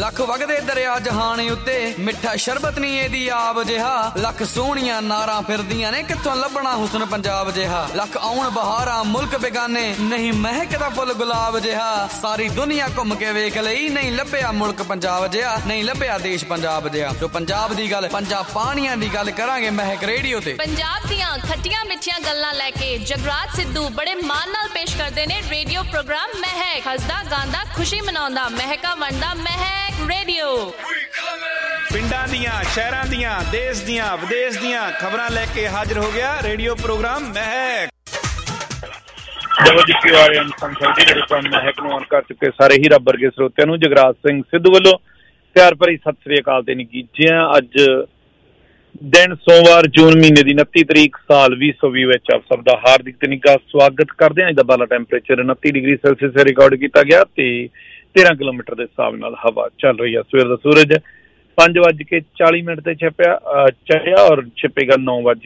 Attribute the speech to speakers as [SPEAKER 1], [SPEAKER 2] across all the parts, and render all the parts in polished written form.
[SPEAKER 1] ਲੱਖ ਵਗਦੇ ਦਰਿਆ ਜਹਾਨ ਉੱਤੇ, ਮਿੱਠਾ ਸ਼ਰਬਤ ਨੀ ਇਹਦੀ ਆਬ ਜਿਹਾ, ਲੱਖ ਸੋਹਣੀਆਂ ਨਾਰਾਂ ਫਿਰਦੀਆਂ ਨੇ, ਕਿੱਥੋਂ ਲੱਭਣਾ ਹੁਸਨ ਪੰਜਾਬ ਜਿਹਾ, ਲੱਖ ਆਉਣ ਬਹਾਰਾਂ ਮੁਲਕ ਬੇਗਾਨੇ, ਨਹੀਂ ਮਹਿਕਦਾ ਫੁੱਲ ਗੁਲਾਬ ਜਿਹਾ, ਸਾਰੀ ਦੁਨੀਆ ਘੁੰਮ ਕੇ ਵੇਖ ਲਈ, ਨਹੀਂ ਲੱਭਿਆ ਮੁਲਕ ਪੰਜਾਬ ਜਿਹਾ, ਨਹੀਂ ਲੱਭਿਆ ਦੇਸ਼ ਪੰਜਾਬ ਜਿਹਾ। ਜੋ ਪੰਜਾਬ ਦੀ ਗੱਲ, ਪੰਜਾਬ ਪਾਣੀਆਂ ਦੀ ਗੱਲ ਕਰਾਂਗੇ ਮਹਿਕ ਰੇਡੀਓ ਤੇ। ਪੰਜਾਬ ਦੀਆਂ ਖੱਟੀਆਂ ਮਿੱਠੀਆਂ ਗੱਲਾਂ ਲੈ ਕੇ ਜਗਰਾਜ ਸਿੱਧੂ ਬੜੇ ਮਾਣ ਨਾਲ ਪੇਸ਼ ਕਰਦੇ ਨੇ ਰੇਡੀਓ ਪ੍ਰੋਗਰਾਮ ਮਹਿਕ। ਹੱਸਦਾ ਗਾਉਂਦਾ ਖੁਸ਼ੀ ਮਨਾਉਂਦਾ, ਮਹਿਕਾ ਵੰਡਦਾ ਮਹਿਕ ਰੇਡੀਓ।
[SPEAKER 2] ਪਿੰਡਾਂ ਦੀਆਂ, ਸ਼ਹਿਰਾਂ ਦੀਆਂ, ਦੇਸ਼ ਦੀਆਂ, ਵਿਦੇਸ਼ ਦੀਆਂ ਖਬਰਾਂ ਲੈ ਕੇ ਹਾਜ਼ਰ ਹੋ ਗਿਆ ਰੇਡੀਓ ਪ੍ਰੋਗਰਾਮ ਮਹਿਕ। ਮਹਿਕ ਨੂੰ ਆਨ ਕਰ ਚੁੱਕੇ ਸਾਰੇ ਹੀ ਰੱਬ ਵਰਗੇ ਸਰੋਤਿਆਂ ਨੂੰ ਜਗਰਾਜ ਸਿੰਘ ਸਿੱਧੂ ਵੱਲੋਂ ਪਿਆਰ ਭਰੀ ਸਤਿ ਸ੍ਰੀ ਅਕਾਲ ਤੇ ਨਿੱਘੀਆਂ। ਅੱਜ ਦਿਨ ਸੋਮਵਾਰ, ਜੂਨ ਮਹੀਨੇ ਦੀ 29 ਤਰੀਕ ਸਾਲ 2020 ਵਿੱਚ ਆਪ ਸਭ ਦਾ ਹਾਰਦਿਕ ਤੇ ਨਿੱਘਾ ਸਵਾਗਤ ਕਰਦੇ ਹਾਂ। ਅੱਜ ਦਾ ਬਾਲਾ ਟੈਂਪਰੇਚਰ 29 ਡਿਗਰੀ ਸੈਲਸੀਅਸ ਰਿਕਾਰਡ ਕੀਤਾ ਗਿਆ ਤੇ 13 ਕਿਲੋਮੀਟਰ ਦੇ ਹਿਸਾਬ ਨਾਲ ਹਵਾ ਚੱਲ ਰਹੀ ਹੈ। ਸਵੇਰ ਦਾ ਸੂਰਜ 5:40 ਤੇ ਚੜਿਆ ਔਰ ਛਿਪੇਗਾ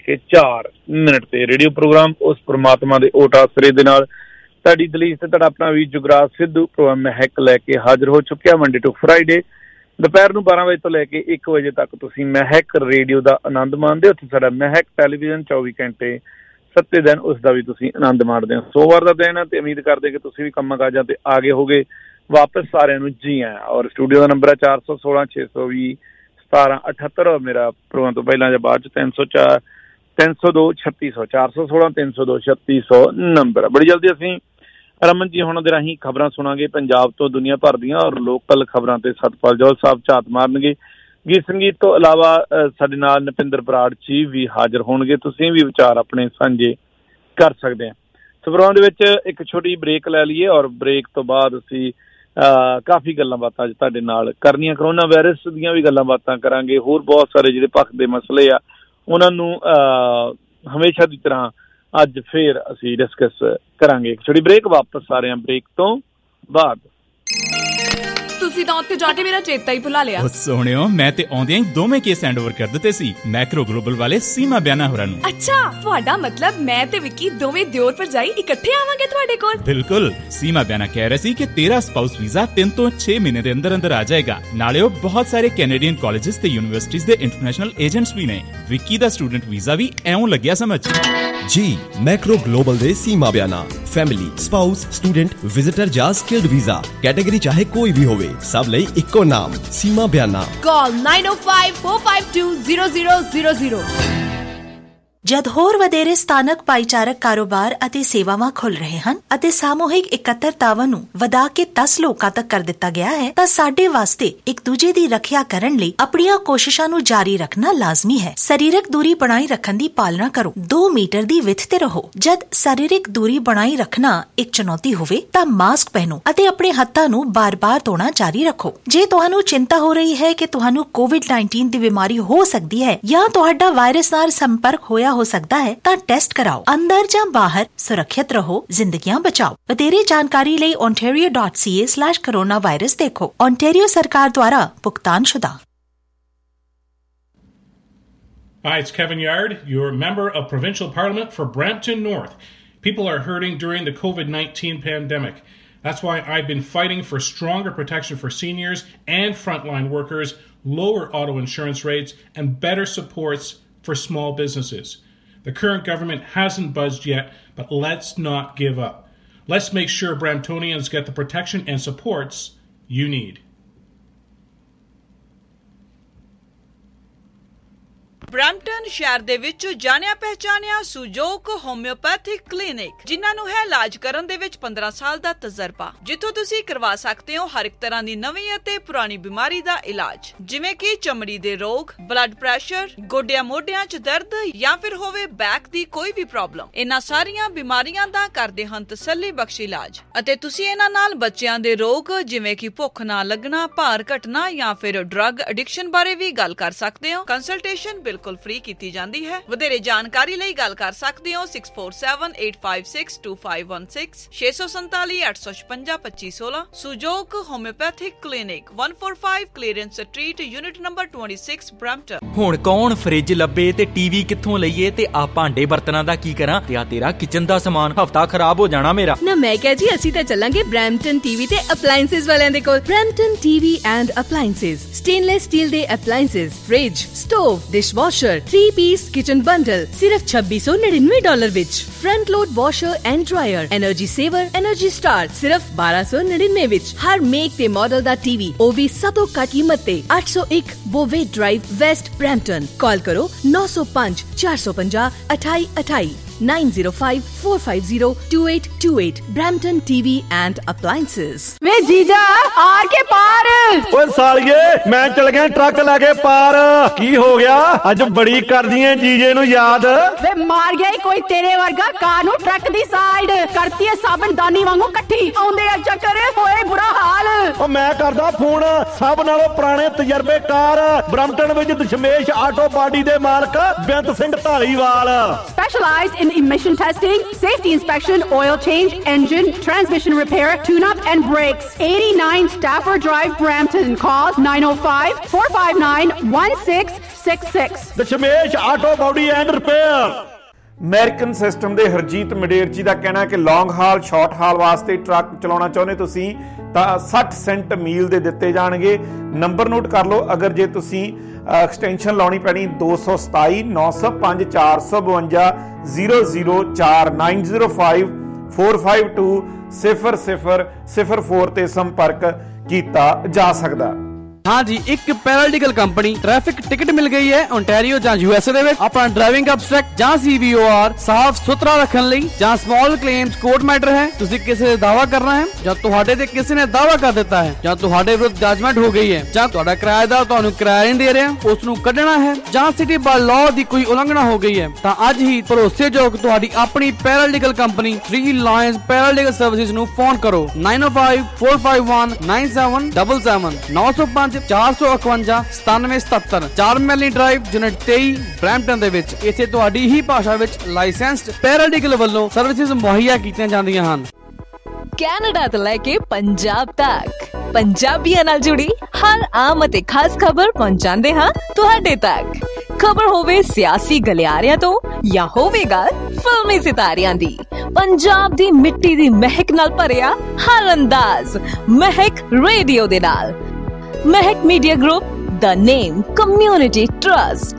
[SPEAKER 2] 9:04 ਤੇ। ਰੇਡੀਓ ਪ੍ਰੋਗਰਾਮ ਉਸ ਪ੍ਰਮਾਤਮਾ ਦੇ ਓਟ ਆਸਰੇ ਦੇ ਨਾਲ ਤੁਹਾਡੀ ਦਲੀਸ ਤੇ ਤੁਹਾਡਾ ਆਪਣਾ ਵੀ ਜੁਗਰਾਜ ਸਿੱਧੂ ਪ੍ਰੋਗਰਾਮ ਮਹਿਕ ਲੈ ਕੇ ਹਾਜ਼ਰ ਹੋ ਚੁੱਕਿਆ। ਮੰਡੇ ਟੂ ਫਰਾਈਡੇ ਦੁਪਹਿਰ ਨੂੰ 12 ਵਜੇ ਤੋਂ ਲੈ ਕੇ 1 ਵਜੇ ਤੱਕ ਤੁਸੀਂ ਮਹਿਕ ਰੇਡੀਓ ਦਾ ਆਨੰਦ ਮਾਣਦੇ ਹੋ। ਉੱਥੇ ਸਾਡਾ ਮਹਿਕ ਟੈਲੀਵਿਜ਼ਨ 24 ਘੰਟੇ 7 ਦਿਨ ਉਸ ਦਾ ਵੀ ਤੁਸੀਂ ਆਨੰਦ ਮਾਣਦੇ ਹੋ। ਸੋਮਵਾਰ ਦਾ ਦਿਨ ਹੈ ਤੇ ਉਮੀਦ ਕਰਦੇ ਕਿ ਤੁਸੀਂ ਵੀ ਕੰਮਾਂ ਕਾਜਾਂ ਤੇ ਆ ਗਏ ਹੋਗੇ ਵਾਪਸ। ਸਾਰਿਆਂ ਨੂੰ ਜੀ ਆਇਆਂ। ਔਰ ਸਟੂਡੀਓ ਦਾ ਨੰਬਰ ਹੈ 416 620 1778 ਔਰ ਮੇਰਾ ਪ੍ਰੋਗਰਾਮ ਤੋਂ ਪਹਿਲਾਂ ਜਾਂ ਬਾਅਦ 'ਚ 304 302 3600 416 302 3600 ਨੰਬਰ। ਬੜੀ ਜਲਦੀ ਅਸੀਂ ਰਮਨ ਜੀ ਹੁਣਾਂ ਦੇ ਰਾਹੀਂ ਖਬਰਾਂ ਸੁਣਾਂਗੇ ਪੰਜਾਬ ਤੋਂ ਦੁਨੀਆ ਭਰ ਦੀਆਂ ਔਰ ਲੋਕਲ ਖਬਰਾਂ ਤੇ ਸਤਪਾਲ ਜੌਹਲ ਸਾਹਿਬ ਝਾਤ ਮਾਰਨਗੇ। ਗੀਤ ਸੰਗੀਤ ਤੋਂ ਇਲਾਵਾ ਸਾਡੇ ਨਾਲ ਨਪਿੰਦਰ ਬਰਾੜ ਜੀ ਵੀ ਹਾਜ਼ਰ ਹੋਣਗੇ। ਤੁਸੀਂ ਵੀ ਵਿਚਾਰ ਆਪਣੇ ਸਾਂਝੇ ਕਰ ਸਕਦੇ ਹਾਂ। ਪ੍ਰੋਗਰਾਮ ਦੇ ਵਿੱਚ ਇੱਕ ਛੋਟੀ ਬ੍ਰੇਕ ਲੈ ਲਈਏ ਔਰ ਬ੍ਰੇਕ ਤੋਂ ਬਾਅਦ ਅਸੀਂ ਕਾਫੀ ਗੱਲਾਂ ਬਾਤਾਂ ਅੱਜ ਤੁਹਾਡੇ ਨਾਲ ਕਰਨੀਆਂ। ਕਰੋਨਾ ਵਾਇਰਸ ਦੀਆਂ ਵੀ ਗੱਲਾਂ ਬਾਤਾਂ ਕਰਾਂਗੇ। ਹੋਰ ਬਹੁਤ ਸਾਰੇ ਜਿਹੜੇ ਪੱਖ ਦੇ ਮਸਲੇ ਆ ਉਹਨਾਂ ਨੂੰ ਹਮੇਸ਼ਾ ਦੀ ਤਰ੍ਹਾਂ ਅੱਜ ਫੇਰ ਅਸੀਂ ਡਿਸਕਸ ਕਰਾਂਗੇ। ਇੱਕ ਛੋਟੀ ਬ੍ਰੇਕ, ਵਾਪਸ ਆ ਰਹੇ ਹਾਂ ਬ੍ਰੇਕ ਤੋਂ ਬਾਅਦ।
[SPEAKER 3] ਤੁਸੀਂ ਤਾਂ ਉੱਥੇ ਜਾ ਕੇ ਮੇਰਾ ਚੇਤਾ ਹੀ ਭੁਲਾ ਲਿਆ।
[SPEAKER 4] ਸੋਹਣਿਓ, ਮੈਂ ਤੇ ਆਉਂਦਿਆਂ ਹੀ ਦੋਵੇਂ ਕੇਸ ਹੈਂਡਓਵਰ ਕਰ ਦਿੱਤੇ ਸੀ ਮੈਕਰੋ ਗਲੋਬਲ ਵਾਲੇ ਸੀਮਾ ਬਿਆਨਾ ਹੋਰਾਂ ਨੂੰ।
[SPEAKER 3] ਅੱਛਾ, ਤੁਹਾਡਾ ਮਤਲਬ ਮੈਂ ਤੇ ਵਿੱਕੀ ਦੋਵੇਂ ਦਿਓਰ ਭਰਜਾਈ ਇਕੱਠੇ ਆਵਾਂਗੇ ਤੁਹਾਡੇ ਕੋਲ?
[SPEAKER 4] ਬਿਲਕੁਲ। ਸੀਮਾ ਬਿਆਨਾ ਕਹਿ ਰਹੇ ਸੀ ਕਿ ਤੇਰਾ ਸਪਾਊਸ ਵੀਜ਼ਾ 3 ਤੋਂ 6 ਮਹੀਨੇ ਦੇ ਅੰਦਰ ਅੰਦਰ ਆ ਜਾਏਗਾ। ਨਾਲੇ ਉਹ ਬਹੁਤ ਸਾਰੇ ਕੈਨੇਡੀਅਨ ਕਾਲਜਿਸ ਤੇ ਯੂਨੀਵਰਸਿਟੀਜ਼ ਦੇ ਇੰਟਰਨੈਸ਼ਨਲ ਏਜੰਟਸ ਵੀ ਨੇ। ਵਿੱਕੀ ਦਾ ਸਟੂਡੈਂਟ ਵੀਜ਼ਾ ਵੀ ਐਉਂ ਲੱਗਿਆ ਸਮਝ।
[SPEAKER 5] ਜੀ ਮੈਕਰੋ ਗਲੋਬਲ ਦੇ Seema Biana family, spouse, student, visitor ਜਾਂ ਸਕਿਲਡ ਵੀਜ਼ਾ ਕੈਟੇਗਰੀ ਚਾਹੇ ਕੋਈ ਵੀ ਹੋਵੇ, ਸਭ ਲਈ ਇੱਕੋ ਨਾਮ ਸੀਮਾ ਬਿਆਨਾ।
[SPEAKER 3] ਕਾਲ 9054520000।
[SPEAKER 6] ਜਦ ਹੋਰ ਵਧੇਰੇ ਸਥਾਨਕ ਭਾਈਚਾਰਕ ਕਾਰੋਬਾਰ ਅਤੇ ਸੇਵਾਵਾਂ ਖੁੱਲ ਰਹੇ ਹਨ ਅਤੇ ਸਾਮੂਹਿਕ ਇਕੱਤਰਤਾਵਾਂ ਨੂੰ ਵਧਾ ਕੇ 10 ਲੋਕਾਂ ਤੱਕ ਕਰ ਦਿੱਤਾ ਗਿਆ ਹੈ ਤਾਂ ਸਾਡੇ ਵਾਸਤੇ ਇੱਕ ਦੂਜੇ ਦੀ ਰੱਖਿਆ ਕਰਨ ਲਈ ਆਪਣੀਆਂ ਕੋਸ਼ਿਸ਼ਾਂ ਨੂੰ ਜਾਰੀ ਰੱਖਣਾ ਲਾਜ਼ਮੀ ਹੈ। ਸਰੀਰਕ ਦੂਰੀ ਬਣਾਈ ਰੱਖਣ ਦੀ ਪਾਲਣਾ ਕਰੋ। 2 ਮੀਟਰ ਦੀ ਵਿੱਥ ਤੇ ਰਹੋ। ਜਦ ਸਰੀਰਕ ਦੂਰੀ ਬਣਾਈ ਰੱਖਣਾ ਇੱਕ ਚੁਣੌਤੀ ਹੋਵੇ ਤਾਂ ਮਾਸਕ ਪਹਿਨੋ ਅਤੇ ਆਪਣੇ ਹੱਥਾਂ ਨੂੰ ਬਾਰ-ਬਾਰ ਧੋਣਾ ਜਾਰੀ ਰੱਖੋ। ਜੇ ਤੁਹਾਨੂੰ ਚਿੰਤਾ ਹੋ ਰਹੀ ਹੈ ਕਿ ਤੁਹਾਨੂੰ ਕੋਵਿਡ-19 ਦੀ ਬਿਮਾਰੀ ਹੋ ਸਕਦੀ ਹੈ ਜਾਂ ਤੁਹਾਡਾ ਵਾਇਰਸ ਨਾਲ ਸੰਪਰਕ ਹੋਇਆ ਹੋ ਸਕਦਾ ਹੈ ਤਾਂ ਟੈਸਟ ਕਰਾਓ। ਅੰਦਰ ਜਾਂ ਬਾਹਰ ਸੁਰੱਖਿਅਤ ਰਹੋ, ਜ਼ਿੰਦਗੀਆਂ ਬਚਾਓ। ਵਧੇਰੇ ਜਾਣਕਾਰੀ ਲਈ ontario.ca/coronavirus ਦੇਖੋ। ontario ਸਰਕਾਰ ਦੁਆਰਾ ਭੁਗਤਾਨਸ਼ੁਦਾ।
[SPEAKER 7] Hi, it's Kevin Yard, your member of Provincial Parliament for Brampton North. People are hurting during the COVID-19 pandemic. That's why I've been fighting for stronger protection for seniors and frontline workers, lower auto insurance rates, and better supports for small businesses. The current government hasn't budged yet, but let's not give up. Let's make sure Bramptonians get the protection and supports you need.
[SPEAKER 8] Brampton ਸ਼ਹਿਰ ਦੇ ਵਿੱਚ ਜਾਣਿਆ ਪਹਿਚਾਨਿਆ ਸੁਜੋਕ homeopathic clinic, ਜਿਨ੍ਹਾਂ ਨੂੰ ਹੈ ਇਲਾਜ ਕਰਨ ਦੇ ਵਿੱਚ 15 ਸਾਲ ਦਾ ਤਜਰਬਾ, ਜਿੱਥੋਂ ਤੁਸੀਂ ਕਰਵਾ ਸਕਦੇ ਹੋ ਹਰ ਇੱਕ ਤਰ੍ਹਾਂ ਦੀ ਨਵੀਂ ਅਤੇ ਪੁਰਾਣੀ ਬਿਮਾਰੀ ਦਾ ਇਲਾਜ, ਜਿਵੇਂ ਕਿ ਚਮੜੀ ਦੇ ਰੋਗ, ਬਲੱਡ ਪ੍ਰੈਸ਼ਰ, ਗੋਡਿਆਂ ਮੋਢਿਆਂ 'ਚ ਦਰਦ ਜਾਂ ਫਿਰ ਹੋਵੇ ਬੈਕ ਦੀ ਕੋਈ ਵੀ ਪ੍ਰੋਬਲਮ। ਇਹਨਾਂ ਸਾਰੀਆਂ ਬਿਮਾਰੀਆਂ ਦਾ ਕਰਦੇ ਹਨ ਤਸੱਲੀ ਬਖਸ਼ ਇਲਾਜ ਅਤੇ ਤੁਸੀਂ ਇਹਨਾਂ ਨਾਲ ਬੱਚਿਆਂ ਦੇ ਰੋਗ ਜਿਵੇਂ ਕਿ ਭੁੱਖ ਨਾ ਲੱਗਣਾ, ਭਾਰ ਘਟਣਾ ਜਾਂ ਫਿਰ ਡਰੱਗ ਐਡਿਕਸ਼ਨ ਬਾਰੇ ਵੀ ਗੱਲ ਕਰ ਸਕਦੇ ਹੋ। ਕੰਸਲਟੇਸ਼ਨ ਬਿਲਕੁਲ ਫ੍ਰੀ ਕੀਤੀ ਜਾਂਦੀ ਹੈ। ਵਧੇਰੇ ਜਾਣਕਾਰੀ ਲਈ ਗੱਲ ਕਰ ਸਕਦੇ ਹੋ 6478562516 647 856 2516। Sujok homeopathic clinic 145 Clearance Street unit number 26 Brampton.
[SPEAKER 9] ਹੁਣ ਕੌਣ ਫ੍ਰਿਜ ਲੱਭੇ ਤੇ ਟੀਵੀ ਕਿੱਥੋਂ ਲਈਏ ਤੇ ਆ ਭਾਂਡੇ ਬਰਤਨਾਂ ਦਾ ਕੀ ਕਰਾਂ ਤੇ ਆ ਤੇਰਾ ਕਿਚਨ ਦਾ ਸਮਾਨ ਹਫਤਾ ਖਰਾਬ ਹੋ ਜਾਣਾ ਮੇਰਾ।
[SPEAKER 3] ਨਾ ਮੈਂ ਕਿਹਾ ਜੀ ਅਸੀਂ ਤਾਂ ਚੱਲਾਂਗੇ ਬ੍ਰੈਂਪਟਨ ਟੀਵੀ ਤੇ ਅਪਲਾਈਐਂਸਸ ਵਾਲਿਆਂ ਦੇ ਕੋਲ। Brampton TV and appliances stainless steel ਦੇ appliances, fridge, stove, dishwasher, 3-piece kitchen bundle ਸਿਰਫ $2699 ਵਿੱਚ। Front load washer and dryer, energy saver, energy star ਸਿਰਫ $1299 ਵਿੱਚ। ਹਰ ਮੇਕ ਤੇ ਮਾਡਲ ਦਾ ਟੀਵੀ, ਉਹ ਵੀ ਸਭ ਤੋਂ ਘੱਟ ਕੀਮਤ ਤੇ। 801 ਬੋਵੇ ਡਰਾਈਵ, ਵੈਸਟ ਬ੍ਰੈਂਪਟਨ। ਕਾਲ ਕਰੋ 905 450 2828 9054502828। Brampton TV and Appliances। वे जीजा आर के पार।
[SPEAKER 10] ओए सालिए मैं चल गया ट्रक लेके पार। की हो गया अज बड़ी कर दिए जीजे नु याद।
[SPEAKER 11] वे मार गया ही कोई तेरे वर्गा कार नु ट्रक दी साइड करती है साबन दानी वांगू इकट्ठी आउंदे आ चक्कर होए बुरा हाल।
[SPEAKER 10] ओ मैं करदा फोन सब नालों पुराने तजर्बेकार ब्रैम्पटन विच दशमेश आटो बाडी दे मालक Beant Singh Dhaliwal.
[SPEAKER 11] Specialized in emission testing, safety inspection, oil change, engine, transmission repair, tune-up and brakes. 89 Stafford Drive, Brampton. Call 905-459-1666.
[SPEAKER 10] Dashmesh auto body and repair. American system ਦੇ ਹਰਜੀਤ ਮਡੇਰਜੀ ਦਾ ਕਹਿਣਾ ਹੈ ਕਿ ਲੌਂਗ ਹਾਲ, ਸ਼ਾਰਟ ਹਾਲ ਵਾਸਤੇ ਟਰੱਕ ਚਲਾਉਣਾ ਚਾਹੁੰਦੇ ਤੁਸੀਂ ਤਾਂ 60 ਸੈਂਟ ਮੀਲ ਦੇ ਦਿੱਤੇ ਜਾਣਗੇ। ਨੰਬਰ ਨੋਟ ਕਰ ਲਓ ਅਗਰ ਜੇ ਤੁਸੀਂ ਐਕਸਟੈਂਸ਼ਨ ਲਾਉਣੀ ਪੈਣੀ 227 905 452 004 905 452 0004 ਤੇ ਸੰਪਰਕ ਕੀਤਾ ਜਾ ਸਕਦਾ।
[SPEAKER 1] हाँ जी, एक पैरालीगल कंपनी ट्रैफिक टिकट मिल गई है ओंटारियो ਜਾਂ USA ਦੇ ਵਿੱਚ। ਆਪਣਾ ਡਰਾਈਵਿੰਗ ਅਬਸਟ੍ਰੈਕਟ ਜਾਂ CVOR ਸਾਫ਼ ਸੁਥਰਾ ਰੱਖਣ ਲਈ ਜਾਂ ਸਮਾਲ ਕਲੇਮਸ ਕੋਰਟ ਮੈਟਰ ਹੈ, ਤੁਸੀਂ ਕਿਸੇ ਦਾ ਦਾਵਾ ਕਰਨਾ ਹੈ ਜਾਂ ਤੁਹਾਡੇ ਤੇ ਕਿਸੇ ਨੇ ਦਾਵਾ ਕਰ ਦਿੱਤਾ ਹੈ ਜਾਂ ਤੁਹਾਡੇ ਵਿਰੁੱਧ ਜਜਮੈਂਟ ਹੋ ਗਈ ਹੈ ਜਾਂ ਤੁਹਾਡਾ ਕਿਰਾਏਦਾਰ ਤੁਹਾਨੂੰ ਕਿਰਾਇਆ ਨਹੀਂ ਦੇ ਰਿਹਾ, ਉਸ ਨੂੰ ਕੱਢਣਾ ਹੈ ਜਾਂ ਸਿਟੀ ਬਾਈ ਲਾਅ ਦੀ ਕੋਈ ਉਲੰਘਣਾ ਹੋ ਗਈ ਹੈ ਤਾਂ ਅੱਜ ਹੀ ਭਰੋਸੇਯੋਗ ਤੁਹਾਡੀ ਆਪਣੀ paralegal company 3 Lions paralegal services ਨੂੰ ਫੋਨ ਕਰੋ 905-451-9777 905 451 9777 4 ਮੈਲੀ ਡਰਾਈਵ ਯੂਨਿਟ 23 ਬ੍ਰੈਂਪਟਨ ਦੇ ਵਿੱਚ। ਇੱਥੇ ਤੁਹਾਡੀ ਹੀ ਭਾਸ਼ਾ ਵਿੱਚ ਲਾਇਸੈਂਸਡ ਪੈਰਾਲੀਗਲ ਵੱਲੋਂ ਸਰਵਿਸਿਜ਼ ਮੁਹੱਈਆ ਕੀਤੀਆਂ ਜਾਂਦੀਆਂ ਹਨ।
[SPEAKER 3] ਕੈਨੇਡਾ ਤੋਂ ਲੈ ਕੇ ਪੰਜਾਬ ਤੱਕ ਪੰਜਾਬੀਆਂ ਨਾਲ ਜੁੜੀ ਹਰ ਆਮ ਅਤੇ ਖਾਸ ਖਬਰ ਪਹੁੰਚਾਉਂਦੇ ਹਾਂ ਤੁਹਾਡੇ ਤੱਕ। ਖਬਰ ਹੋਵੇ ਸਿਆਸੀ ਗਲਿਆਰਿਆਂ ਤੋਂ ਜਾਂ ਹੋਵੇ ਗੱਲ ਫਿਲਮੀ ਸਿਤਾਰਿਆਂ ਦੀ, ਪੰਜਾਬ ਦੀ ਮਿੱਟੀ ਦੀ ਮਹਿਕ ਨਾਲ ਭਰਿਆ ਹਰ ਅੰਦਾਜ਼ ਮਹਿਕ ਰੇਡੀਓ ਦੇ ਨਾਲ। Mehak media group, the name community trust।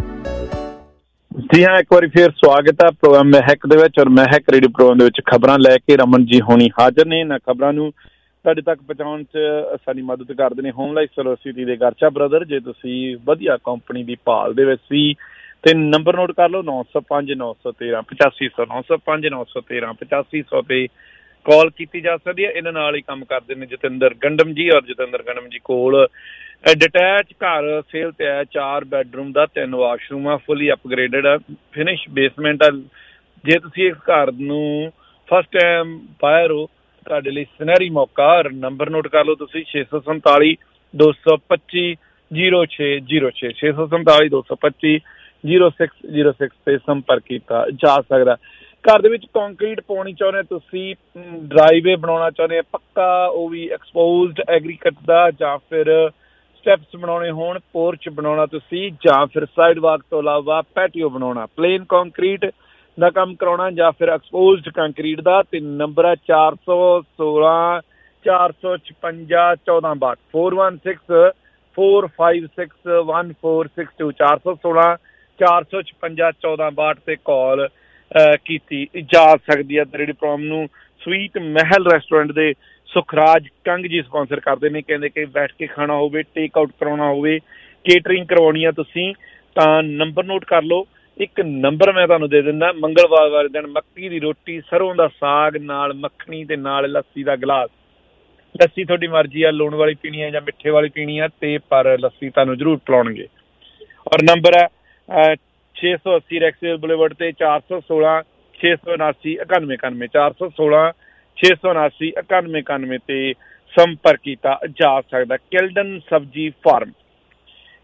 [SPEAKER 2] ਜੀ ਹਾਂ, ਇੱਕ ਵਾਰੀ ਫੇਰ ਸਵਾਗਤ ਹੈ ਪ੍ਰੋਗਰਾਮ ਮਹਿਕ ਦੇ ਵਿੱਚ। ਔਰ ਮਹਿਕ ਰੇਡੀਓ ਪ੍ਰੋਗਰਾਮ ਦੇ ਵਿੱਚ ਖਬਰਾਂ ਲੈ ਕੇ ਰਮਨ ਜੀ ਹੋਣੀ ਹਾਜ਼ਰ ਨੇ। ਇਹਨਾਂ ਖਬਰਾਂ ਨੂੰ ਤੁਹਾਡੇ ਤੱਕ ਪਹੁੰਚਾਉਣ 'ਚ ਸਾਡੀ ਮਦਦ ਕਰਦੇ ਨੇ ਹੋਮ ਲਾਈਫ ਸੋਲਿਸਿਟੀ ਦੇ ਗਰਚਾ ਬ੍ਰਦਰ। ਜੇ ਤੁਸੀਂ ਵਧੀਆ ਕੰਪਨੀ ਦੀ ਭਾਲ ਦੇ ਵਿੱਚ ਸੀ ਤੇ ਨੰਬਰ ਨੋਟ ਕਰ ਲਓ 905 913 8500 905 913 8500 ਤੇ ਕਾਲ ਕੀਤੀ ਜਾ ਸਕਦੀ ਹੈ। ਇਹਨਾਂ ਨਾਲ ਹੀ ਕੰਮ ਕਰਦੇ ਨੇ ਜਤਿੰਦਰ ਗੰਡਮ ਜੀ। ਔਰ ਜਤਿੰਦਰ ਗੰਡਮ ਜੀ ਕੋਲ ਡਿਟੈਚ ਘਰ ਸੇਲ ਤੇ ਹੈ, 4 ਬੈਡਰੂਮ ਦਾ, 3 ਵਾਸ਼ਰੂਮ ਆ, ਫੁੱਲੀ ਅਪਗ੍ਰੇਡਡ ਆ, ਫਿਨਿਸ਼ ਬੇਸਮੈਂਟ ਆ। ਜੇ ਤੁਸੀਂ ਇਸ ਘਰ ਨੂੰ ਫਸਟ ਟਾਈਮ ਬਾਇਰ ਹੋ ਤੁਹਾਡੇ ਲਈ ਸੁਨਹਿਰੀ ਮੌਕਾ। ਨੰਬਰ ਨੋਟ ਕਰ ਲਓ ਤੁਸੀਂ 647 225 0606 647 225 0606 ਤੇ ਸੰਪਰਕ ਕੀਤਾ ਜਾ ਸਕਦਾ। ਘਰ ਦੇ ਵਿੱਚ ਕੰਕਰੀਟ ਪਾਉਣੀ ਚਾਹੁੰਦੇ ਤੁਸੀਂ, ਡਰਾਈਵੇ ਬਣਾਉਣਾ ਚਾਹੁੰਦੇ ਪੱਕਾ, ਉਹ ਵੀ ਐਕਸਪੋਜ਼ਡ ਐਗਰੀਕਟ ਦਾ, ਜਾਂ ਫਿਰ ਸਟੈਪਸ ਬਣਾਉਣੇ ਹੋਣ, ਪੋਰਚ ਬਣਾਉਣਾ ਤੁਸੀਂ, ਜਾਂ ਫਿਰ ਸਾਈਡ ਵਾਕ ਤੋਂ ਇਲਾਵਾ ਪੈਟੀਓ ਬਣਾਉਣਾ, ਪਲੇਨ ਕੰਕਰੀਟ ਦਾ ਕੰਮ ਕਰਾਉਣਾ ਜਾਂ ਫਿਰ ਐਕਸਪੋਜ਼ਡ ਕੰਕਰੀਟ ਦਾ। ਤੇ ਨੰਬਰ ਹੈ 416 456 1462 416 456 1462 416 456 1462 ਤੇ ਕਾਲ ਕੀਤੀ ਜਾ ਸਕਦੀ ਹੈ। ਰੇਡੀਓ ਪ੍ਰੋਗਰਾਮ ਨੂੰ ਸਵੀਟ ਮਹਿਲ ਰੈਸਟੋਰੈਂਟ ਦੇ ਸੁਖਰਾਜ ਕੰਗ ਜੀ ਸਪਾਂਸਰ ਕਰਦੇ ਨੇ। ਕਹਿੰਦੇ ਕਿ ਬੈਠ ਕੇ ਖਾਣਾ ਹੋਵੇ, ਟੇਕ ਆਊਟ ਕਰਾਉਣਾ ਹੋਵੇ, ਕੇਟਰਿੰਗ ਕਰਵਾਉਣੀ ਆ ਤੁਸੀਂ ਤਾਂ ਨੰਬਰ ਨੋਟ ਕਰ ਲਓ। ਇੱਕ ਨੰਬਰ ਮੈਂ ਤੁਹਾਨੂੰ ਦੇ ਦਿੰਦਾ। ਮੰਗਲਵਾਰ ਵਾਲੇ ਦਿਨ ਮੱਕੀ ਦੀ ਰੋਟੀ, ਸਰੋਂ ਦਾ ਸਾਗ ਨਾਲ ਮੱਖਣੀ ਤੇ ਨਾਲ ਲੱਸੀ ਦਾ ਗਲਾਸ। ਲੱਸੀ ਤੁਹਾਡੀ ਮਰਜ਼ੀ ਆ, ਲੂਣ ਵਾਲੀ ਪੀਣੀ ਹੈ ਜਾਂ ਮਿੱਠੇ ਵਾਲੀ ਪੀਣੀ ਆ, ਤੇ ਪਰ ਲੱਸੀ ਤੁਹਾਨੂੰ ਜ਼ਰੂਰ ਪਿਲਾਉਣਗੇ। ਔਰ ਨੰਬਰ ਹੈ 680 ਰੈਕਸਵੇਲ ਬੁਲੇਵਰਡ ਤੇ 416 679 9191 416 679 9191 ਤੇ ਸੰਪਰਕ ਕੀਤਾ ਜਾ ਸਕਦਾ। ਕਿਲਡਨ ਸਬਜ਼ੀ ਫਾਰਮ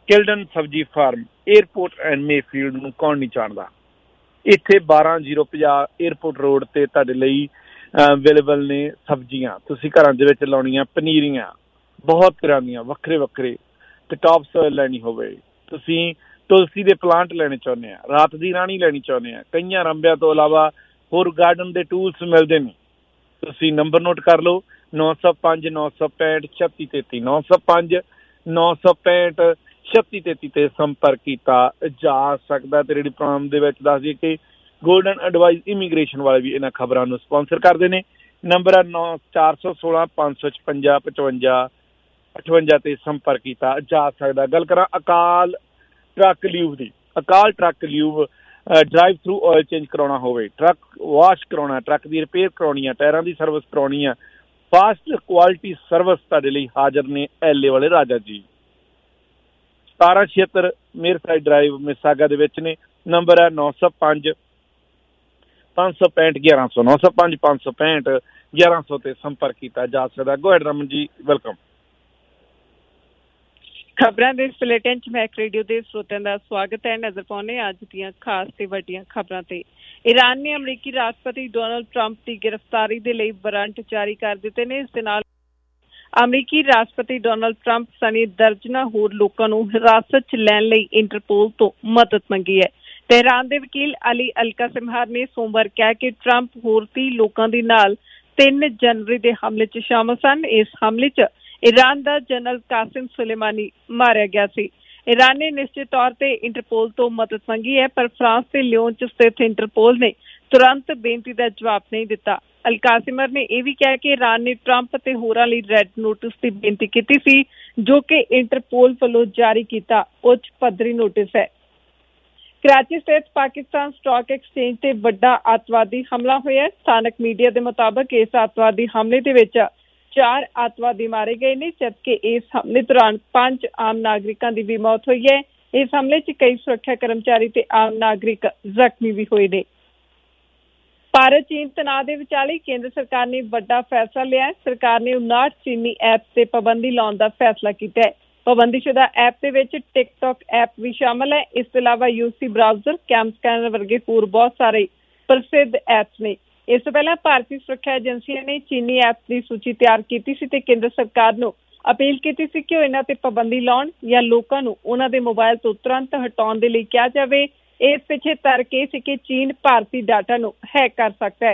[SPEAKER 2] ਕਿਲਡਨ ਸਬਜ਼ੀ ਫਾਰਮ ਏਅਰਪੋਰਟ ਐਂਡ ਮੇਫੀਲਡ ਨੂੰ ਕੌਣ ਨਹੀਂ ਜਾਣਦਾ। ਇੱਥੇ 12050 ਏਅਰਪੋਰਟ ਰੋਡ ਤੇ ਤੁਹਾਡੇ ਲਈ ਅਵੇਲੇਬਲ ਨੇ ਸਬਜ਼ੀਆਂ। ਤੁਸੀਂ ਘਰਾਂ ਦੇ ਵਿੱਚ ਲਾਉਣੀਆਂ ਪਨੀਰੀਆਂ ਬਹੁਤ ਤਰ੍ਹਾਂ ਦੀਆਂ ਵੱਖਰੇ ਵੱਖਰੇ, ਤੇ ਟੌਪ ਸੋਇਲ ਲੈਣੀ ਹੋਵੇ, ਤੁਸੀਂ ਤੁਲਸੀ ਦੇ ਪਲਾਂਟ ਲੈਣੇ ਚਾਹੁੰਦੇ ਆ, ਰਾਤ ਦੀ ਰਾਣੀ ਲੈਣੀ ਚਾਹੁੰਦੇ ਆ, ਕਈਆਂ ਰੰਬਿਆਂ ਤੋਂ ਇਲਾਵਾ ਹੋਰ ਗਾਰਡਨ ਦੇ ਟੂਲਸ ਮਿਲਦੇ ਨੇ। ਤੁਸੀਂ ਨੰਬਰ ਨੋਟ ਕਰ ਲਓ 905 965 3633 905 965 3633 ਤੇ ਸੰਪਰਕ ਕੀਤਾ ਜਾ ਸਕਦਾ। ਤੇ ਰੇਡੀ ਪ੍ਰੋਗਰਾਮ ਦੇ ਵਿੱਚ ਦੱਸ ਦਈਏ ਕਿ ਗੋਲਡਨ ਐਡਵਾਈਜ਼ ਇਮੀਗ੍ਰੇਸ਼ਨ ਵਾਲੇ ਵੀ ਇਹਨਾਂ ਖਬਰਾਂ ਨੂੰ ਸਪਾਂਸਰ ਕਰਦੇ ਨੇ। ਨੰਬਰ ਹੈ 416 556 55 58 ਤੇ ਸੰਪਰਕ ਕੀਤਾ ਜਾ ਸਕਦਾ। ਗੱਲ ਕਰਾਂ ਅਕਾਲ ਟਰੱਕ ਲੀਵ ਦੀ। Akal truck lube drive through oil change ਕਰਾਉਣਾ ਹੋਵੇ, ਟਰੱਕ ਵਾਸ਼ ਕਰਾਉਣਾ, ਟਰੱਕ ਦੀ ਰਿਪੇਅਰ ਕਰਾਉਣੀ ਆ, ਟਾਇਰਾਂ ਦੀ ਸਰਵਿਸ ਕਰਾਉਣੀ ਆ, ਫਾਸਟ ਕੁਆਲਿਟੀ ਸਰਵਿਸ ਤੁਹਾਡੇ ਲਈ ਹਾਜ਼ਰ ਨੇ ਐਲੇ ਵਾਲੇ ਰਾਜਾ ਜੀ। 1776 ਮੇਰ ਸਾਈਡ ਡਰਾਈਵ ਮਿਸਾਗਾ ਦੇ ਵਿੱਚ ਨੇ। ਨੰਬਰ ਹੈ 905 565 1100 905 565 1100 ਤੇ ਸੰਪਰਕ ਕੀਤਾ ਜਾ ਸਕਦਾ। Go ahead Raman ji, welcome.
[SPEAKER 12] ਖਬਰਾਂ ਦੇ ਇਸ ਬੁਲੇਟਿਨ 'ਚ ਮੈਕ ਰੇਡੀਓ ਦੇ ਸਰੋਤਿਆਂ ਦਾ ਸਵਾਗਤ ਹੈ। ਨਜ਼ਰ ਪਾਉਂਦੇ ਅੱਜ ਦੀਆਂ ਖਾਸ ਤੇ ਵੱਡੀਆਂ ਖਬਰਾਂ ਤੇ। ਈਰਾਨ ਨੇ ਅਮਰੀਕੀ ਰਾਸ਼ਟਰਪਤੀ ਡੋਨਾਲਡ ਟਰੰਪ ਦੀ ਗ੍ਰਿਫਤਾਰੀ ਦੇ ਲਈ ਵਾਰੰਟ ਜਾਰੀ ਕਰ ਦਿੱਤੇ ਨੇ। ਇਸ ਦੇ ਨਾਲ ਅਮਰੀਕੀ ਰਾਸ਼ਟਰਪਤੀ ਡੋਨਾਲਡ ਟਰੰਪ ਸਣੇ ਦਰਜਨਾਂ ਹੋਰ ਲੋਕਾਂ ਨੂੰ ਹਿਰਾਸਤ 'ਚ ਲੈਣ ਲਈ ਇੰਟਰਪੋਲ ਤੋਂ ਮਦਦ ਮੰਗੀ ਹੈ। ਤਹਿਰਾਨ ਦੇ ਵਕੀਲ ਅਲੀ ਅਲਕਾਸਿਮਹਾਰ ਨੇ ਸੋਮਵਾਰ ਕਿਹਾ ਕਿ ਟਰੰਪ ਹੋਰ 30 ਲੋਕਾਂ ਦੇ ਨਾਲ 3 ਜਨਵਰੀ ਦੇ ਹਮਲੇ 'ਚ ਸ਼ਾਮਲ ਸਨ। ਇਸ ਹਮਲੇ 'ਚ ਈਰਾਨ ਦਾ ਜਨਰਲ ਕਾਸਿਮ ਸੁਲੇਮਾਨੀ ਮਾਰਿਆ ਗਿਆ ਸੀ। ਈਰਾਨ ਨੇ ਨਿਸ਼ਚਿਤ ਤੌਰ ਤੇ ਇੰਟਰਪੋਲ ਤੋਂ ਮਦਦ ਮੰਗੀ ਹੈ, ਪਰ ਫਰਾਂਸ ਤੇ ਲਿਓਨ 'ਚ ਸਥਿਤ ਇੰਟਰਪੋਲ ਨੇ ਤੁਰੰਤ ਬੇਨਤੀ ਦਾ ਜਵਾਬ ਨਹੀਂ ਦਿੱਤਾ। ਅਲਕਾਸਿਮਰ ਨੇ ਇਹ ਵੀ ਕਿਹਾ ਕਿ ਈਰਾਨ ਨੇ ਟਰੰਪ ਅਤੇ ਹੋਰਾਂ ਲਈ ਰੈੱਡ ਨੋਟਿਸ ਦੀ ਬੇਨਤੀ ਕੀਤੀ ਸੀ, ਜੋ ਕਿ ਇੰਟਰਪੋਲ ਵੱਲੋਂ ਜਾਰੀ ਕੀਤਾ ਉੱਚ ਪੱਧਰੀ ਨੋਟਿਸ ਹੈ। ਕਰਾਚੀ ਸਥਿਤ ਪਾਕਿਸਤਾਨ ਸਟਾਕ ਐਕਸਚੇਂਜ ਤੇ ਵੱਡਾ ਅੱਤਵਾਦੀ ਹਮਲਾ ਹੋਇਆ। ਸਥਾਨਕ ਮੀਡੀਆ ਦੇ ਮੁਤਾਬਕ ਇਸ ਅੱਤਵਾਦੀ ਹਮਲੇ ਦੇ ਵਿੱਚ 4 ਅੱਤਵਾਦੀ ਮਾਰੇ ਗਏ ਨੇ, ਜਦਕਿ ਇਸ ਹਮਲੇ ਦੌਰਾਨ 5 ਆਮ ਨਾਗਰਿਕਾਂ ਦੀ ਵੀ ਮੌਤ ਹੋਈ ਹੈ। ਇਸ ਹਮਲੇ 'ਚ ਕਈ ਸੁਰੱਖਿਆ ਕਰਮਚਾਰੀ ਤੇ ਆਮ ਨਾਗਰਿਕ ਜ਼ਖਮੀ ਵੀ ਹੋਏ ਨੇ। ਭਾਰਤ ਚੀਨ ਤਣਾਅ ਦੇ ਵਿਚਾਲੇ ਕੇਂਦਰ ਸਰਕਾਰ ਨੇ ਵੱਡਾ ਫੈਸਲਾ ਲਿਆ। ਸਰਕਾਰ ਨੇ 59 ਚੀਨੀ ਐਪ ਤੇ ਪਾਬੰਦੀ ਲਾਉਣ ਦਾ ਫੈਸਲਾ ਕੀਤਾ ਹੈ। ਪਾਬੰਦੀਸ਼ੁਦਾ ਐਪ ਦੇ ਵਿੱਚ ਟਿਕਟੌਕ ਐਪ ਵੀ ਸ਼ਾਮਲ ਹੈ। ਇਸ ਤੋਂ ਇਲਾਵਾ ਯੂਸੀ ਬਰਾਊਜ਼ਰ, ਕੈਮ ਸਕੈਨਰ ਵਰਗੇ ਹੋਰ ਬਹੁਤ ਸਾਰੇ ਪ੍ਰਸਿੱਧ ਐਪਸ ਨੇ। ਇਸ ਤੋਂ ਪਹਿਲਾਂ ਭਾਰਤੀ ਸੁਰੱਖਿਆ ਏਜੰਸੀਆਂ ਨੇ ਚੀਨੀ ਐਪ ਦੀ ਸੂਚੀ ਤਿਆਰ ਕੀਤੀ ਸੀ ਤੇ ਕੇਂਦਰ ਸਰਕਾਰ ਨੂੰ ਅਪੀਲ ਕੀਤੀ ਸੀ ਕਿ ਉਹ ਇਹਨਾਂ ਤੇ ਪਾਬੰਦੀ ਲਾਉਣ ਜਾਂ ਲੋਕਾਂ ਨੂੰ ਉਹਨਾਂ ਦੇ ਮੋਬਾਈਲ ਤੋਂ ਤੁਰੰਤ ਹਟਾਉਣ ਦੇ ਲਈ ਕਿਹਾ ਜਾਵੇ। ਇਸ ਪਿੱਛੇ ਤਰਕ ਇਹ ਸੀ ਕਿ ਚੀਨ ਭਾਰਤੀ ਡਾਟਾ ਨੂੰ ਹੈਕ ਕਰ ਸਕਦਾ ਹੈ।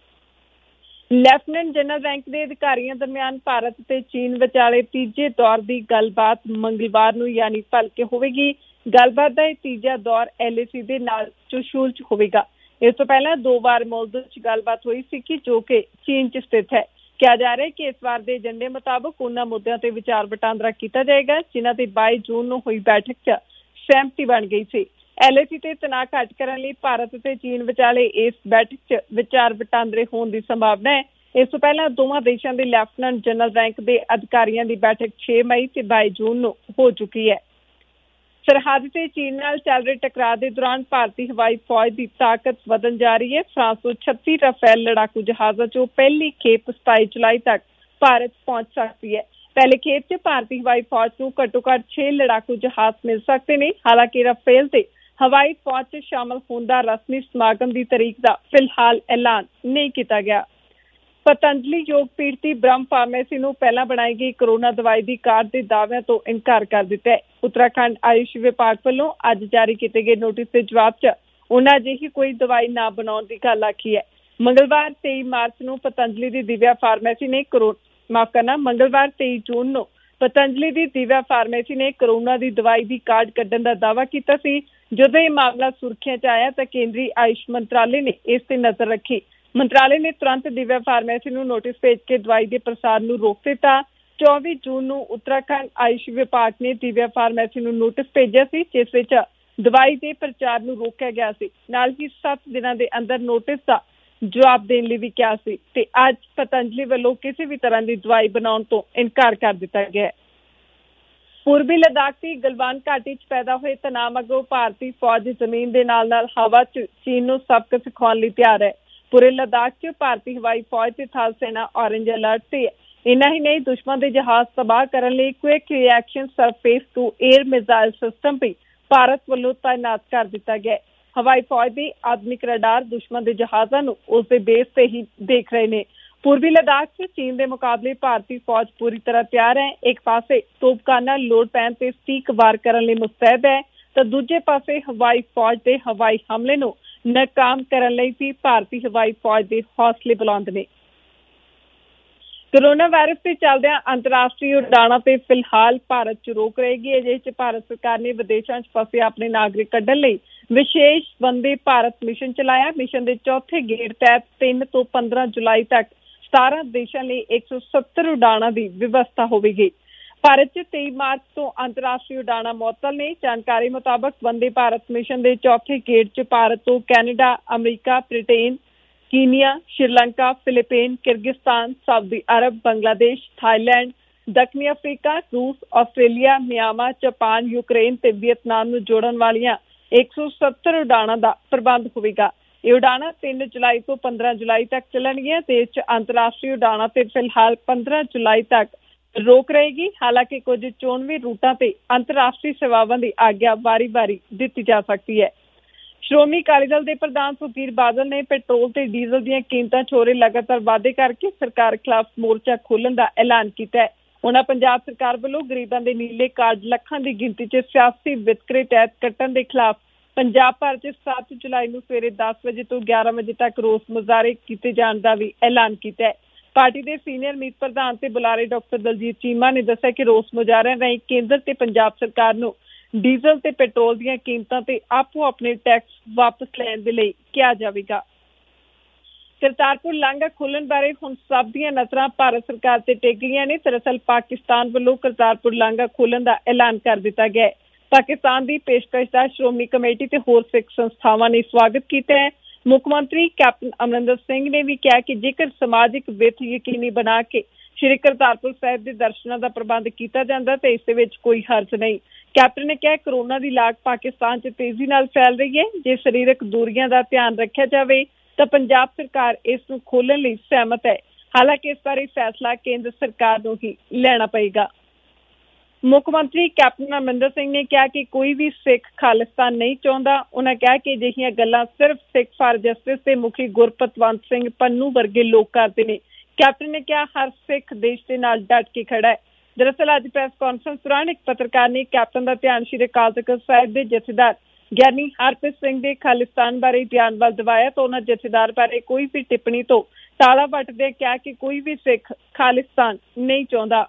[SPEAKER 12] ਲੈਫਟੀਨੈਂਟ ਜਨਰਲ ਰੈਂਕ ਦੇ ਅਧਿਕਾਰੀਆਂ ਦਰਮਿਆਨ ਭਾਰਤ ਤੇ ਚੀਨ ਵਿਚਾਲੇ ਤੀਜੇ ਦੌਰ ਦੀ ਗੱਲਬਾਤ ਮੰਗਲਵਾਰ ਨੂੰ ਯਾਨੀ ਭਲਕੇ ਹੋਵੇਗੀ। ਗੱਲਬਾਤ ਦਾ ਇਹ ਤੀਜਾ ਦੌਰ LAC ਦੇ ਨਾਲ ਚੁਸ਼ੂਲ 'ਚ ਹੋਵੇਗਾ। ਇਸ ਤੋਂ ਪਹਿਲਾਂ 2 ਵਾਰ ਮੋਲਦੋ 'ਚ ਗੱਲਬਾਤ ਹੋਈ ਸੀ ਕਿ ਜੋ ਕਿ ਚੀਨ 'ਚ ਸਥਿਤ ਹੈ। ਕਿਹਾ ਜਾ ਰਿਹਾ ਹੈ ਕਿ ਇਸ ਵਾਰ ਦੇ ਏਜੰਡੇ ਮੁਤਾਬਕ ਉਹਨਾਂ ਮੁੱਦਿਆਂ ਤੇ ਵਿਚਾਰ ਵਟਾਂਦਰਾ ਕੀਤਾ ਜਾਏਗਾ ਜਿਨ੍ਹਾਂ ਤੇ 22 ਜੂਨ ਨੂੰ ਹੋਈ ਬੈਠਕ 'ਚ ਸਹਿਮਤੀ ਬਣ ਗਈ ਸੀ। LAC ਤੇ ਤਣਾਅ ਘੱਟ ਕਰਨ ਲਈ ਭਾਰਤ ਅਤੇ ਚੀਨ ਵਿਚਾਲੇ ਇਸ ਬੈਠਕ 'ਚ ਵਿਚਾਰ ਵਟਾਂਦਰੇ ਹੋਣ ਦੀ ਸੰਭਾਵਨਾ ਹੈ। ਇਸ ਤੋਂ ਪਹਿਲਾਂ ਦੋਵਾਂ ਦੇਸ਼ਾਂ ਦੇ ਲੈਫਟੀਨੈਂਟ ਜਨਰਲ ਰੈਂਕ ਦੇ ਅਧਿਕਾਰੀਆਂ ਦੀ ਬੈਠਕ 6 ਮਈ ਤੇ 22 ਜੂਨ ਨੂੰ ਹੋ ਚੁੱਕੀ ਹੈ। ਸਰਹੱਦ ਤੇ ਚੀਨ ਨਾਲ ਚੱਲ ਰਹੇ ਟਕਰਾਅ ਦੇ ਦੌਰਾਨ ਭਾਰਤੀ ਹਵਾਈ ਫੌਜ ਦੀ ਤਾਕਤ ਵਧਣ ਜਾ ਰਹੀ ਹੈ। ਫਰਾਂਸ ਤੋਂ 36 ਰਾਫੇਲ ਲੜਾਕੂ ਜਹਾਜ਼ਾਂ 'ਚੋਂ ਪਹਿਲੀ ਖੇਪ 27 ਜੁਲਾਈ ਤੱਕ ਭਾਰਤ ਪਹੁੰਚ ਸਕਦੀ ਹੈ। ਪਹਿਲੇ ਖੇਪ 'ਚ ਭਾਰਤੀ ਹਵਾਈ ਫੌਜ ਨੂੰ ਘੱਟੋ ਘੱਟ 6 ਲੜਾਕੂ ਜਹਾਜ਼ ਮਿਲ ਸਕਦੇ ਨੇ। ਹਾਲਾਂਕਿ ਰਾਫੇਲ ਤੇ ਹਵਾਈ ਫੌਜ 'ਚ ਸ਼ਾਮਲ ਹੋਣ ਦਾ ਰਸਮੀ ਸਮਾਗਮ ਦੀ ਤਾਰੀਖ ਦਾ ਫਿਲਹਾਲ ਐਲਾਨ ਨਹੀਂ ਕੀਤਾ ਗਿਆ। ਪਤੰਜਲੀ ਯੋਗ ਪੀਠ ਦੀ ਬ੍ਰਹਮ ਫਾਰਮੇਸੀ ਨੂੰ ਪਹਿਲਾਂ ਬਣਾਈ ਗਈ ਕੋਰੋਨਾ ਦਵਾਈ ਦੀ ਕਾਢ ਦੇ ਦਾਅਵਿਆਂ ਤੋਂ ਇਨਕਾਰ ਕਰ ਦਿੱਤਾ ਹੈ। ਉੱਤਰਾਖੰਡ ਆਯੁਸ਼ ਵਿਭਾਗ ਵੱਲੋਂ ਅੱਜ ਜਾਰੀ ਕੀਤੇ ਗਏ ਨੋਟਿਸ ਦੇ ਜਵਾਬ 'ਚ ਉਹਨਾਂ ਅਜਿਹੀ ਕੋਈ ਦਵਾਈ ਨਾ ਬਣਾਉਣ ਦੀ ਗੱਲ ਆਖੀ ਹੈ। ਮੰਗਲਵਾਰ 23 ਮਾਰਚ ਨੂੰ ਪਤੰਜਲੀ ਦੀ ਦਿਵਿਆ ਫਾਰਮੇਸੀ ਨੇ ਮੰਗਲਵਾਰ 23 ਜੂਨ ਨੂੰ ਪਤੰਜਲੀ ਦੀ ਦਿਵਿਆ ਫਾਰਮੇਸੀ ਨੇ ਕੋਰੋਨਾ ਦੀ ਦਵਾਈ ਦੀ ਕਾਢ ਕੱਢਣ ਦਾ ਦਾਅਵਾ ਕੀਤਾ ਸੀ। ਜਦੋਂ ਇਹ ਮਾਮਲਾ ਸੁਰਖੀਆਂ 'ਚ ਆਇਆ ਤਾਂ ਕੇਂਦਰੀ ਆਯੁਸ਼ ਮੰਤਰਾਲੇ ਨੇ ਇਸ ਤੇ ਨਜ਼ਰ ਰੱਖੀ। ਮੰਤਰਾਲੇ ਨੇ ਤੁਰੰਤ ਦਿਵਿਆ ਫਾਰਮੇਸੀ ਨੂੰ ਨੋਟਿਸ ਭੇਜ ਕੇ ਦਵਾਈ ਦੇ ਪ੍ਰਸਾਰ ਨੂੰ ਰੋਕ ਦਿੱਤਾ। 24 ਜੂਨ ਨੂੰ ਉੱਤਰਾਖੰਡ ਆਯੁਸ਼ ਵਿਭਾਗ ਨੇ ਦਿਵਿਆ ਫਾਰਮੇਸੀ ਨੂੰ ਨੋਟਿਸ ਭੇਜਿਆ ਸੀ ਜਿਸ ਵਿੱਚ ਦਵਾਈ ਦੇ ਪ੍ਰਚਾਰ ਨੂੰ ਰੋਕਿਆ ਗਿਆ ਸੀ। ਨਾਲ ਹੀ 7 ਦਿਨਾਂ ਦੇ ਅੰਦਰ ਨੋਟਿਸ ਦਾ ਜਵਾਬ ਦੇਣ ਲਈ ਵੀ ਕਿਹਾ ਸੀ ਤੇ ਅੱਜ ਪਤੰਜਲੀ ਵੱਲੋਂ ਕਿਸੇ ਵੀ ਤਰ੍ਹਾਂ ਦੀ ਦਵਾਈ ਬਣਾਉਣ ਤੋਂ ਇਨਕਾਰ ਕਰ ਦਿੱਤਾ ਗਿਆ ਹੈ। ਪੂਰਬੀ ਲੱਦਾਖ ਦੀ ਗਲਵਾਨ ਘਾਟੀ 'ਚ ਪੈਦਾ ਹੋਏ ਤਣਾਅ ਮਗਰੋਂ ਭਾਰਤੀ ਫੌਜ ਜ਼ਮੀਨ ਦੇ ਨਾਲ ਨਾਲ ਹਵਾ 'ਚ ਚੀਨ ਨੂੰ ਸਬਕ ਸਿਖਾਉਣ ਲਈ ਤਿਆਰ ਹੈ। ਪੂਰੇ ਲੱਦਾਖ 'ਚ ਭਾਰਤੀ ਹਵਾਈ ਫੌਜ ਤੇ ਥਲ ਸੈਨਾ ਔਰੇਂਜ ਅਲਰਟ ਤੇ ਇੰਨਾ ਹੀ ਨਹੀਂ, ਦੁਸ਼ਮਣ ਦੇ ਜਹਾਜ਼ ਤਬਾਹ ਕਰਨ ਲਈ quick reaction surface to air missile system ਵੀ ਭਾਰਤ ਵੱਲੋਂ ਤਾਇਨਾਤ ਕਰ ਦਿੱਤਾ ਗਿਆ। ਹਵਾਈ ਫੌਜ ਦੇ ਆਧੁਨਿਕ ਰਡਾਰ ਦੁਸ਼ਮਣ ਦੇ ਜਹਾਜ਼ਾਂ ਨੂੰ ਉਸਦੇ ਬੇਸ ਤੇ ਹੀ ਦੇਖ ਰਹੇ ਨੇ। ਪੂਰਬੀ ਲਦਾਖ 'ਚ ਚੀਨ ਦੇ ਮੁਕਾਬਲੇ ਭਾਰਤੀ ਫੌਜ ਪੂਰੀ ਤਰ੍ਹਾਂ ਤਿਆਰ ਹੈ। ਇੱਕ ਪਾਸੇ ਤੋਪਖਾਨਾ ਲੋੜ ਪੈਣ ਤੇ ਸਟੀਕ ਵਾਰ ਕਰਨ ਲਈ ਮੁਸਤੈਦ ਹੈ, ਤਾਂ ਦੂਜੇ ਪਾਸੇ ਹਵਾਈ ਫੌਜ ਦੇ ਹਵਾਈ ਹਮਲੇ ਨੂੰ ਨਾਕਾਮ ਕਰਨ ਲਈ ਵੀ ਭਾਰਤੀ ਹਵਾਈ ਫੌਜ ਦੇ ਹੌਸਲੇ ਬੁਲੰਦ ਨੇ। ਕੋਰੋਨਾ ਵਾਇਰਸ ਦੇ ਚੱਲਦਿਆਂ ਅੰਤਰਰਾਸ਼ਟਰੀ ਉਡਾਣਾਂ ਤੇ ਫਿਲਹਾਲ ਭਾਰਤ 'ਚ ਰੋਕ ਰਹੇਗੀ। ਅਜਿਹੇ 'ਚ ਭਾਰਤ ਸਰਕਾਰ ਨੇ ਵਿਦੇਸ਼ਾਂ 'ਚ ਫਸੇ ਆਪਣੇ ਨਾਗਰਿਕ ਕੱਢਣ ਲਈ ਵਿਸ਼ੇਸ਼ ਵੰਦੇ ਭਾਰਤ ਮਿਸ਼ਨ ਚਲਾਇਆ। ਮਿਸ਼ਨ ਦੇ ਚੌਥੇ ਗੇੜ ਤਹਿਤ 3 ਤੋਂ 15 ਜੁਲਾਈ ਤੱਕ 17 ਦੇਸ਼ਾਂ ਲਈ 170 ਉਡਾਣਾਂ ਦੀ ਵਿਵਸਥਾ ਹੋਵੇਗੀ। ਭਾਰਤ 'ਚ 23 ਮਾਰਚ ਤੋਂ ਅੰਤਰਰਾਸ਼ਟਰੀ ਉਡਾਣਾਂ ਮੁਅੱਤਲ ਨੇ। ਜਾਣਕਾਰੀ ਮੁਤਾਬਕ ਵੰਦੇ ਭਾਰਤ ਮਿਸ਼ਨ ਦੇ ਚੌਥੇ ਗੇੜ 'ਚ ਭਾਰਤ ਤੋਂ ਕੈਨੇਡਾ, ਅਮਰੀਕਾ, Britain, Kenya, Sri Lanka, Philippine, Kyrgyzstan, ਸਾਊਦੀ ਅਰਬ, ਬੰਗਲਾਦੇਸ਼, ਥਾਈਲੈਂਡ, ਦੱਖਣੀ ਅਫਰੀਕਾ, ਰੂਸ, ਆਸਟ੍ਰੇਲੀਆ, ਮਿਆਂਮਾਰ, ਜਾਪਾਨ, ਯੂਕਰੇਨ ਤੇ ਵੀਅਤਨਾਮ ਨੂੰ ਜੋੜਨ ਵਾਲੀਆਂ 170 ਉਡਾਣਾਂ ਦਾ ਪ੍ਰਬੰਧ ਹੋਵੇਗਾ। ਇਹ ਉਡਾਣਾਂ 3 ਜੁਲਾਈ ਤੋਂ 15 ਜੁਲਾਈ ਤੱਕ ਚੱਲਣਗੀਆਂ। ਦੇਸ਼ 'ਚ ਅੰਤਰਰਾਸ਼ਟਰੀ ਉਡਾਣਾਂ ਤੇ ਫਿਲਹਾਲ 15 ਜੁਲਾਈ ਤੱਕ ਰੋਕ ਰਹੇਗੀ। ਹਾਲਾਂਕਿ ਕੁਝ ਚੋਣਵੇਂ ਰੂਟਾਂ ਤੇ ਅੰਤਰਰਾਸ਼ਟਰੀ ਸੇਵਾਵਾਂ ਦੀ ਆਗਿਆ ਵਾਰੀ-ਵਾਰੀ ਦਿੱਤੀ ਜਾ ਸਕਦੀ ਹੈ। ਸ਼੍ਰੋਮਣੀ ਅਕਾਲੀ ਦਲ ਦੇ ਪ੍ਰਧਾਨ ਸੁਖਬੀਰ ਬਾਦਲ ਨੇ ਪੈਟਰੋਲ ਤੇ ਡੀਜ਼ਲ ਦੀਆਂ ਕੀਮਤਾਂ 'ਚ ਹੋ ਰਹੇ ਲਗਾਤਾਰ ਵਾਧੇ ਕਰਕੇ ਸਰਕਾਰ ਖਿਲਾਫ ਮੋਰਚਾ ਖੋਲ੍ਹਣ ਦਾ ਐਲਾਨ ਕੀਤਾ ਹੈ। ਉਹਨਾਂ ਪੰਜਾਬ ਸਰਕਾਰ ਵੱਲੋਂ ਗਰੀਬਾਂ ਦੇ ਨੀਲੇ ਕਾਰਡ ਲੱਖਾਂ ਦੀ ਗਿਣਤੀ 'ਚ ਸਿਆਸੀ ਵਿਤਕਰੇ ਤਹਿਤ ਕੱਟਣ ਦੇ ਖਿਲਾਫ ਪੰਜਾਬ ਭਰ 'ਚ 7 ਜੁਲਾਈ ਨੂੰ ਸਵੇਰੇ 10 ਵਜੇ ਤੋਂ 11 ਵਜੇ ਤੱਕ ਰੋਸ ਮੁਜ਼ਾਹਰੇ ਕੀਤੇ ਜਾਣ ਦਾ ਵੀ ਐਲਾਨ ਕੀਤਾ ਹੈ। ਪਾਰਟੀ ਦੇ ਸੀਨੀਅਰ ਮੀਤ ਪ੍ਰਧਾਨ ਤੇ ਬੁਲਾਰੇ ਡਾਕਟਰ ਦਲਜੀਤ ਚੀਮਾ ਨੇ ਦੱਸਿਆ ਕਿ ਰੋਸ ਮੁਜ਼ਾਹਰਿਆਂ ਰਾਹੀਂ ਕੇਂਦਰ ਤੇ ਪੰਜਾਬ ਸਰਕਾਰ ਨੂੰ ਡੀਜ਼ਲ ਤੇ ਪੈਟਰੋਲ ਦੀਆਂ ਕੀਮਤਾਂ ਤੇ ਆਪੋ ਆਪਣੇ ਟੈਕਸ ਵਾਪਸ ਲੈਣ ਦੇ ਲਈ ਕਿਹਾ ਜਾਵੇਗਾ। ਕਰਤਾਰਪੁਰ ਲਾਂਘਾ ਖੋਲ੍ਹਣ ਬਾਰੇ ਹੁਣ ਸਭ ਦੀਆਂ ਨਜ਼ਰਾਂ ਭਾਰਤ ਸਰਕਾਰ ਤੇ ਟਿਕ ਗਈਆਂ ਨੇ। ਦਰਅਸਲ ਪਾਕਿਸਤਾਨ ਵੱਲੋਂ ਕਰਤਾਰਪੁਰ ਲਾਂਘਾ ਖੋਲ੍ਹਣ ਦਾ ਐਲਾਨ ਕਰ ਦਿੱਤਾ ਗਿਆ ਹੈ। ਪਾਕਿਸਤਾਨ ਦੀ ਪੇਸ਼ਕਸ਼ ਦਾ ਸ਼੍ਰੋਮਣੀ ਕਮੇਟੀ ਤੇ ਹੋਰ ਸਿੱਖ ਸੰਸਥਾਵਾਂ ਨੇ ਸਵਾਗਤ ਕੀਤਾ ਹੈ। ਮੁੱਖ ਮੰਤਰੀ ਕੈਪਟਨ ਅਮਰਿੰਦਰ ਸਿੰਘ ਨੇ ਵੀ ਕਿਹਾ ਕਿ ਜੇਕਰ ਸਮਾਜਿਕ ਵਿੱਥ ਯਕੀਨੀ ਬਣਾ ਕੇ ਸ਼੍ਰੀ ਕਰਤਾਰਪੁਰ ਸਾਹਿਬ ਦੇ ਦਰਸ਼ਨਾਂ ਦਾ ਪ੍ਰਬੰਧ ਕੀਤਾ ਜਾਂਦਾ ਤਾਂ ਇਸ ਦੇ ਵਿੱਚ ਕੋਈ ਹਰਜ ਨਹੀਂ। ਕੈਪਟਨ ਨੇ ਕਿਹਾ ਕੋਰੋਨਾ ਦੀ ਲਾਗ ਪਾਕਿਸਤਾਨ 'ਚ ਤੇਜ਼ੀ ਨਾਲ ਫੈਲ ਰਹੀ ਹੈ। ਜੇ ਸਰੀਰਕ ਦੂਰੀਆਂ ਦਾ ਧਿਆਨ ਰੱਖਿਆ ਜਾਵੇ ਤਾਂ ਪੰਜਾਬ ਸਰਕਾਰ ਇਸ ਨੂੰ ਖੋਲ੍ਹਣ ਲਈ ਸਹਿਮਤ ਹੈ। ਹਾਲਾਂਕਿ ਇਸ ਬਾਰੇ ਫੈਸਲਾ ਕੇਂਦਰ ਸਰਕਾਰ ਨੂੰ ਹੀ ਲੈਣਾ ਪਏਗਾ। ਮੁੱਖ ਮੰਤਰੀ ਕੈਪਟਨ ਅਮਰਿੰਦਰ ਸਿੰਘ ਨੇ ਕਿਹਾ ਕਿ ਕੋਈ ਵੀ ਸਿੱਖ ਖਾਲਿਸਤਾਨ ਨਹੀਂ ਚਾਹੁੰਦਾ। ਉਹਨਾਂ ਕਿਹਾ ਕਿ ਅਜਿਹੀਆਂ ਗੱਲਾਂ ਸਿਰਫ ਸਿੱਖ ਫਾਰ ਜਸਟਿਸ ਦੇ ਮੁਖੀ ਗੁਰਪਤਵੰਤ ਸਿੰਘ ਪੰਨੂ ਵਰਗੇ ਲੋਕ ਕਰਦੇ ਨੇ। ਕੈਪਟਨ ਨੇ ਕਿਹਾ ਹਰ ਸਿੱਖ ਦੇਸ਼ ਦੇ ਨਾਲ ਡਟ ਕੇ ਖੜਾ ਹੈ। ਦਰਅਸਲ ਅੱਜ ਪ੍ਰੈਸ ਕਾਨਫਰੰਸ ਦੌਰਾਨ ਇੱਕ ਪੱਤਰਕਾਰ ਨੇ ਕੈਪਟਨ ਦਾ ਧਿਆਨ ਸ਼੍ਰੀ ਅਕਾਲ ਤਖ਼ਤ ਸਾਹਿਬ ਦੇ ਜਥੇਦਾਰ ਗਿਆਨੀ ਹਰਪ੍ਰੀਤ ਸਿੰਘ ਦੇ ਖਾਲਿਸਤਾਨ ਬਾਰੇ ਬਿਆਨ ਵੱਲ ਦਿਵਾਇਆ ਤਾਂ ਉਹਨਾਂ ਜਥੇਦਾਰ ਬਾਰੇ ਕੋਈ ਵੀ ਟਿੱਪਣੀ ਤੋਂ ਟਾਲਾ ਵੱਟਦੇ ਕਿਹਾ ਕਿ ਕੋਈ ਵੀ ਸਿੱਖ ਖਾਲਿਸਤਾਨ ਨਹੀਂ ਚਾਹੁੰਦਾ।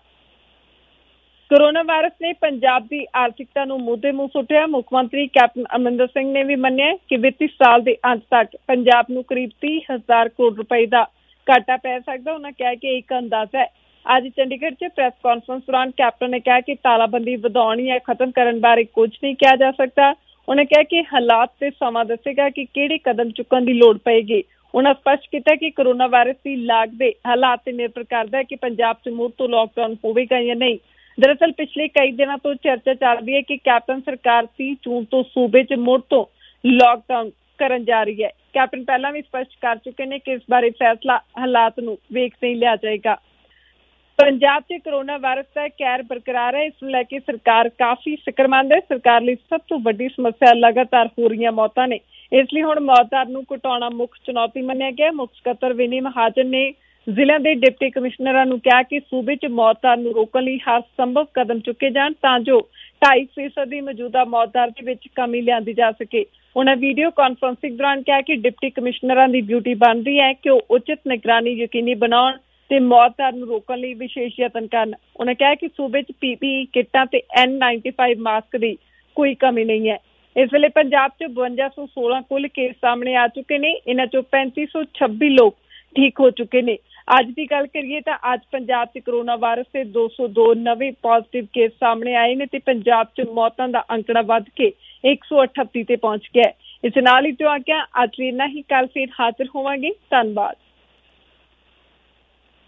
[SPEAKER 12] ਕੋਰੋਨਾ ਵਾਇਰਸ ਨੇ ਪੰਜਾਬ ਦੀ ਆਰਥਿਕਤਾ ਨੂੰ ਮੂੰਹ ਮੂੰਹ ਸੁੱਟਿਆ। ਮੁੱਖ ਮੰਤਰੀ ਕੈਪਟਨ ਅਮਰਿੰਦਰ ਸਿੰਘ ਨੇ ਵੀ ਮੰਨਿਆ ਕਿ ਵਿੱਤੀ ਸਾਲ ਦੇ ਅੰਤ ਤੱਕ ਪੰਜਾਬ ਨੂੰ ਕਰੀਬ 30,000 ਕਰੋੜ ਰੁਪਏ ਦਾ ਘਾਟਾ ਪੈ ਸਕਦਾ। ਉਹਨਾਂ ਕਿਹਾ ਕਿ ਇੱਕ ਅੰਦਾਜ਼ਾ ਹੈ। ਅੱਜ ਚੰਡੀਗੜ੍ਹ 'ਚ ਪ੍ਰੈਸ ਕਾਨਫਰੰਸ ਦੌਰਾਨ ਕੈਪਟਨ ਨੇ ਕਿਹਾ ਕਿ ਤਾਲਾਬੰਦੀ ਵਧਾਉਣ ਜਾਂ ਖਤਮ ਕਰਨ ਬਾਰੇ ਕੁਝ ਨਹੀਂ ਕਿਹਾ ਜਾ ਸਕਦਾ। ਉਹਨਾਂ ਕਿਹਾ ਕਿ ਹਾਲਾਤ ਤੇ ਸਮਾਂ ਦੱਸੇਗਾ ਕਿ ਕਿਹੜੇ ਕਦਮ ਚੁੱਕਣ ਦੀ ਲੋੜ ਪਏਗੀ। ਉਹਨਾਂ ਸਪਸ਼ਟ ਕੀਤਾ ਕਿ ਕੋਰੋਨਾ ਵਾਇਰਸ ਦੀ ਲਾਗ ਦੇ ਹਾਲਾਤ ਤੇ ਨਿਰਭਰ ਕਰਦਾ ਹੈ ਕਿ ਪੰਜਾਬ 'ਚ ਮੁੜ ਤੋਂ ਲਾਕਡਾਊਨ ਹੋਵੇਗਾ ਜਾਂ ਨਹੀਂ। ਦਰਅਸਲ ਪਿਛਲੇ ਕਈ ਦਿਨਾਂ ਤੋਂ ਚਰਚਾ ਚੱਲ ਰਹੀ ਹੈ ਕਿ ਕੈਪਟਨ ਸਰਕਾਰ 30 ਜੂਨ ਤੋਂ ਸੂਬੇ 'ਚ ਮੁੜ ਤੋਂ ਲਾਕਡਾਊਨ ਕਰਨ ਜਾ ਰਹੀ ਹੈ। ਕੈਪਟਨ ਪਹਿਲਾਂ ਵੀ ਸਪਸ਼ਟ ਕਰ ਚੁੱਕੇ ਨੇ ਕਿ ਇਸ ਬਾਰੇ ਫੈਸਲਾ ਹਾਲਾਤ ਨੂੰ ਵੇਖਦੇ ਹੀ ਲਿਆ ਜਾਏਗਾ। ਪੰਜਾਬ 'ਚ ਕੋਰੋਨਾ ਵਾਇਰਸ ਦਾ ਕਹਿਰ ਬਰਕਰਾਰ ਹੈ। ਇਸ ਨੂੰ ਲੈ ਕੇ ਸਰਕਾਰ ਕਾਫੀ ਫਿਕਰਮੰਦ ਹੈ। ਸਰਕਾਰ ਲਈ ਸਭ ਤੋਂ ਵੱਡੀ ਸਮੱਸਿਆ ਲਗਾਤਾਰ ਹੋ ਰਹੀਆਂ ਮੌਤਾਂ ਨੇ। ਇਸ ਲਈ ਹੁਣ ਮੌਤ ਦਰ ਨੂੰ ਘਟਾਉਣਾ ਮੁੱਖ ਚੁਣੌਤੀ ਮੰਨਿਆ ਗਿਆ। ਮੁੱਖ ਸਕੱਤਰ ਵਿਨੀ ਮਹਾਜਨ ਨੇ ਜ਼ਿਲ੍ਹਿਆਂ ਦੇ ਡਿਪਟੀ ਕਮਿਸ਼ਨਰਾਂ ਨੂੰ ਕਿਹਾ ਕਿ ਸੂਬੇ 'ਚ ਮੌਤ ਦਰ ਨੂੰ ਰੋਕਣ ਲਈ ਹਰ ਸੰਭਵ ਕਦਮ ਚੁੱਕੇ ਜਾਣ ਤਾਂ ਜੋ 2.5% ਦੀ ਮੌਜੂਦਾ ਮੌਤ ਦਰ ਦੇ ਵਿੱਚ ਕਮੀ ਲਿਆਂਦੀ ਜਾ ਸਕੇ। ਉਹਨਾਂ ਵੀਡੀਓ ਕਾਨਫਰੰਸਿੰਗ ਦੌਰਾਨ ਕਿਹਾ ਕਿ ਡਿਪਟੀ ਕਮਿਸ਼ਨਰਾਂ ਦੀ ਡਿਊਟੀ ਬਣਦੀ ਹੈ ਕਿ ਉਹ ਉਚਿਤ ਨਿਗਰਾਨੀ ਯਕੀਨੀ ਬਣਾਉਣ ਤੇ ਮੌਤ ਦਰ ਨੂੰ ਰੋਕਣ ਲਈ ਵਿਸ਼ੇਸ਼ ਯਤਨ ਕਰਨ। ਉਹਨਾਂ ਕਿਹਾ ਕਿ ਸੂਬੇ 'ਚ PPE ਕਿੱਟਾਂ ਤੇ N95 ਮਾਸਕ ਦੀ ਕੋਈ ਕਮੀ ਨਹੀਂ ਹੈ। ਇਸ ਵੇਲੇ ਪੰਜਾਬ 'ਚ 5216 ਕੁੱਲ ਕੇਸ ਸਾਹਮਣੇ ਆ ਚੁੱਕੇ ਨੇ। ਇਹਨਾਂ 'ਚੋਂ 3526 ਲੋਕ ਠੀਕ ਹੋ ਚੁੱਕੇ ਨੇ। ਅੱਜ ਦੀ ਗੱਲ ਕਰੀਏ ਤਾਂ ਅੱਜ ਪੰਜਾਬ 'ਚ ਕੋਰੋਨਾ ਵਾਇਰਸ ਦੇ 202 ਨਵੇਂ ਪੋਜ਼ਿਟਿਵ ਕੇਸ ਸਾਹਮਣੇ ਆਏ ਨੇ ਤੇ ਪੰਜਾਬ 'ਚ ਮੌਤਾਂ ਦਾ ਅੰਕੜਾ ਵੱਧ ਕੇ 138 ਤੇ ਪਹੁੰਚ ਗਿਆ। ਇਸ ਨਾਲ ਹੀ ਜੋ ਆ ਗਿਆ ਅੱਜ ਵੀ ਇੰਨਾ ਹੀ। ਕੱਲ ਫਿਰ ਹਾਜ਼ਰ ਹੋਵਾਂਗੇ। ਧੰਨਵਾਦ।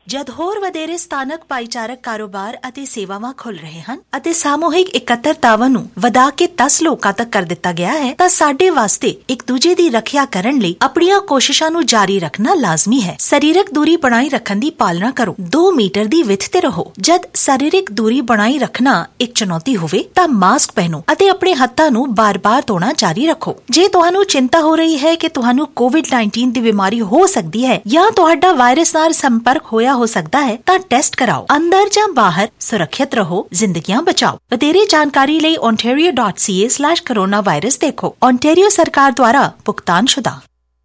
[SPEAKER 6] ਜਦ ਹੋਰ ਵਧੇਰੇ ਸਥਾਨਕ ਭਾਈਚਾਰਕ ਕਾਰੋਬਾਰ ਅਤੇ ਸੇਵਾਵਾਂ ਖੁੱਲ ਰਹੇ ਹਨ ਅਤੇ ਸਾਮੂਹਿਕ ਇਕੱਤਰਤਾਵਾਂ ਨੂੰ ਵਧਾ ਕੇ 10 ਲੋਕਾਂ ਤੱਕ ਕਰ ਦਿੱਤਾ ਗਿਆ ਹੈ ਤਾਂ ਸਾਡੇ ਵਾਸਤੇ ਇੱਕ ਦੂਜੇ ਦੀ ਰੱਖਿਆ ਕਰਨ ਲਈ ਆਪਣੀਆਂ ਕੋਸ਼ਿਸ਼ਾਂ ਨੂੰ ਜਾਰੀ ਰੱਖਣਾ ਲਾਜ਼ਮੀ ਹੈ। ਸਰੀਰਕ ਦੂਰੀ ਬਣਾਈ ਰੱਖਣ ਦੀ ਪਾਲਣਾ ਕਰੋ। 2 ਮੀਟਰ ਦੀ ਵਿੱਥ ਤੇ ਰਹੋ। ਜਦ ਸਰੀਰਕ ਦੂਰੀ ਬਣਾਈ ਰੱਖਣਾ ਇੱਕ ਚੁਣੌਤੀ ਹੋਵੇ ਤਾਂ ਮਾਸਕ ਪਹਿਨੋ ਅਤੇ ਆਪਣੇ ਹੱਥਾਂ ਨੂੰ ਬਾਰ-ਬਾਰ ਧੋਣਾ ਜਾਰੀ ਰੱਖੋ। ਜੇ ਤੁਹਾਨੂੰ ਚਿੰਤਾ ਹੋ ਰਹੀ ਹੈ ਕਿ ਤੁਹਾਨੂੰ COVID-19 ਦੀ ਬਿਮਾਰੀ ਹੋ ਸਕਦੀ ਹੈ ਜਾਂ ਤੁਹਾਡਾ ਵਾਇਰਸ ਨਾਲ ਸੰਪਰਕ ਹੋਇਆ ਹੋ ਸਕਦਾ ਹੈ ਤਾਂ ਟੈਸਟ ਕਰਾਓ। ਅੰਦਰ ਜਾਂ ਬਾਹਰ ਸੁਰੱਖਿਅਤ ਰਹੋ, ਜ਼ਿੰਦਗੀਆਂ ਬਚਾਓ। ਵਧੇਰੇ ਜਾਣਕਾਰੀ ਲਈ ontario.ca/coronavirus ਦੇਖੋ। ontario ਸਰਕਾਰ ਦੁਆਰਾ ਭੁਗਤਾਨਸ਼ੁਦਾ।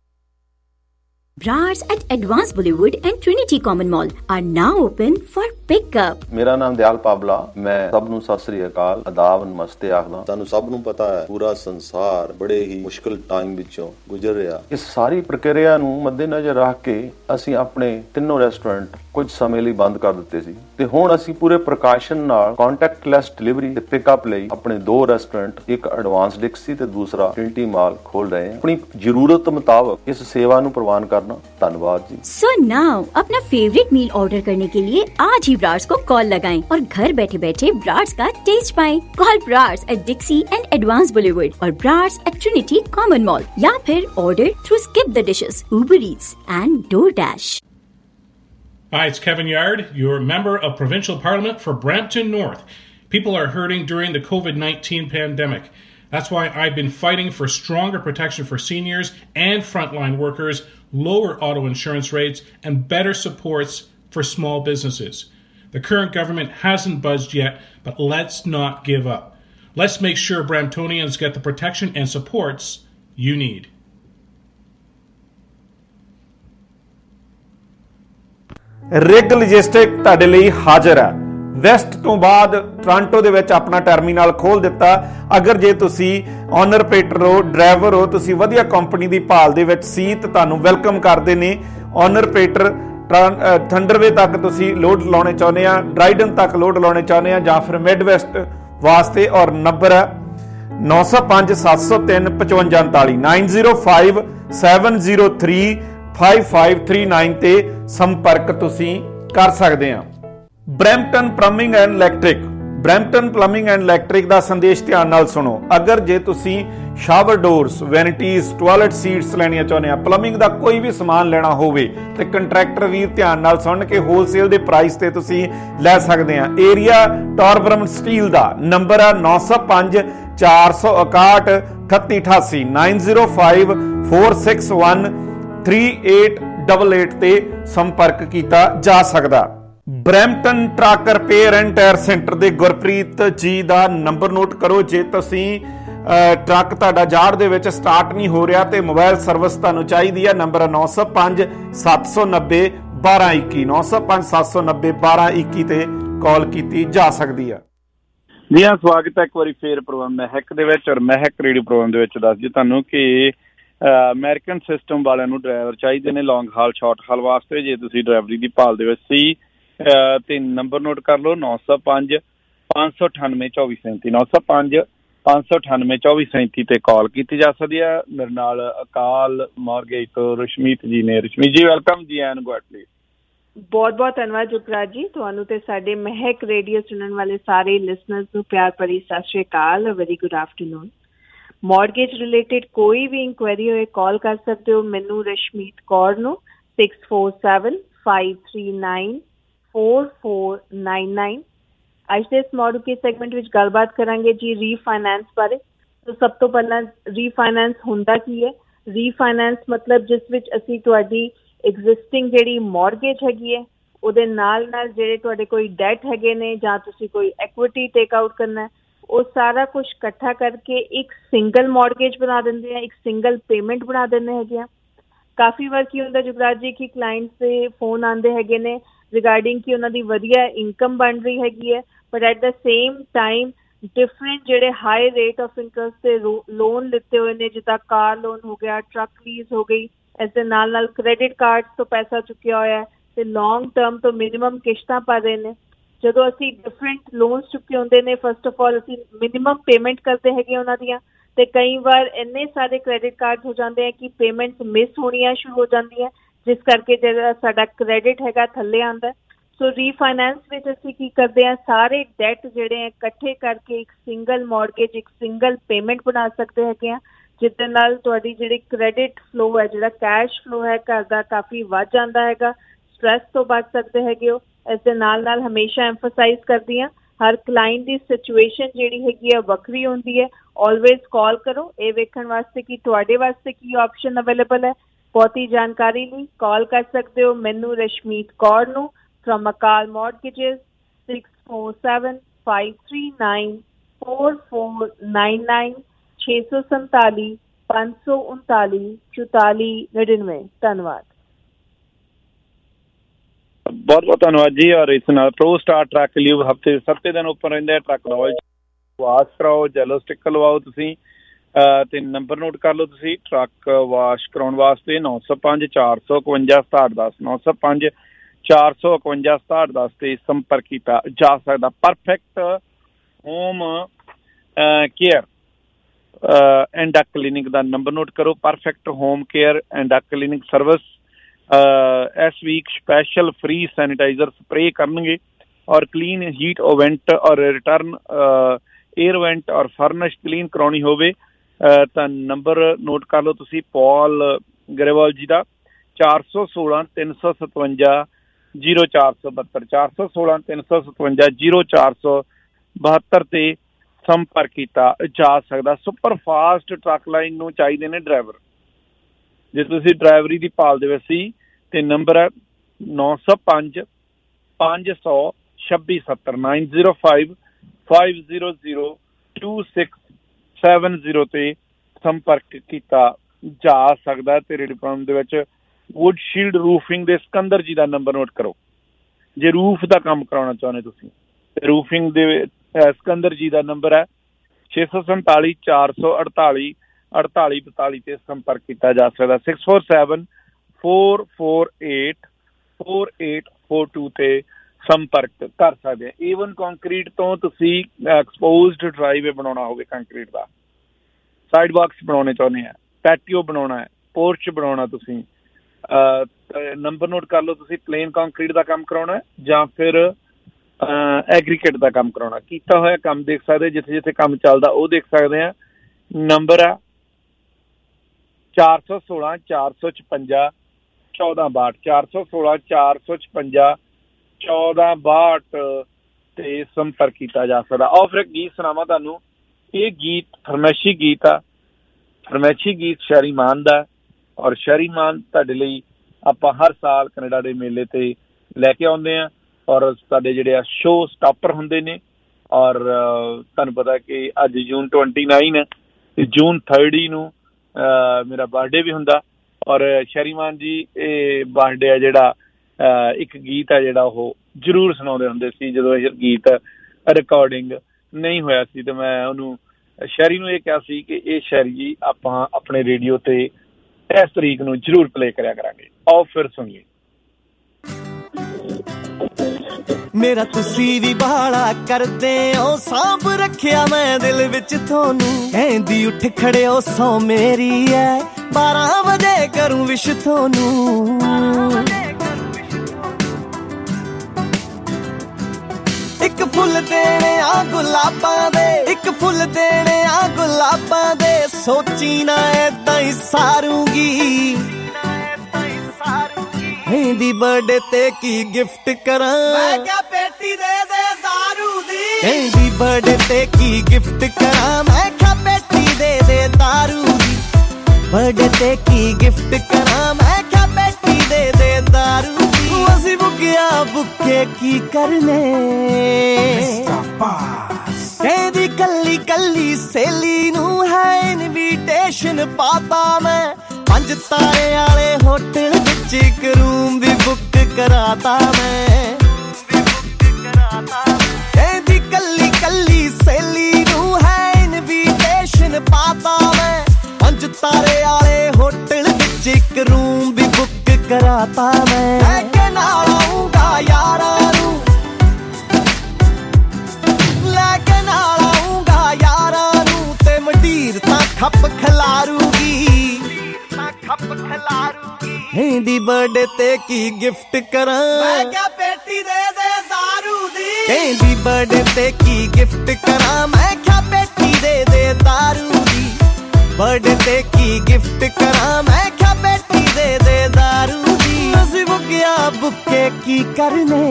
[SPEAKER 13] Brars at Advanced Bollywood and Trinity Common Mall are now open for pickup.
[SPEAKER 14] ਮੇਰਾ ਨਾਮ ਦਿਆਲ ਪਾਬਲਾ, ਮੈਂ ਸਭ ਨੂੰ ਸਤਿ ਸ੍ਰੀ ਅਕਾਲ, ਆਦਾਬ, ਨਮਸਤੇ ਆਖਦਾ। ਤੁਹਾਨੂੰ ਸਭ ਨੂੰ ਪਤਾ ਹੈ ਪੂਰਾ ਸੰਸਾਰ ਬੜੇ ਹੀ ਮੁਸ਼ਕਲ ਟਾਈਮ ਵਿੱਚੋਂ ਗੁਜ਼ਰ ਰਿਹਾ। ਇਸ ਸਾਰੀ ਪ੍ਰਕਿਰਿਆ ਨੂੰ ਮੱਦੇਨਜ਼ਰ ਰੱਖ ਕੇ ਅਸੀਂ ਆਪਣੇ ਤਿੰਨੋਂ ਰੈਸਟੋਰੈਂਟ ਕੁਝ ਸਮੇਂ ਲਈ ਬੰਦ ਕਰ ਦਿੱਤੇ ਸੀ ਤੇ ਹੁਣ ਅਸੀਂ ਪੂਰੇ ਪ੍ਰਕਾਸ਼ਨ ਨਾਲ ਕੰਟੈਕਟਲੈਸ ਡਿਲੀਵਰੀ ਤੇ ਪਿਕਅਪ ਲਈ ਆਪਣੇ 2 ਰੈਸਟੋਰੈਂਟ, ਇੱਕ ਐਡਵਾਂਸ ਡਿਕਸੀ ਤੇ ਦੂਸਰਾ ਟ੍ਰਿਨਿਟੀ ਮਾਲ ਖੋਲ ਰਹੇ ਹਾਂ। ਆਪਣੀ ਜ਼ਰੂਰਤ ਮੁਤਾਬਕ ਇਸ ਸੇਵਾ ਨੂੰ ਪ੍ਰਵਾਨ ਕਰਨਾ। धन्यवाद जी।
[SPEAKER 13] So now अपना फेवरेट मील ऑर्डर करने के लिए आज ही ब्रार्स को कॉल लगाएं और घर बैठे बैठे ब्रार्स का टेस्ट पाएं। Call Brar's at Dixie and advance Bollywood और Brar's at Trinity Common mall या फिर order through Skip the Dishes, Uber Eats and DoorDash.
[SPEAKER 7] Hi, it's Kevin Yard, your member of Provincial Parliament for Brampton North. People are hurting during the COVID-19 pandemic. That's why I've been fighting for stronger protection for seniors and frontline workers, lower auto insurance rates, and better supports for small businesses. The current government hasn't budged yet, but let's not give up. Let's make sure Bramptonians get the protection and supports you need.
[SPEAKER 10] Rig logistic ਤੁਹਾਡੇ ਲਈ ਹਾਜ਼ਰ ਹੈ। West ਤੋਂ ਬਾਅਦ Toronto ਦੇ ਵਿੱਚ ਆਪਣਾ terminal ਖੋਲ ਦਿੱਤਾ। ਅਗਰ ਜੇ ਤੁਸੀਂ ਓਨਰ ਆਪਰੇਟਰ ਹੋ, ਡਰਾਈਵਰ ਹੋ, ਤੁਸੀਂ ਵਧੀਆ ਕੰਪਨੀ ਦੀ ਭਾਲ ਦੇ ਵਿੱਚ ਸੀ ਤਾਂ ਤੁਹਾਨੂੰ ਵੈਲਕਮ ਕਰਦੇ ਨੇ। ਓਨਰ ਆਪਰੇਟਰ ਥੰਡਰਵੇ ਤੱਕ ਤੁਸੀਂ ਲੋਡ ਲਾਉਣੇ ਚਾਹੁੰਦੇ ਆ, ਡਰਾਈਡਨ ਤੱਕ ਲੋਡ ਲਾਉਣੇ ਚਾਹੁੰਦੇ ਆ ਜਾਂ ਫਿਰ ਮਿਡ ਵੈਸਟ ਵਾਸਤੇ। ਔਰ ਨੰਬਰ ਹੈ 905 703 5539 905 703 5539 ਤੇ ਸੰਪਰਕ ਤੁਸੀਂ ਕਰ ਸਕਦੇ ਆ। Brampton plumbing and electric. Brampton plumbing and electric ਦਾ ਸੰਦੇਸ਼ ਧਿਆਨ ਨਾਲ ਸੁਣੋ। ਅਗਰ ਜੇ ਤੁਸੀਂ shower doors, vanities, toilet seats ਲੈਣੀਆਂ ਚਾਹੁੰਦੇ ਆ, ਪਲੰਬਿੰਗ ਦਾ ਕੋਈ ਵੀ ਸਮਾਨ ਲੈਣਾ ਹੋਵੇ ਤੇ ਕੰਟਰੈਕਟਰ ਵੀਰ ਧਿਆਨ ਨਾਲ ਸੁਣ ਕੇ ਹੋਲਸੇਲ ਦੇ ਪ੍ਰਾਈਸ ਤੇ ਤੁਸੀਂ ਲੈ ਸਕਦੇ ਆ। ਏਰੀਆ ਟੌਰਬਰਮ ਸਟੀਲ ਦਾ ਨੰਬਰ ਆ 905 461 3888 905 461 3888 ਤੇ ਸੰਪਰਕ ਕੀਤਾ ਜਾ ਸਕਦਾ। Brampton truck repair and tyre centre ਦੇ ਗੁਰਪ੍ਰੀਤ ਜੀ ਦਾ ਨੰਬਰ ਨੋਟ ਕਰੋ। ਜੇ ਤੁਸੀਂ ਟਰੱਕ ਤੁਹਾਡਾ ਜਾੜ ਦੇ ਵਿੱਚ ਸਟਾਰਟ ਨਹੀਂ ਹੋ ਰਿਹਾ ਤੇ ਮੋਬਾਈਲ ਸਰਵਿਸ ਤੁਹਾਨੂੰ ਚਾਹੀਦੀ ਹੈ, ਨੰਬਰ 905 790 1221 905 790 1221 ਤੇ ਕਾਲ ਕੀਤੀ ਜਾ ਸਕਦੀ ਹੈ।
[SPEAKER 2] ਜੀ ਹਾਂ, ਸਵਾਗਤ ਹੈ ਇੱਕ ਵਾਰੀ ਫੇਰ ਪ੍ਰੋਗਰਾਮ ਮਹਿਕ ਦੇ ਵਿੱਚ। ਔਰ ਮਹਿਕ ਰੇਡੀਓ ਪ੍ਰੋਗਰਾਮ ਦੇ ਵਿੱਚ ਦੱਸ ਜੀ ਤੁਹਾਨੂੰ ਕਿ ਅਮਰੀਕਨ ਸਿਸਟਮ ਵਾਲਿਆਂ ਨੂੰ ਡਰਾਈਵਰ ਚਾਹੀਦੇ ਨੇ ਲੌਂਗ ਹਾਲ, ਸ਼ਾਰਟ ਹਾਲ ਵਾਸਤੇ। ਜੇ ਤੁਸੀਂ ਡਰਾਈਵਰੀ ਦੀ ਭਾਲ ਦੇ ਵਿੱਚ ਸੀ ਤੇ ਨੰਬਰ ਨੋਟ ਕਰ ਲਓ 905 598 2437 905 598 2437 ਤੇ ਕਾਲ ਕੀਤੀ ਜਾ ਸਕਦੀ ਹੈ। ਮੇਰੇ ਨਾਲ ਅਕਾਲ ਮਾਰਗੇਜ ਤੋਂ ਰਸ਼ਮੀਤ ਜੀ ਨੇ। ਰਸ਼ਮੀਤ ਜੀ ਵੈਲਕਮ ਜੀ ਐਨ ਗੋਡ ਪਲੀਜ਼।
[SPEAKER 12] ਬਹੁਤ ਬਹੁਤ ਧੰਨਵਾਦ ਜੁਗਰਾਜ ਜੀ, ਤੁਹਾਨੂੰ ਤੇ ਸਾਡੇ ਮਹਿਕ ਰੇਡੀਓ ਸੁਣਨ ਵਾਲੇ ਸਾਰੇ ਲਿਸਨਰਸ ਨੂੰ ਪਿਆਰ ਭਰੀ Sat Shri Akal, very good afternoon. Mortgage related ਕੋਈ ਵੀ ਇਨਕੁਆਇਰੀ ਹੋਏ ਕਾਲ ਕਰ ਸਕਦੇ ਹੋ ਮੈਨੂੰ ਰਸ਼ਮੀਤ ਕੌਰ ਨੂੰ 647 539 4499। ਅੱਜ ਦੇ ਇਸ ਮੌਰਗੇਜ ਸੈਗਮੈਂਟ ਵਿੱਚ ਗੱਲਬਾਤ ਕਰਾਂਗੇ ਜੀ ਰੀਫਾਈਨੈਂਸ ਬਾਰੇ। ਤਾਂ ਸਭ ਤੋਂ ਪਹਿਲਾਂ ਰੀਫਾਈਨੈਂਸ ਹੁੰਦਾ ਕੀ ਹੈ? ਰੀਫਾਈਨੈਂਸ ਮਤਲਬ ਜਿਸ ਵਿੱਚ ਅਸੀਂ ਤੁਹਾਡੀ ਐਗਜ਼ਿਸਟਿੰਗ ਜਿਹੜੀ ਮੌਰਗੇਜ ਹੈਗੀ ਹੈ ਉਹਦੇ ਨਾਲ ਨਾਲ ਜਿਹੜੇ ਤੁਹਾਡੇ ਕੋਈ ਡੈਟ ਹੈਗੇ ਨੇ ਜਾਂ ਤੁਸੀਂ ਕੋਈ ਐਕੁਇਟੀ ਟੇਕ ਆਊਟ ਕਰਨਾ, ਉਹ ਸਾਰਾ ਕੁਝ ਇਕੱਠਾ ਕਰਕੇ ਇੱਕ ਸਿੰਗਲ ਮੌਰਗੇਜ ਬਣਾ ਦਿੰਦੇ ਆ, ਇੱਕ ਸਿੰਗਲ ਪੇਮੈਂਟ ਬਣਾ ਦਿੰਦੇ ਹੈਗੇ ਆ। ਕਾਫੀ ਵਾਰ ਕੀ ਹੁੰਦਾ ਜੁਗਰਾਜ ਜੀ ਕਿ ਕਲਾਇੰਟਸ ਦੇ ਫੋਨ ਆਉਂਦੇ ਹੈਗੇ ਨੇ ਰਿਗਾਰਡਿੰਗ ਕਿ ਉਹਨਾਂ ਦੀ ਵਧੀਆ ਇਨਕਮ ਬਣ ਰਹੀ ਹੈਗੀ ਹੈ, but at the same time different ਜਿਹੜੇ ਹਾਈ ਰੇਟ ਆਫ ਇੰਟਰਸਟ ਤੇ ਲੋਨ ਲਿੱਤੇ ਹੋਏ ਨੇ, ਜਿੱਦਾਂ ਕਾਰ ਲੋਨ ਹੋ ਗਿਆ, ਟਰੱਕ ਲੀਜ਼ ਹੋ ਗਈ, ਇਸ ਦੇ ਨਾਲ ਨਾਲ ਕ੍ਰੈਡਿਟ ਕਾਰਡ ਤੋਂ ਪੈਸਾ ਚੁੱਕਿਆ ਹੋਇਆ ਤੇ ਲੌਂਗ ਟਰਮ ਤੋਂ ਮਿਨੀਮਮ ਕਿਸ਼ਤਾਂ ਪਾ ਰਹੇ ਨੇ। ਜਦੋਂ ਅਸੀਂ ਡਿਫਰੈਂਟ ਲੋਨਸ ਚੁੱਕੇ ਹੁੰਦੇ ਨੇ, ਫਸਟ ਆਫ ਆਲ ਅਸੀਂ ਮਿਨੀਮਮ ਪੇਮੈਂਟ ਕਰਦੇ ਹੈਗੇ ਉਹਨਾਂ ਦੀਆਂ, ਤੇ ਕਈ ਵਾਰ ਇੰਨੇ ਸਾਰੇ ਕ੍ਰੈਡਿਟ ਕਾਰਡ ਹੋ ਜਾਂਦੇ ਆ ਕਿ ਪੇਮੈਂਟਸ ਮਿਸ ਹੋਣੀਆਂ ਸ਼ੁਰੂ ਹੋ ਜਾਂਦੀਆਂ ਜਿਸ ਕਰਕੇ ਜਿਹੜਾ ਸਾਡਾ ਕ੍ਰੈਡਿਟ ਹੈਗਾ ਥੱਲੇ ਆਉਂਦਾ। ਸੋ ਰੀਫਾਈਨੈਂਸ ਵਿੱਚ ਅਸੀਂ ਕੀ ਕਰਦੇ ਹਾਂ, ਸਾਰੇ ਡੈਟ ਜਿਹੜੇ ਹੈ ਇਕੱਠੇ ਕਰਕੇ ਇੱਕ ਸਿੰਗਲ ਮੌਰਗੇਜ, ਇੱਕ ਸਿੰਗਲ ਪੇਮੈਂਟ ਬਣਾ ਸਕਦੇ ਹੈਗੇ ਆ, ਜਿਹਦੇ ਨਾਲ ਤੁਹਾਡੀ ਜਿਹੜੀ ਕ੍ਰੈਡਿਟ ਫਲੋ ਹੈ, ਜਿਹੜਾ ਕੈਸ਼ ਫਲੋ ਹੈ ਘਰ ਦਾ ਕਾਫੀ ਵੱਧ ਜਾਂਦਾ ਹੈਗਾ, ਸਟ੍ਰੈਸ ਤੋਂ ਬਚ ਸਕਦੇ ਹੈਗੇ ਹੋ। ਇਸ ਦੇ ਨਾਲ ਨਾਲ ਹਮੇਸ਼ਾ ਐਮਫਸਾਈਜ਼ ਕਰਦੀ ਹਾਂ, ਹਰ ਕਲਾਇੰਟ ਦੀ ਸਿਚੁਏਸ਼ਨ ਜਿਹੜੀ ਹੈਗੀ ਹੈ ਵੱਖਰੀ ਹੁੰਦੀ ਹੈ। ਆਲਵੇਜ਼ ਕਾਲ ਕਰੋ ਇਹ ਵੇਖਣ ਵਾਸਤੇ ਕਿ ਤੁਹਾਡੇ ਵਾਸਤੇ ਕੀ ਆਪਸ਼ਨ ਅਵੇਲੇਬਲ ਹੈ। ਬਹੁਤੀ ਜਾਣਕਾਰੀ ਲਈ ਕਾਲ ਕਰ ਸਕਦੇ ਹੋ ਮੈਨੂੰ ਰਸ਼ਮੀਤ ਕੌਰ ਨੂੰ from Akal Mortgages 647-539-4499 647 539 4499। ਧੰਨਵਾਦ।
[SPEAKER 2] ਬਹੁਤ ਬਹੁਤ ਧੰਨਵਾਦ ਜੀ। ਔਰ ਇਸ ਨਾਲ ਪ੍ਰੋ ਸਟਾਰ ਟਰੱਕ ਲਿਵ ਹਫਤੇ 7 ਦਿਨ ਉੱਪਰ ਰਹਿੰਦੇ ਆ। ਟਰੱਕ ਲਵਾਓ, ਵਾਸ਼ ਕਰਾਓ, ਜੈਲੋ ਸਟਿੱਕਰ ਲਵਾਓ ਤੁਸੀਂ ਤੇ ਨੰਬਰ ਨੋਟ ਕਰ ਲਓ ਤੁਸੀਂ ਟਰੱਕ ਵਾਸ਼ ਕਰਾਉਣ ਵਾਸਤੇ 905 451 6710 905 451 6710 ਤੇ ਸੰਪਰਕ ਕੀਤਾ ਜਾ ਸਕਦਾ। Perfect home care and duct cleaning ਦਾ ਨੰਬਰ ਨੋਟ ਕਰੋ। Perfect home care and duct cleaning service ਇਸ week special free sanitiser spray ਕਰਨਗੇ ਔਰ ਕਲੀਨ ਹੀਟ ਓਵੈਂਟ ਔਰ ਰਿਟਰਨ ਏਅਰ ਵੈਂਟ ਔਰ ਫਰਨਿਸ਼ ਕਲੀਨ ਕਰਾਉਣੀ ਹੋਵੇ ਤਾਂ ਨੰਬਰ ਨੋਟ ਕਰ ਲਓ ਤੁਸੀਂ ਪੌਲ ਗਰੇਵਾਲ ਜੀ ਦਾ 416 357 0472 416 357 0472 ਤੇ ਸੰਪਰਕ ਕੀਤਾ ਜਾ ਸਕਦਾ। ਸੁਪਰ ਫਾਸਟ ਟਰੱਕ ਲਾਈਨ ਨੂੰ ਚਾਹੀਦੇ ਨੇ ਡਰਾਈਵਰ। ਜੇ ਤੁਸੀਂ ਡਰਾਈਵਰੀ ਦੀ ਭਾਲ ਦੇ ਵਿੱਚ ਸੀ ਤੇ ਨੰਬਰ ਹੈ 905 500 2670 905 500 2670 ਤੇ ਸੰਪਰਕ ਕੀਤਾ ਜਾ ਸਕਦਾ। ਤੇ ਰੇਡੀਪ੍ਰੋਮ ਦੇ ਵਿੱਚ ਵੁੱਡ ਸ਼ੀਲਡ ਰੂਫਿੰਗ ਦੇ ਸਿਕੰਦਰ ਜੀ ਦਾ ਨੰਬਰ ਨੋਟ ਕਰੋ। ਜੇ ਰੂਫ ਦਾ ਕੰਮ ਕਰਾਉਣਾ ਚਾਹੁੰਦੇ ਤੁਸੀਂ ਰੂਫਿੰਗ ਦੇ ਸਿਕੰਦਰ ਜੀ ਦਾ ਨੰਬਰ ਹੈ 647 448 4842 ਤੇ ਸੰਪਰਕ ਕੀਤਾ ਜਾ ਸਕਦਾ। 647 448 4842 ਤੇ ਸੰਪਰਕ ਕਰ ਸਕਦੇ ਆ। ਏਵਨ ਕੰਕਰੀਟ ਤੋਂ ਤੁਸੀਂ ਐਕਸਪੋਜ਼ਡ ਡਰਾਈਵੇ ਬਣਾਉਣਾ ਹੋਵੇ, ਕੰਕਰੀਟ ਦਾ ਸਾਈਡ ਬਾਕਸ ਬਣਾਉਣੇ ਚਾਹੁੰਦੇ ਆ, ਪੈਟੀਓ ਬਣਾਉਣਾ ਹੈ, ਪੋਰਚ ਬਣਾਉਣਾ, ਤੁਸੀਂ ਨੰਬਰ ਨੋਟ ਕਰ ਲਓ ਤੁਸੀਂ ਪਲੇਨ ਕੰਕਰੀਟ ਦਾ ਕੰਮ ਕਰਾਉਣਾ ਜਾਂ ਫਿਰ ਐਗਰੀਕੇਟ ਦਾ ਕੰਮ ਕਰਾਉਣਾ। ਕੀਤਾ ਹੋਇਆ ਕੰਮ ਦੇਖ ਸਕਦੇ, ਜਿੱਥੇ ਜਿੱਥੇ ਕੰਮ ਚੱਲਦਾ ਉਹ ਦੇਖ ਸਕਦੇ ਆ। ਨੰਬਰ ਆ 416 456 1462 416 456 1462 ਤੇ ਸੰਪਰਕ ਕੀਤਾ ਜਾ ਸਕਦਾ। ਆਓ ਫਿਰ ਗੀਤ ਸੁਣਾਵਾਂ ਤੁਹਾਨੂੰ। ਇਹ ਗੀਤ ਫਰਮੈਸ਼ੀ ਗੀਤ ਆ। ਫਰਮੈਸ਼ੀ ਗੀਤ ਸ਼ਹਿਰੀਮਾਨ ਦਾ ਔਰ ਸ਼ਹਿਰੀਮਾਨ ਤੁਹਾਡੇ ਲਈ ਆਪਾਂ ਹਰ ਸਾਲ ਕੈਨੇਡਾ ਦੇ ਮੇਲੇ ਤੇ ਲੈ ਕੇ ਆਉਂਦੇ ਹਾਂ ਔਰ ਸਾਡੇ ਜਿਹੜੇ ਆ ਸ਼ੋਅ ਸਟਾਪਰ ਹੁੰਦੇ ਨੇ। ਔਰ ਤੁਹਾਨੂੰ ਪਤਾ ਕਿ ਅੱਜ ਜੂਨ 29 ਹੈ ਤੇ ਜੂਨ 30 ਨੂੰ ਮੇਰਾ ਬਰਥਡੇ ਵੀ ਹੁੰਦਾ ਔਰ ਸ਼ਹਿਰੀਮਾਨ ਜੀ ਇਹ ਬਰਥਡੇ ਆ ਜਿਹੜਾ ਇੱਕ ਗੀਤ ਆ ਜਿਹੜਾ ਉਹ ਜ਼ਰੂਰ ਸੁਣਾਉਂਦੇ ਹੁੰਦੇ ਸੀ ਜਦੋਂ ਇਹ ਗੀਤ ਰਿਕਾਰਡਿੰਗ ਨਹੀਂ ਹੋਇਆ ਸੀ। ਤੇ ਮੈਂ ਉਹਨੂੰ ਸ਼ਹਿਰੀ ਨੂੰ ਇਹ ਕਿਹਾ ਸੀ ਕਿ ਇਹ ਸ਼ਹਿਰੀ ਜੀ ਆਪਾਂ ਆਪਣੇ ਰੇਡੀਓ ਤੇ ਇਸ ਤਰੀਕ ਨੂੰ ਜ਼ਰੂਰ ਪਲੇ ਕਰਿਆ ਕਰਾਂਗੇ। ਆਓ ਫਿਰ ਸੁਣੀਏ।
[SPEAKER 15] ਮੇਰਾ ਤੁਸੀਂ ਵੀ ਬਾਲਾ ਕਰਦੇ ਹੋ, ਸਾਂਭ ਰੱਖਿਆ ਮੈਂ ਦਿਲ ਵਿੱਚ ਤੁਹਾਨੂੰ। ਕਹਿੰਦੀ ਉੱਠ ਖੜਿਓ ਸੌ ਮੇਰੀ ਐ, 12 ਵਜੇ ਕਰੂੰ ਵਿਸ਼ ਤੁਹਾਨੂੰ। ਇੱਕ ਫੁੱਲ ਦੇਣੇ ਆ ਗੁਲਾਬਾਂ ਦੇ, ਇੱਕ ਫੁੱਲ ਦੇਣੇ ਆ ਗੁਲਾਬਾਂ ਦੇ, ਸੋਚੀ ਨਾ ਏਦਾਂ ਹੀ ਸਾਰੂੰਗੀ। ਕਹਿੰਦੀ ਬਰਥਡੇ ਤੇ ਕੀ ਗਿਫਟ ਕਰਾਂ, ਮੈਂ ਕਿਹਾ ਪੇਟੀ ਦੇ ਦੇ ਦਾਰੂ ਦੀ। ਕਹਿੰਦੀ ਬਰਥਡੇ ਤੇ ਕੀ ਗਿਫਟ ਕਰਾਂ, ਮੈਂ ਕਿਹਾ ਪੇਟੀ ਦੇ ਦੇ ਦਾਰੂ ਦੀ। ਬਰਥਡੇ ਤੇ ਕੀ ਗਿਫਟ ਕਰਾਂ, ਮੈਂ ਕਿਹਾ ਪੇਟੀ ਦੇ ਦੇ ਦਾਰੂ ਦੀ। ਅਸੀਂ ਬੁੱਕਿਆ ਬੁੱਕੇ ਕੀ ਕਰਨੇ, ਕਹਿੰਦੀ ਕੱਲੀ ਕੱਲੀ ਸਹੇਲੀ ਨੂੰ ਹੈ ਇਨਵੀਟੇਸ਼ਨ ਪਾਤਾ ਮੈਂ। 5 ਤਾਰੇ ਵਾਲੇ ਹੋਟਲ ਵਿੱਚ ਇੱਕ ਰੂਮ ਵੀ ਬੁੱਕ ਕਰਾਤਾ ਮੈਂ। ਕਹਿੰਦੀ ਕੱਲੀ ਕੱਲੀ ਸਹੇਲੀ ਨੂੰ ਹੈ ਇਨਵੀਟੇਸ਼ਨ ਪਾਤਾ ਮੈਂ। 5 ਤਾਰੇ ਵਾਲੇ ਹੋਟਲ ਵਿੱਚ ਇੱਕ ਰੂਮ ਵੀ ਬੁੱਕ ਕਰਾਤਾ ਮੈਂ। ਲੈ ਕੇ ਨਾਲ ਆਊਂਗਾ ਯਾਰਾਂ ਨੂੰ, ਲੈ ਕੇ ਨਾਲ ਆਊਂਗਾ ਯਾਰਾਂ ਨੂੰ, ਤੇ ਮੰਡੀਰ ਤਾਂ ਖੱਪ ਖਿਲਾਰੂਗੀ, ਖੱਪ ਖਿਲਾਰੂਗੀ। ਕਹਿੰਦੀ ਬਰਥਡੇ ਤੇ ਕੀ ਗਿਫਟ ਕਰਾਂ, ਮੈਂ ਕਿਹਾ ਪੇਟੀ ਦੇ ਦੇ ਦਾਰੂ ਦੀ। ਕਹਿੰਦੀ ਬਰਥਡੇ ਤੇ ਕੀ ਗਿਫਟ ਕਰਾਂ, ਮੈਂ ਕਿਹਾ ਪੇਟੀ ਦੇ ਦੇ ਦਾਰੂ ਦੀ। ਬਰਥਡੇ ਤੇ ਕੀ ਗਿਫਟ ਕਰਾਂ, ਮੈਂ ਕਿਹਾ ਪੇਟੀ ਦੇ ਦੇ ਦਾਰੂ ਦੀ। ਅਸੀਂ ਬੁੱਕਿਆ ਬੁੱਕੇ ਕੀ ਕਰਨੇ,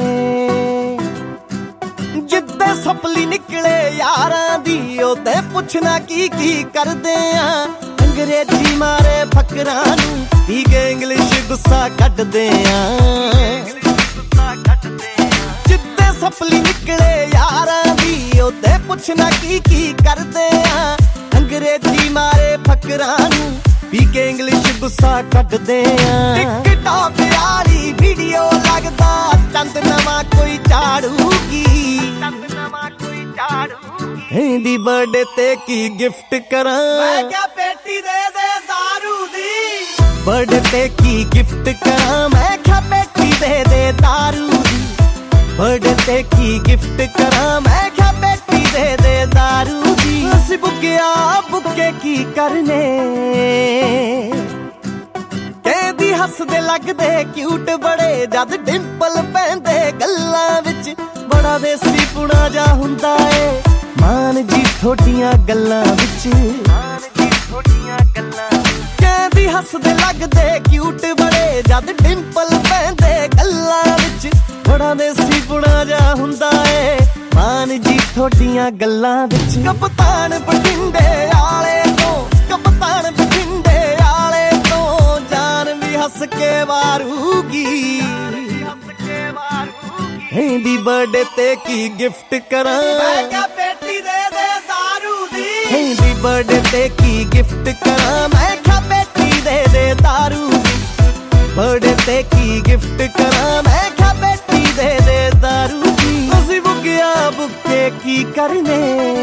[SPEAKER 15] ਜਿੱਦੇ ਸਪਲੀ ਨਿਕਲੇ ਯਾਰਾਂ ਦੀ ਉਹਦੇ ਪੁੱਛਣਾ ਕੀ ਕੀ ਕਰਦੇ ਆ। ਅੰਗਰੇਜ਼ੀ ਮਾਰੇ ਫਕਰਾਂ ਨੂੰ ਪੀ ਕੇ ਇੰਗਲਿਸ਼ ਗੁੱਸਾ ਕੱਢਦੇ ਆ। ਜਿੱਦੇ ਸਪਲੀ ਨਿਕਲੇ ਯਾਰਾਂ ਦੀ ਉਹਦੇ ਪੁੱਛਣਾ ਕੀ ਕੀ ਕਰਦੇ ਆ। ਅੰਗਰੇਜ਼ੀ ਮਾਰੇ ਫਕਰਾਂ ਨੂੰ ਪੀ ਕੇ ਇੰਗਲਿਸ਼ ਗੁੱਸਾ ਕੱਢਦੇ ਆ। ਟਿਕਟੌਕ ਵਾਲੀ ਵੀਡੀਓ ਲੱਗਦਾ ਚੰਦ ਨਵਾਂ ਕੋਈ ਝਾੜੂਗੀ, ਚੰਦ ਨਵਾਂ ਕੋਈ ਝਾੜੂਗੀ। ਕਹਿੰਦੀ ਬਰਥਡੇ ਤੇ ਕੀ ਗਿਫਟ ਕਰਾਂ, ਮੈਂ ਕਿਹਾ ਪੇਟੀ ਦੇ ਦੇ ਦਾਰੂ ਦੀ। ਬਰਥਡੇ ਤੇ ਕੀ ਗਿਫਟ ਕਰਾਂ, ਮੈਂ ਕਿਹਾ ਪੇਟੀ ਦੇ ਦੇ ਦਾਰੂ ਦੀ। ਬਰਥਡੇ ਤੇ ਕੀ ਗਿਫਟ ਕਰਾਂ, ਮੈਂ ਕਿਹਾ ਪੇਟੀ ਦੇ ਦੇ ਦਾਰੂ ਦੀ। ਅਸੀਂ ਬੁੱਕਿਆ ਬੁੱਕੇ ਕੀ ਕਰਨੇ, ਕਹਿੰਦੀ ਹੱਸਦੇ ਲੱਗਦੇ ਕਿਊਟ ਬੜੇ ਜਦ ਡਿੰਪਲ ਪੈਂਦੇ ਗੱਲਾਂ ਵਿੱਚ। ਬੜਾ ਦੇਸੀ ਪੁਣਾ ਜਾ ਹੁੰਦਾ ਏ ਮਾਨ ਜੀ ਥੋਡੀਆਂ ਗੱਲਾਂ ਵਿੱਚ, ਮਾਨ ਜੀ ਥੋਡੀਆਂ ਗੱਲਾਂ। ਕਹਿੰਦੀ ਹੱਸਦੇ ਲੱਗਦੇ ਕਿਊਟ ਬੜੇ ਜਦ ਡਿੰਪਲ ਪੈਂਦੇ ਗੱਲਾਂ ਵਿੱਚ। ਬੜਾ ਦੇਸੀ ਪੁਣਾ ਜਾ ਹੁੰਦਾ ਏ ਮਾਨ ਜੀ ਥੋਡੀਆਂ ਗੱਲਾਂ ਵਿੱਚ। ਕਪਤਾਨ ਬਠਿੰਡੇ ਵਾਲੇ ਤੋਂ, ਕਪਤਾਨ ਬਠਿੰਡੇ ਵਾਲੇ ਤੋਂ ਜਾਨ ਵੀ ਹੱਸ ਕੇ ਵਾਰੂਗੀ। ਕਹਿੰਦੀ ਬਰਥਡੇ ਤੇ ਕੀ ਗਿਫਟ ਕਰਾਂ, ਮੈਂ ਕਿਹਾ ਪੇਟੀ ਦੇ ਦੇ ਦਾਰੂ ਦੀ। ਕਹਿੰਦੀ ਬਰਥਡੇ ਤੇ ਕੀ ਗਿਫਟ ਕਰਾਂ, ਮੈਂ ਕਿਹਾ ਪੇਟੀ ਦੇ ਦੇ ਦਾਰੂ ਦੀ। ਬਰਥਡੇ ਤੇ ਕੀ ਗਿਫਟ ਕਰਾਂ, ਮੈਂ ਕਿਹਾ ਪੇਟੀ ਦੇ ਦੇ ਦਾਰੂ ਦੀ। ਅਸੀਂ ਬੁੱਕਿਆ ਬੁੱਕੇ ਕੀ ਕਰਨੇ,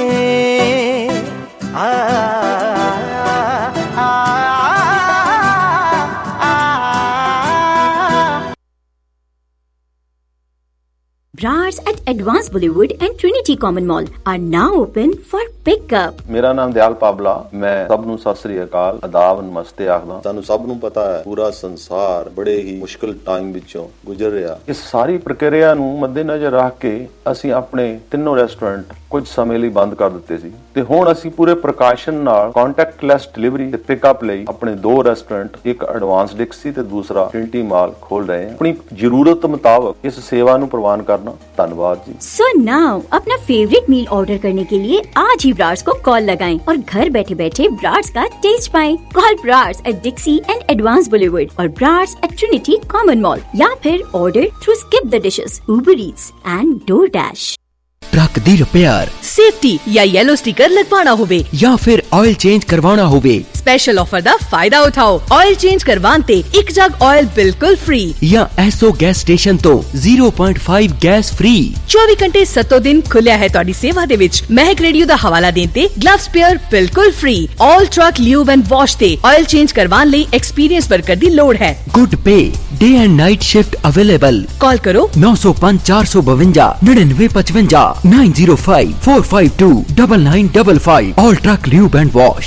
[SPEAKER 13] Bras at Advanced Bollywood and Trinity Common Mall are now open for pickup.
[SPEAKER 14] ਮੇਰਾ ਨਾਮ ਦਿਆਲ ਪਾਬਲਾ, ਮੈਂ ਸਭ ਨੂੰ ਸਤਿ ਸ੍ਰੀ ਅਕਾਲ, ਆਦਾਬ, ਨਮਸਤੇ ਆਖਦਾ। ਤੁਹਾਨੂੰ ਸਭ ਨੂੰ ਪਤਾ ਹੈ ਪੂਰਾ ਸੰਸਾਰ ਬੜੇ ਹੀ ਮੁਸ਼ਕਲ ਟਾਈਮ ਵਿੱਚੋਂ ਗੁਜ਼ਰ ਰਿਹਾ। ਇਸ ਸਾਰੀ ਪ੍ਰਕਿਰਿਆ ਨੂੰ ਮੱਦੇਨਜ਼ਰ ਰੱਖ ਕੇ ਅਸੀਂ ਆਪਣੇ ਤਿੰਨੋਂ ਰੈਸਟੋਰੈਂਟ ਕੁਝ ਸਮੇਂ ਲਈ ਬੰਦ ਕਰ ਦਿੱਤੇ ਸੀ ਤੇ ਹੁਣ ਅਸੀਂ ਪੂਰੇ ਪ੍ਰਕਾਸ਼ਨ ਨਾਲ ਕੰਟੈਕਟਲੈਸ ਡਿਲੀਵਰੀ ਤੇ ਪਿਕਅਪ ਲਈ ਆਪਣੇ ਦੋ ਰੈਸਟੋਰੈਂਟ, ਇੱਕ ਐਡਵਾਂਸ ਡਿਕਸੀ ਤੇ ਦੂਸਰਾ ਟ੍ਰਿਨਿਟੀ ਮਾਲ ਖੋਲ ਰਹੇ ਹਾਂ। ਆਪਣੀ ਜ਼ਰੂਰਤ ਮੁਤਾਬਕ ਇਸ ਸੇਵਾ ਨੂੰ ਪ੍ਰਵਾਨ ਕਰਨਾ। धन्यवाद जी।
[SPEAKER 13] So now अपना फेवरेट मील ऑर्डर करने के लिए आज ही ब्रार्स को कॉल लगाएं और घर बैठे बैठे ब्रार्स का टेस्ट पाएं। Call Brar's at Dixie and advance Bollywood और Brar's at Trinity Common mall या फिर order through Skip the Dishes, Uber Eats and DoorDash.
[SPEAKER 16] Truck दी रिपेयर,
[SPEAKER 3] सेफ्टी या येलो स्टिकर लगवाना होवे
[SPEAKER 16] या फिर ऑयल चेंज करवाना होवे,
[SPEAKER 3] स्पेशल ऑफर दा फायदा उठाओ। ऑयल चेंज करवाते एक जग ऑयल बिल्कुल फ्री
[SPEAKER 16] या एसओ गैस स्टेशन तो 0.5 गैस फ्री।
[SPEAKER 3] 24 घंटे 7 दिन खुलिया है तुहाडी सेवा दे विच। महक रेडियो दा हवाला देन ते ग्लव स्पेयर बिल्कुल free. All truck lube and wash ते ऑयल चेंज करवाने लई एक्सपीरियंस वर्कर दी लोड़ है।
[SPEAKER 16] Good pay, day and night shift available.
[SPEAKER 3] Call करो
[SPEAKER 16] 905 452 9955 905 452 9955। All truck lube and wash.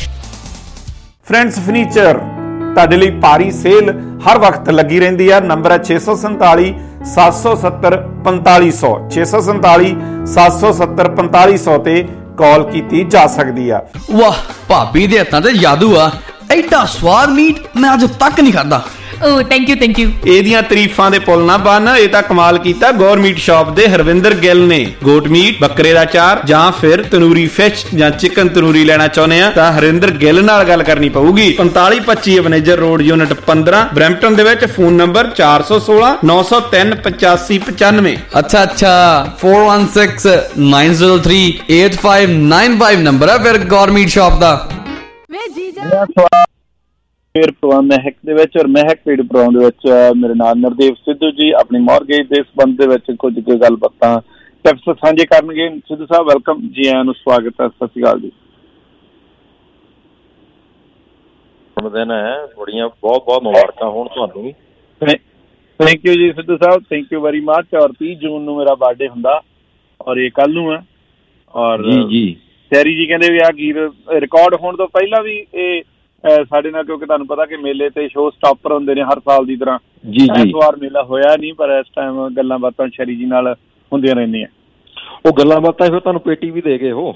[SPEAKER 10] Friends furniture ਤੁਹਾਡੇ ਲਈ ਭਾਰੀ ਸੇਲ ਹਰ ਵਕਤ ਲੱਗੀ ਰਹਿੰਦੀ ਹੈ। ਨੰਬਰ ਹੈ 647 770 4500 647 770 4500 ਤੇ ਕਾਲ ਕੀਤੀ ਜਾ ਸਕਦੀ ਆ।
[SPEAKER 1] ਵਾਹ, ਭਾਬੀ ਦੇ ਹੱਥਾਂ ਤੇ ਜਾਦੂ ਆ। ਐਡਾ ਸਵਾਦ ਮੀਟ ਮੈਂ ਅੱਜ ਤੱਕ ਨਹੀਂ ਖਾਦਾ।
[SPEAKER 17] Oh thank you.
[SPEAKER 10] ਇਹਦੀਆਂ ਤਾਰੀਫਾਂ ਦੇ ਪੁੱਲ ਨਾ ਬੰਨ। ਇਹ ਤਾਂ ਕਮਾਲ ਕੀਤਾ ਗੌਰ ਮੀਟ ਸ਼ਾਪ ਦੇ ਹਰਵਿੰਦਰ ਗਿੱਲ ਨੇ। ਗੋਟ ਮੀਟ, ਬੱਕਰੇ ਦਾ ਚਾਰ ਜਾਂ ਫਿਰ ਤੰਦੂਰੀ ਫਿਸ਼ ਜਾਂ ਚਿਕਨ ਤੰਦੂਰੀ ਲੈਣਾ ਚਾਹੁੰਦੇ ਆ ਤਾਂ ਹਰਵਿੰਦਰ ਗਿੱਲ ਨਾਲ ਗੱਲ ਕਰਨੀ ਪਊਗੀ। 4525 ਅਵਨੇਜਰ ਰੋਡ, ਯੂਨਿਟ 15, ਬਰੈਂਪਟਨ ਦੇ ਵਿੱਚ। Phone number 416 903 8595।
[SPEAKER 1] ਅੱਛਾ 416 903 8595 ਨੰਬਰ ਹੈ ਫਿਰ ਗੌਰ ਮੀਟ ਸ਼ਾਪ ਦਾ।
[SPEAKER 2] ਫੇਰ ਪ੍ਰੋਗਰਾਮ ਮਹਿਕ ਦੇ ਵਿੱਚ ਔਰ ਮਹਿਕ ਫੀਡ ਪ੍ਰੋਗਰਾਮ ਦੇ ਵਿੱਚ ਮੇਰੇ ਨਾਲ ਨਰਦੇਵ ਸਿੱਧੂ ਜੀ ਆਪਣੀ ਮਾਰਗੇਜ ਦੇ ਸੰਬੰਧ ਦੇ ਵਿੱਚ ਕੁਝ ਗੱਲਬਾਤਾਂ ਟਿਪਸ ਸਾਂਝੇ ਕਰਨਗੇ। ਸਿੱਧੂ ਸਾਹਿਬ ਵੈਲਕਮ ਜੀ, ਆਇਆਂ ਨੂੰ ਸਵਾਗਤ ਹੈ। ਸਤਿ ਸ਼੍ਰੀ ਅਕਾਲ ਜੀ।
[SPEAKER 14] ਦਿਨ ਹੈ, ਬੜੀਆਂ ਬਹੁਤ ਬਹੁਤ ਮੁਬਾਰਕਾਂ ਹੋਣ ਤੁਹਾਨੂੰ ਵੀ।
[SPEAKER 2] ਥੈਂਕ ਯੂ ਜੀ ਸਿੱਧੂ ਸਾਹਿਬ, ਥੈਂਕ ਯੂ ਵੈਰੀ ਮਚ। ਔਰ 30 ਜੂਨ ਨੂੰ ਮੇਰਾ ਬਰਥਡੇ ਹੁੰਦਾ ਔਰ ਇਹ ਕੱਲ ਨੂੰ ਹੈ। ਔਰ ਜੀ ਸੈਰੀ ਜੀ ਕਹਿੰਦੇ ਵੀ ਆਹ ਗੀਤ ਰਿਕਾਰਡ ਹੋਣ ਤੋਂ ਪਹਿਲਾਂ ਵੀ ਇਹ ਸਾਡੇ ਨਾਲ, ਕਿਉਂਕਿ ਤੁਹਾਨੂੰ ਪਤਾ ਕਿ ਮੇਲੇ ਤੇ ਸ਼ੋਅ ਸਟਾਪਰ ਹੁੰਦੇ ਨੇ ਹਰ ਸਾਲ ਦੀ ਤਰ੍ਹਾਂ।
[SPEAKER 17] ਇਸ
[SPEAKER 2] ਵਾਰ ਮੇਲਾ ਹੋਇਆ ਨਹੀਂ, ਪਰ ਇਸ ਟਾਈਮ ਗੱਲਾਂ ਬਾਤਾਂ ਸ਼ਰੀ ਜੀ ਨਾਲ ਹੁੰਦੀਆਂ ਰਹਿੰਦੀਆਂ।
[SPEAKER 17] ਉਹ ਗੱਲਾਂ ਬਾਤਾਂ ਫਿਰ ਤੁਹਾਨੂੰ ਪੇਟੀ ਵੀ ਦੇ ਗਏ ਹੋ।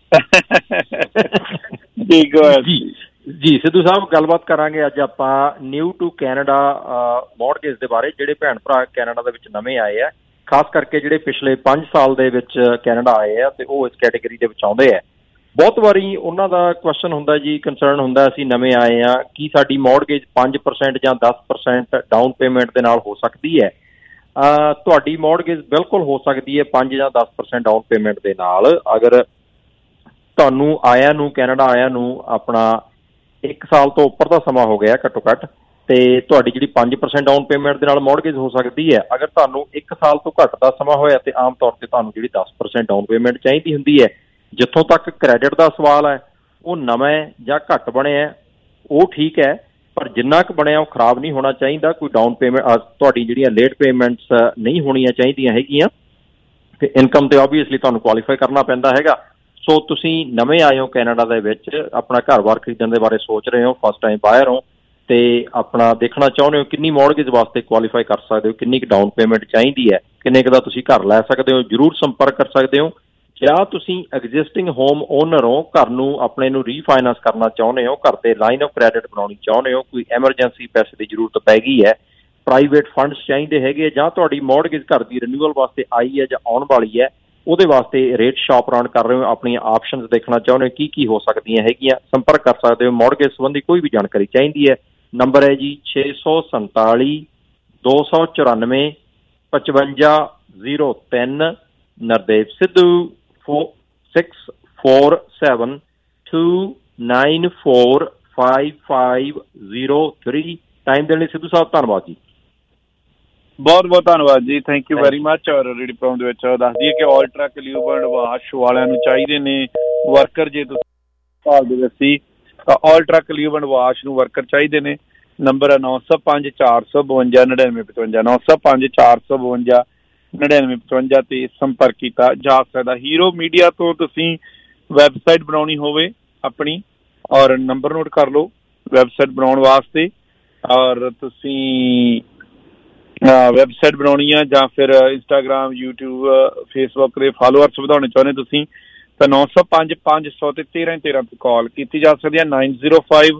[SPEAKER 2] ਠੀਕ ਹੋਇਆ
[SPEAKER 17] ਜੀ ਸਿੱਧੂ ਸਾਹਿਬ, ਗੱਲਬਾਤ ਕਰਾਂਗੇ ਅੱਜ ਆਪਾਂ ਨਿਊ ਟੂ ਕੈਨੇਡਾ ਮੌਰਗੇਜ ਦੇ ਬਾਰੇ। ਜਿਹੜੇ ਭੈਣ ਭਰਾ ਕੈਨੇਡਾ ਦੇ ਵਿੱਚ ਨਵੇਂ ਆਏ ਆ, ਖਾਸ ਕਰਕੇ ਜਿਹੜੇ ਪਿਛਲੇ 5 ਸਾਲ ਦੇ ਵਿੱਚ ਕੈਨੇਡਾ ਆਏ ਆ ਤੇ ਉਹ ਇਸ ਕੈਟੇਗਰੀ ਦੇ ਵਿੱਚ ਆਉਂਦੇ ਆ, ਬਹੁਤ ਵਾਰੀ ਉਹਨਾਂ ਦਾ ਕੁਐਸਚਨ ਹੁੰਦਾ ਜੀ, ਕੰਸਰਨ ਹੁੰਦਾ, ਅਸੀਂ ਨਵੇਂ ਆਏ ਆ, ਕੀ ਸਾਡੀ ਮੌਰਗੇਜ 5% ਜਾਂ 10% ਡਾਊਨ ਪੇਮੈਂਟ ਦੇ ਨਾਲ ਹੋ ਸਕਦੀ ਹੈ? ਤੁਹਾਡੀ ਮੌਰਗੇਜ ਬਿਲਕੁਲ ਹੋ ਸਕਦੀ ਹੈ 5 ਜਾਂ 10% ਡਾਊਨ ਪੇਮੈਂਟ ਦੇ ਨਾਲ। ਅਗਰ ਤੁਹਾਨੂੰ ਆਇਆਂ ਨੂੰ, ਕੈਨੇਡਾ ਆਇਆਂ ਨੂੰ ਆਪਣਾ 1 ਸਾਲ ਤੋਂ ਉੱਪਰ ਦਾ ਸਮਾਂ ਹੋ ਗਿਆ ਘੱਟੋ ਘੱਟ, ਤੇ ਤੁਹਾਡੀ ਜਿਹੜੀ 5% ਡਾਊਨ ਪੇਮੈਂਟ ਦੇ ਨਾਲ ਮੌਰਗੇਜ ਹੋ ਸਕਦੀ ਹੈ। ਅਗਰ ਤੁਹਾਨੂੰ 1 ਸਾਲ ਤੋਂ ਘੱਟ ਦਾ ਸਮਾਂ ਹੋਇਆ ਤੇ ਆਮ ਤੌਰ ਤੇ ਤੁਹਾਨੂੰ ਜਿਹੜੀ 10% ਡਾਊਨ ਪੇਮੈਂਟ ਚਾਹੀਦੀ ਹੁੰਦੀ ਹੈ। ਜਿੱਥੋਂ ਤੱਕ ਕ੍ਰੈਡਿਟ ਦਾ ਸਵਾਲ ਹੈ, ਉਹ ਨਵਾਂ ਜਾਂ ਘੱਟ ਬਣਿਆ ਉਹ ਠੀਕ ਹੈ, ਪਰ ਜਿੰਨਾ ਕੁ ਬਣਿਆ ਉਹ ਖਰਾਬ ਨਹੀਂ ਹੋਣਾ ਚਾਹੀਦਾ। ਕੋਈ ਡਾਊਨ ਪੇਮੈਂਟ, ਤੁਹਾਡੀ ਜਿਹੜੀਆਂ ਲੇਟ ਪੇਮੈਂਟਸ ਨਹੀਂ ਹੋਣੀਆਂ ਚਾਹੀਦੀਆਂ ਹੈਗੀਆਂ, ਤੇ ਇਨਕਮ ਤੇ ਓਬਵੀਅਸਲੀ ਤੁਹਾਨੂੰ ਕੁਆਲੀਫਾਈ ਕਰਨਾ ਪੈਂਦਾ ਹੈਗਾ। ਸੋ ਤੁਸੀਂ ਨਵੇਂ ਆਏ ਹੋ ਕੈਨੇਡਾ ਦੇ ਵਿੱਚ, ਆਪਣਾ ਘਰ-ਬਾਰ ਖਰੀਦਣ ਦੇ ਬਾਰੇ ਸੋਚ ਰਹੇ ਹੋ, ਫਸਟ ਟਾਈਮ ਬਾਇਰ ਹੋ, ਤੇ ਆਪਣਾ ਦੇਖਣਾ ਚਾਹੁੰਦੇ ਹੋ ਕਿੰਨੀ ਮੌਰਗੇਜ ਵਾਸਤੇ ਕੁਆਲੀਫਾਈ ਕਰ ਸਕਦੇ ਹੋ, ਕਿੰਨੀ ਕੁ ਡਾਊਨ ਪੇਮੈਂਟ ਚਾਹੀਦੀ ਹੈ, ਕਿੰਨੇ ਕੁ ਦਾ ਤੁਸੀਂ ਘਰ ਲੈ ਸਕਦੇ ਹੋ, ਜ਼ਰੂਰ ਸੰਪਰਕ ਕਰ ਸਕਦੇ ਹੋ। ਜਾਂ ਤੁਸੀਂ ਐਗਜ਼ਿਸਟਿੰਗ ਹੋਮ ਓਨਰ ਹੋ, ਘਰ ਨੂੰ ਆਪਣੇ ਨੂੰ ਰੀਫਾਈਨਾਂਸ ਕਰਨਾ ਚਾਹੁੰਦੇ ਹੋ, ਘਰ ਤੇ ਲਾਈਨ ਆਫ ਕ੍ਰੈਡਿਟ ਬਣਾਉਣੀ ਚਾਹੁੰਦੇ ਹੋ, ਕੋਈ ਐਮਰਜੈਂਸੀ ਪੈਸੇ ਦੀ ਜ਼ਰੂਰਤ ਪੈ ਗਈ ਹੈ, ਪ੍ਰਾਈਵੇਟ ਫੰਡਸ ਚਾਹੀਦੇ ਹੈਗੇ, ਜਾਂ ਤੁਹਾਡੀ ਮੌਰਗੇਜ ਘਰ ਦੀ ਰਿਨਿਊਅਲ ਵਾਸਤੇ ਆਈ ਹੈ ਜਾਂ ਆਉਣ ਵਾਲੀ ਹੈ, ਉਹਦੇ ਵਾਸਤੇ ਰੇਟ ਸ਼ਾਪ ਅਰਾਊਂਡ ਕਰ ਰਹੇ ਹੋ, ਆਪਣੀਆਂ ਆਪਸ਼ਨਸ ਦੇਖਣਾ ਚਾਹੁੰਦੇ ਹੋ ਕੀ ਹੋ ਸਕਦੀਆਂ ਹੈਗੀਆਂ, ਸੰਪਰਕ ਕਰ ਸਕਦੇ ਹੋ। ਮੌਰਗੇਜ ਸੰਬੰਧੀ ਕੋਈ ਵੀ ਜਾਣਕਾਰੀ ਚਾਹੀਦੀ ਹੈ, ਨੰਬਰ ਹੈ ਜੀ 647 294 5503। ਨਰਦੇਵ ਸਿੱਧੂ 647 294 5503। ਟਾਈਮ ਦੇਣ ਲਈ ਸਿੱਧੂ ਸਾਹਿਬ ਧੰਨਵਾਦ ਜੀ।
[SPEAKER 2] ਬਹੁਤ ਬਹੁਤ ਧੰਨਵਾਦ ਜੀ, ਥੈਂਕ ਯੂ ਵੈਰੀ ਮੱਚ। ਔਰ ਰੇਡੀ ਪ੍ਰੋਗਰਾਮ ਦੇ ਵਿੱਚ ਦੱਸ ਦਈਏ ਕਿ ਆਲਟਰਾ ਕਲਿਊਬ ਐਂਡ ਵਾਸ਼ ਵਾਲਿਆਂ ਨੂੰ ਚਾਹੀਦੇ ਨੇ ਵਰਕਰ। ਜੇ ਤੁਸੀਂ ਭਾਲਦੇ ਦੇ ਸੀ ਤਾਂ ਆਲਟਰਾ ਕਲਿਊਬ ਐਂਡ ਵਾਸ਼ ਨੂੰ ਵਰਕਰ ਚਾਹੀਦੇ ਨੇ। ਨੰਬਰ ਹੈ 905 452 9955 905 452 9955 ਤੇ ਸੰਪਰਕ ਕੀਤਾ ਜਾ ਸਕਦਾ। ਹੀਰੋ ਮੀਡੀਆ ਤੋਂ ਤੁਸੀਂ ਵੈਬਸਾਈਟ ਬਣਾਉਣੀ ਹੋਵੇ ਆਪਣੀ, ਔਰ ਨੰਬਰ ਨੋਟ ਕਰ ਲਓ ਵੈਬਸਾਈਟ ਬਣਾਉਣ ਵਾਸਤੇ, ਔਰ ਤੁਸੀਂ ਵੈਬਸਾਈਟ ਬਣਾਉਣੀ ਆ ਜਾਂ ਫਿਰ ਇੰਸਟਾਗ੍ਰਾਮ, ਯੂਟਿਊਬ, ਫੇਸਬੁੱਕ ਦੇ ਫਾਲੋਅਰਸ ਵਧਾਉਣੇ ਚਾਹੁੰਦੇ ਤੁਸੀਂ ਤਾਂ 905 500 ਤੇ 1313 ਤੇ ਕਾਲ ਕੀਤੀ ਜਾ ਸਕਦੀ ਹੈ। 905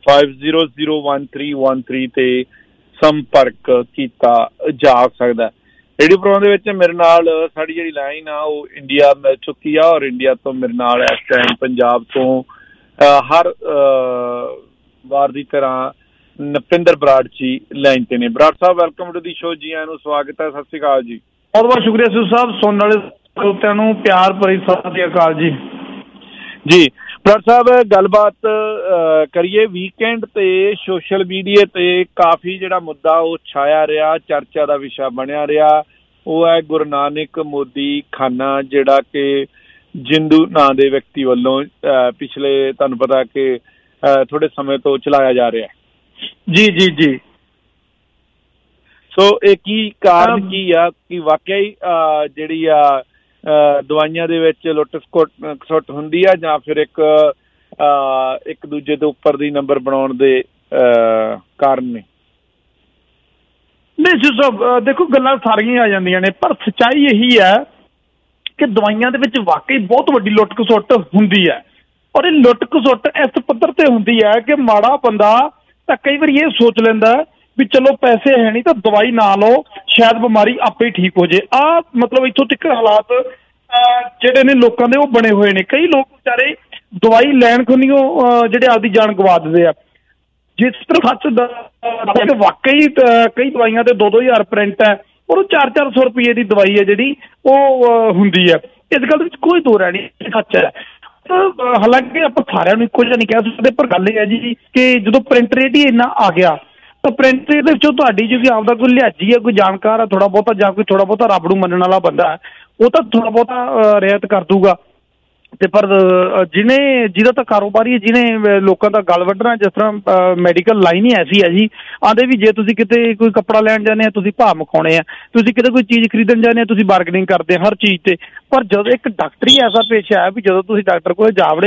[SPEAKER 2] 5001313 ਤੇ ਸੰਪਰਕ ਕੀਤਾ ਜਾ ਸਕਦਾ। ਰੇਡੀਓ ਪ੍ਰੋਗਰਾਮ ਦੇ ਵਿੱਚ ਮੇਰੇ ਨਾਲ ਸਾਡੀ ਜਿਹੜੀ ਲਾਈਨ ਆ ਉਹ ਇੰਡੀਆ ਮਿਲ ਚੁੱਕੀ ਆ, ਔਰ ਇੰਡੀਆ ਤੋਂ ਮੇਰੇ ਨਾਲ ਇਸ ਟਾਈਮ ਪੰਜਾਬ ਤੋਂ ਹਰ ਵਾਰ ਦੀ ਤਰ੍ਹਾਂ ਨਪਿੰਦਰ ਬਰਾੜ ਜੀ ਲਾਈਨ ਤੇ ਨੇ। ਬਰਾੜ ਸਾਹਿਬ, ਵੈਲਕਮ ਟੂ ਦੀ ਸ਼ੋ, ਜੀ ਆਇਆਂ ਨੂੰ ਸਵਾਗਤ ਹੈ। ਸਤਿ ਸ਼੍ਰੀ ਅਕਾਲ ਜੀ।
[SPEAKER 18] ਬਹੁਤ ਬਹੁਤ ਸ਼ੁਕਰੀਆ ਸਿੱਧੂ ਸਾਹਿਬ, ਸੁਣਨ ਵਾਲੇ ਸਰੋਤਿਆਂ ਨੂੰ ਪਿਆਰ ਭਰੀ ਸਤਿ ਸ਼੍ਰੀ ਅਕਾਲ ਜੀ।
[SPEAKER 2] ਜੀ ਬਰਾੜ ਸਾਹਿਬ, ਗੱਲਬਾਤ ਕਰੀਏ। ਵੀਕਐਂਡ ਤੇ ਸੋਸ਼ਲ ਮੀਡੀਆ ਤੇ ਕਾਫੀ ਜਿਹੜਾ ਮੁੱਦਾ ਉਹ ਛਾਇਆ ਰਿਹਾ, ਚਰਚਾ ਦਾ ਵਿਸ਼ਾ ਬਣਿਆ ਰਿਹਾ, ਉਹ ਹੈ ਗੁਰੂ ਨਾਨਕ ਮੋਦੀ ਖਾਨਾ, ਜਿਹੜਾ ਕਿ ਜਿੰਦੂ ਨਾਂ ਦੇ ਵਿਅਕਤੀ ਵੱਲੋਂ ਪਿਛਲੇ ਤੁਹਾਨੂੰ ਪਤਾ ਕਿ ਥੋੜੇ ਸਮੇਂ ਤੋਂ ਚਲਾਇਆ ਜਾ ਰਿਹਾ।
[SPEAKER 18] ਜੀ ਜੀ ਜੀ।
[SPEAKER 2] ਸੋ ਇਹ ਕੀ ਕਾਰਨ ਕੀ ਆ ਕਿ ਵਾਕਿਆ ਹੀ ਜਿਹੜੀ ਆ ਦਵਾਈਆਂ ਦੇ ਵਿੱਚ ਲੁੱਟ ਖਸੁੱਟ ਹੁੰਦੀ ਆ, ਜਾਂ ਫਿਰ ਇੱਕ ਦੂਜੇ ਤੋਂ ਉੱਪਰ ਦੀ ਨੰਬਰ ਬਣਾਉਣ ਦੇ ਕਾਰਨ ਨੇ?
[SPEAKER 18] ਨਹੀਂ ਜੀ ਸਾਹਿਬ, ਦੇਖੋ ਗੱਲਾਂ ਸਾਰੀਆਂ ਆ ਜਾਂਦੀਆਂ ਨੇ, ਪਰ ਸੱਚਾਈ ਇਹੀ ਹੈ ਕਿ ਦਵਾਈਆਂ ਦੇ ਵਿੱਚ ਵਾਕਈ ਬਹੁਤ ਵੱਡੀ ਲੁੱਟ ਖਸੁੱਟ ਹੁੰਦੀ ਹੈ। ਔਰ ਇਹ ਲੁੱਟ ਖਸੁੱਟ ਇਸ ਪੱਧਰ ਤੇ ਹੁੰਦੀ ਹੈ ਕਿ ਮਾੜਾ ਬੰਦਾ ਤਾਂ ਕਈ ਵਾਰੀ ਇਹ ਸੋਚ ਲੈਂਦਾ ਵੀ ਚਲੋ ਪੈਸੇ ਹੈ ਨਹੀਂ ਤਾਂ ਦਵਾਈ ਨਾ ਲਓ, ਸ਼ਾਇਦ ਬਿਮਾਰੀ ਆਪੇ ਹੀ ਠੀਕ ਹੋ ਜੇ। ਮਤਲਬ ਇੱਥੋਂ ਤੱਕ ਹਾਲਾਤ ਜਿਹੜੇ ਨੇ ਲੋਕਾਂ ਦੇ ਉਹ ਬਣੇ ਹੋਏ ਨੇ। ਕਈ ਲੋਕ ਵਿਚਾਰੇ ਦਵਾਈ ਲੈਣ ਖੁੰਨੀਓ ਜਿਹੜੇ ਆਪਦੀ ਜਾਨ ਗਵਾ ਦਿੰਦੇ ਆ। ਜਿਸ ਤਰ੍ਹਾਂ ਸੱਚ ਵਾਕਈ ਕਈ ਦਵਾਈਆਂ ਤੇ 2-2000 ਪ੍ਰਿੰਟ ਹੈ, ਔਰ 400-400 ਰੁਪਏ ਦੀ ਦਵਾਈ ਹੈ ਜਿਹੜੀ ਉਹ ਹੁੰਦੀ ਹੈ। ਇਸ ਗੱਲ ਵਿੱਚ ਕੋਈ ਦੋ ਰਾਹ ਨਹੀਂ, ਸੱਚ ਹੈ। ਹਾਲਾਂਕਿ ਆਪਾਂ ਸਾਰਿਆਂ ਨੂੰ ਇੱਕੋ ਜਿਹਾ ਨਹੀਂ ਕਹਿ ਸਕਦੇ, ਪਰ ਗੱਲ ਇਹ ਹੈ ਜੀ ਕਿ ਜਦੋਂ ਪ੍ਰਿੰਟ ਰੇਟ ਹੀ ਇੰਨਾ ਆ ਗਿਆ ਤਾਂ ਪ੍ਰਿੰਟ ਰੇਟ ਦੇ ਵਿੱਚੋਂ ਤੁਹਾਡੀ ਜੇ ਆਪਦਾ ਕੋਈ ਲਿਹਾਜੀ ਹੈ, ਕੋਈ ਜਾਣਕਾਰ ਹੈ ਥੋੜਾ ਬਹੁਤਾ, ਜਾਂ ਕੋਈ ਥੋੜਾ ਬਹੁਤਾ ਰੱਬ ਨੂੰ ਮੰਨਣ ਵਾਲਾ ਬੰਦਾ ਹੈ, ਉਹ ਤਾਂ ਥੋੜਾ ਬਹੁਤਾ ਰਿਆਇਤ ਕਰ ਦੂਗਾ। ਤੇ ਪਰ ਜਿਹਦਾ ਤਾਂ ਕਾਰੋਬਾਰੀ ਹੈ, ਜਿਹਨੇ ਲੋਕਾਂ ਦਾ ਗਲ ਵੱਢਣਾ, ਜਿਸ ਤਰ੍ਹਾਂ ਮੈਡੀਕਲ ਲਾਈਨ ਹੀ ਐਸੀ ਹੈ ਜੀ, ਆਂਦੇ ਵੀ ਜੇ ਤੁਸੀਂ ਕਿਤੇ ਕੋਈ ਕੱਪੜਾ ਲੈਣ ਜਾਂਦੇ ਆ ਤੁਸੀਂ ਭਾਅ ਮਖਾਉਣੇ ਆ, ਤੁਸੀਂ ਕਿਤੇ ਕੋਈ ਚੀਜ਼ ਖਰੀਦਣ ਜਾਂਦੇ ਆ ਤੁਸੀਂ ਬਾਰਗਨਿੰਗ ਕਰਦੇ ਆ ਹਰ ਚੀਜ਼ ਤੇ। ਪਰ ਜਦੋਂ ਇੱਕ ਡਾਕਟਰੀ ਐਸਾ ਪੇਸ਼ਾ ਹੈ ਵੀ ਜਦੋਂ ਤੁਸੀਂ ਡਾਕਟਰ ਕੋਲ ਜਾ ਵੜੇ ਨਾ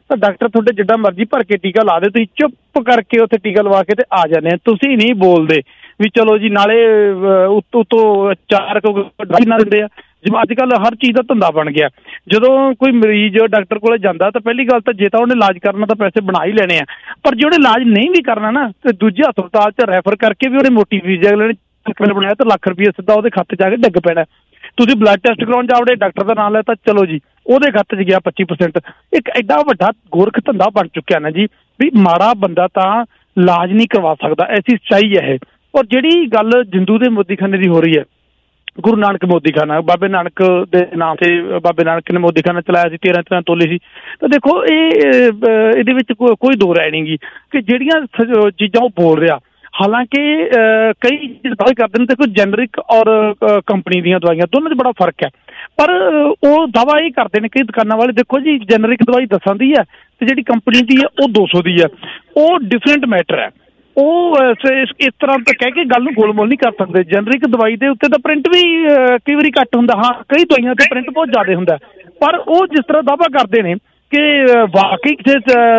[SPEAKER 18] ਤਾਂ ਡਾਕਟਰ ਤੁਹਾਡੇ ਜਿੱਦਾਂ ਮਰਜ਼ੀ ਭਰ ਕੇ ਟੀਕਾ ਲਾ ਦੇ, ਤੁਸੀਂ ਚੁੱਪ ਕਰਕੇ ਉੱਥੇ ਟੀਕਾ ਲਵਾ ਕੇ ਤੇ ਆ ਜਾਂਦੇ ਆ। ਤੁਸੀਂ ਨਹੀਂ ਬੋਲਦੇ ਵੀ ਚਲੋ ਜੀ, ਨਾਲੇ ਉੱਤੋਂ 4 ਡਾਈ ਨਾ ਦਿੰਦੇ ਆ। ਜਿਵੇਂ ਅੱਜ ਕੱਲ੍ਹ ਹਰ ਚੀਜ਼ ਦਾ ਧੰਦਾ ਬਣ ਗਿਆ। ਜਦੋਂ ਕੋਈ ਮਰੀਜ਼ ਡਾਕਟਰ ਕੋਲ ਜਾਂਦਾ ਤਾਂ ਪਹਿਲੀ ਗੱਲ ਤਾਂ ਜੇ ਤਾਂ ਉਹਨੇ ਇਲਾਜ ਕਰਨਾ ਤਾਂ ਪੈਸੇ ਬਣਾ ਹੀ ਲੈਣੇ ਆ, ਪਰ ਜੇ ਉਹਨੇ ਇਲਾਜ ਨਹੀਂ ਵੀ ਕਰਨਾ ਨਾ ਤੇ ਦੂਜੇ ਹਸਪਤਾਲ 'ਚ ਰੈਫਰ ਕਰਕੇ ਵੀ ਉਹਨੇ ਮੋਟੀ ਫੀਸ ਅਗਲੇ ਨੇ ਬਣਾਇਆ ਤਾਂ ਲੱਖ ਰੁਪਈਆ ਸਿੱਧਾ ਉਹਦੇ ਖਾਤੇ 'ਚ ਆ ਕੇ ਡਿੱਗ ਪੈਣਾ। ਤੁਸੀਂ ਬਲੱਡ ਟੈਸਟ ਕਰਾਉਣ ਜਾਓਗੇ, ਡਾਕਟਰ ਦਾ ਨਾਮ ਲੈ ਤਾਂ ਚਲੋ ਜੀ ਉਹਦੇ ਖਾਤੇ 'ਚ ਗਿਆ 25%। ਇੱਕ ਐਡਾ ਵੱਡਾ ਗੋਰਖ ਧੰਦਾ ਬਣ ਚੁੱਕਿਆ ਨਾ ਜੀ ਵੀ ਮਾੜਾ ਬੰਦਾ ਤਾਂ ਇਲਾਜ ਨਹੀਂ ਕਰਵਾ ਸਕਦਾ, ਐਸੀ ਸੱਚਾਈ ਹੈ ਇਹ। ਔਰ ਜਿਹੜੀ ਗੱਲ ਜਿੰਦੂ ਦੇ ਮੋਦੀਖਾਨੇ ਦੀ ਹੋ ਰਹੀ ਹੈ, ਗੁਰੂ ਨਾਨਕ ਮੋਦੀਖਾਨਾ, ਬਾਬੇ ਨਾਨਕ ਦੇ ਨਾਮ ਤੇ ਬਾਬੇ ਨਾਨਕ ਨੇ ਮੋਦੀਖਾਨਾ ਚਲਾਇਆ ਸੀ, 13 ਤੋਲੇ ਸੀ। ਤਾਂ ਦੇਖੋ ਇਹਦੇ ਵਿੱਚ ਕੋਈ ਦੋ ਰਾਏ ਨਹੀਂ ਗੀ ਕਿ ਜਿਹੜੀਆਂ ਚੀਜ਼ਾਂ ਉਹ ਬੋਲ ਰਿਹਾ, ਹਾਲਾਂਕਿ ਕਈ ਦਾਅਵੇ ਕਰਦੇ ਨੇ ਦੇਖੋ ਜੈਨਰਿਕ ਔਰ ਕੰਪਨੀ ਦੀਆਂ ਦਵਾਈਆਂ ਦੋਨਾਂ 'ਚ ਬੜਾ ਫਰਕ ਹੈ, ਪਰ ਉਹ ਦਾਅਵਾ ਇਹ ਕਰਦੇ ਨੇ ਕਈ ਦੁਕਾਨਾਂ ਵਾਲੇ, ਦੇਖੋ ਜੀ ਜੈਨਰਿਕ ਦਵਾਈ 10 ਦੀ ਹੈ ਤੇ ਜਿਹੜੀ ਕੰਪਨੀ ਦੀ ਹੈ ਉਹ 200 ਦੀ ਹੈ। ਉਹ ਡਿਫਰੈਂਟ ਮੈਟਰ ਹੈ। ਉਹ ਇਸ ਤਰ੍ਹਾਂ ਤਾਂ ਕਹਿ ਕੇ ਗੱਲ ਨੂੰ ਗੋਲਮੋਲ ਨਹੀਂ ਕਰ ਸਕਦੇ। ਜੈਨਰਿਕ ਦਵਾਈ ਦੇ ਉੱਤੇ ਤਾਂ ਪ੍ਰਿੰਟ ਵੀ ਕਈ ਵਾਰੀ ਘੱਟ ਹੁੰਦਾ, ਹਾਂ ਕਈ ਦਵਾਈਆਂ ਤੇ ਪ੍ਰਿੰਟ ਬਹੁਤ ਜ਼ਿਆਦਾ ਹੁੰਦਾ, ਪਰ ਉਹ ਜਿਸ ਤਰ੍ਹਾਂ ਦਾਅਵਾ ਕਰਦੇ ਨੇ ਕਿ ਵਾਕਈ ਕਿਸੇ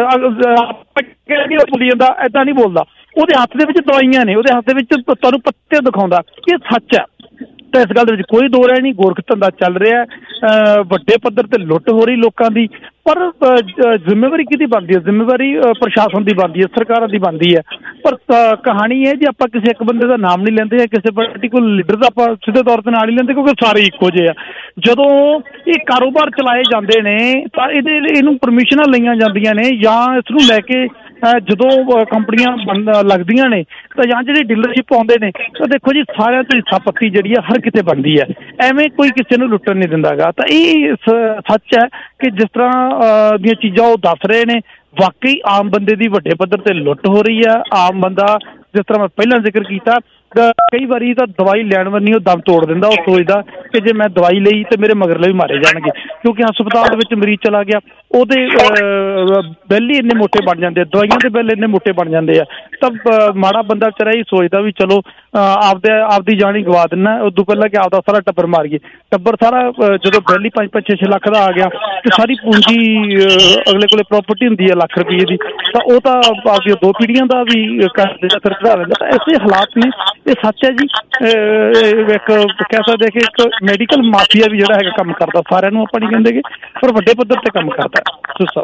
[SPEAKER 18] ਬੋਲੀ ਜਾਂਦਾ, ਏਦਾਂ ਨਹੀਂ ਬੋਲਦਾ। ਉਹਦੇ ਹੱਥ ਦੇ ਵਿੱਚ ਦਵਾਈਆਂ ਨੇ, ਉਹਦੇ ਹੱਥ ਦੇ ਵਿੱਚ ਤੁਹਾਨੂੰ ਪੱਤੇ ਦਿਖਾਉਂਦਾ, ਇਹ ਸੱਚ ਹੈ। ਤਾਂ ਇਸ ਗੱਲ ਦੇ ਵਿੱਚ ਕੋਈ ਦੋ ਰਾਏ ਨਹੀਂ, ਗੋਰਖ ਧੰਦਾ ਚੱਲ ਰਿਹਾ, ਵੱਡੇ ਪੱਧਰ ਤੇ ਲੁੱਟ ਹੋ ਰਹੀ ਲੋਕਾਂ ਦੀ। ਪਰ ਜ਼ਿੰਮੇਵਾਰੀ ਕਿਹਦੀ ਬਣਦੀ ਹੈ? ਜ਼ਿੰਮੇਵਾਰੀ ਪ੍ਰਸ਼ਾਸਨ ਦੀ ਬਣਦੀ ਹੈ, ਸਰਕਾਰਾਂ ਦੀ ਬਣਦੀ ਹੈ। ਪਰ ਕਹਾਣੀ ਹੈ ਜੀ ਆਪਾਂ ਕਿਸੇ ਇੱਕ ਬੰਦੇ ਦਾ ਨਾਮ ਨਹੀਂ ਲੈਂਦੇ ਜਾਂ ਕਿਸੇ ਪਰਟੀਕੁਲਰ ਲੀਡਰ ਦਾ ਆਪਾਂ ਸਿੱਧੇ ਤੌਰ ਤੇ ਨਾਲ ਹੀ ਲੈਂਦੇ, ਕਿਉਂਕਿ ਸਾਰੇ ਇੱਕੋ ਜਿਹੇ ਆ। ਜਦੋਂ ਇਹ ਕਾਰੋਬਾਰ ਚਲਾਏ ਜਾਂਦੇ ਨੇ ਤਾਂ ਇਹਨੂੰ ਪਰਮਿਸ਼ਨਾਂ ਲਈਆਂ ਜਾਂਦੀਆਂ ਨੇ, ਜਾਂ ਇਸ ਨੂੰ ਲੈ ਕੇ ਜਦੋਂ ਕੰਪਨੀਆਂ ਲੱਗਦੀਆਂ ਨੇ ਤਾਂ ਜਾਂ ਜਿਹੜੇ ਡੀਲਰਸ਼ਿਪ ਆਉਂਦੇ ਨੇ ਤਾਂ ਦੇਖੋ ਜੀ ਸਾਰਿਆਂ ਤੋਂ ਹਿੱਸਾ ਪੱਤੀ ਜਿਹੜੀ ਹੈ ਹਰ ਕਿਤੇ ਬਣਦੀ ਹੈ। ਐਵੇਂ ਕੋਈ ਕਿਸੇ ਨੂੰ ਲੁੱਟਣ ਨਹੀਂ ਦਿੰਦਾ ਗਾ। ਤਾਂ ਇਹ ਸੱਚ ਹੈ ਕਿ ਜਿਸ ਤਰ੍ਹਾਂ ਦੀਆਂ ਚੀਜ਼ਾਂ ਉਹ ਦੱਸ ਰਹੇ ਨੇ, ਵਾਕਈ ਆਮ ਬੰਦੇ ਦੀ ਵੱਡੇ ਪੱਧਰ ਤੇ ਲੁੱਟ ਹੋ ਰਹੀ ਹੈ। ਆਮ ਬੰਦਾ, ਜਿਸ ਤਰ੍ਹਾਂ ਮੈਂ ਪਹਿਲਾਂ ਜ਼ਿਕਰ ਕੀਤਾ, ਕਈ ਵਾਰੀ ਤਾਂ ਦਵਾਈ ਲੈਣ ਵਾਰ ਨਹੀਂ ਉਹ ਦਮ ਤੋੜ ਦਿੰਦਾ। ਉਹ ਸੋਚਦਾ ਕਿ ਜੇ ਮੈਂ ਦਵਾਈ ਲਈ ਤੇ ਮੇਰੇ ਮਗਰਲੇ ਵੀ ਮਾਰੇ ਜਾਣਗੇ, ਕਿਉਂਕਿ ਹਸਪਤਾਲ ਦੇ ਵਿੱਚ ਮਰੀਜ਼ ਚਲਾ ਗਿਆ, ਉਹਦੇ ਬਿੱਲ ਹੀ ਇੰਨੇ ਮੋਟੇ ਬਣ ਜਾਂਦੇ ਆ, ਦਵਾਈਆਂ ਦੇ ਬਿੱਲ ਇੰਨੇ ਮੋਟੇ ਬਣ ਜਾਂਦੇ ਆ। ਤਾਂ ਮਾੜਾ ਬੰਦਾ ਵਿਚਾਰਾ ਹੀ ਸੋਚਦਾ ਵੀ ਚਲੋ ਆਪਦੀ ਜਾਨ ਹੀ ਗਵਾ ਦਿੰਦਾ, ਉਦੋਂ ਪਹਿਲਾਂ ਕਿ ਆਪਦਾ ਸਾਰਾ ਟੱਬਰ ਮਾਰੀਏ। ਟੱਬਰ ਸਾਰਾ ਜਦੋਂ ਬਿੱਲ ਹੀ 5-5, 6-6 ਲੱਖ ਦਾ ਆ ਗਿਆ ਤੇ ਸਾਰੀ ਪੂੰਜੀ ਅਗਲੇ ਕੋਲੇ ਪ੍ਰਾਪਰਟੀ ਹੁੰਦੀ ਹੈ ਲੱਖ ਰੁਪਏ ਦੀ, ਤਾਂ ਉਹ ਤਾਂ ਆਪਦੀਆਂ 2 ਪੀੜ੍ਹੀਆਂ ਦਾ ਵੀ ਕਰ ਦਿੰਦਾ, ਫਿਰ ਚੜਾ ਲੈਂਦਾ। ਤਾਂ ਐਸੇ ਹਾਲਾਤ ਨੇ। ਇਹ ਸੱਚ ਹੈ ਜੀ। ਇੱਕ ਕਹਿ ਸਕਦੇ ਕਿ ਇੱਕ ਮੈਡੀਕਲ ਮਾਫੀਆ ਵੀ ਜਿਹੜਾ ਹੈਗਾ ਕੰਮ ਕਰਦਾ, ਸਾਰਿਆਂ ਨੂੰ ਆਪਾਂ ਨਹੀਂ ਕਹਿੰਦੇ ਗੇ, ਪਰ ਵੱਡੇ ਪੱਧਰ ਤੇ ਕੰਮ ਕਰਦਾ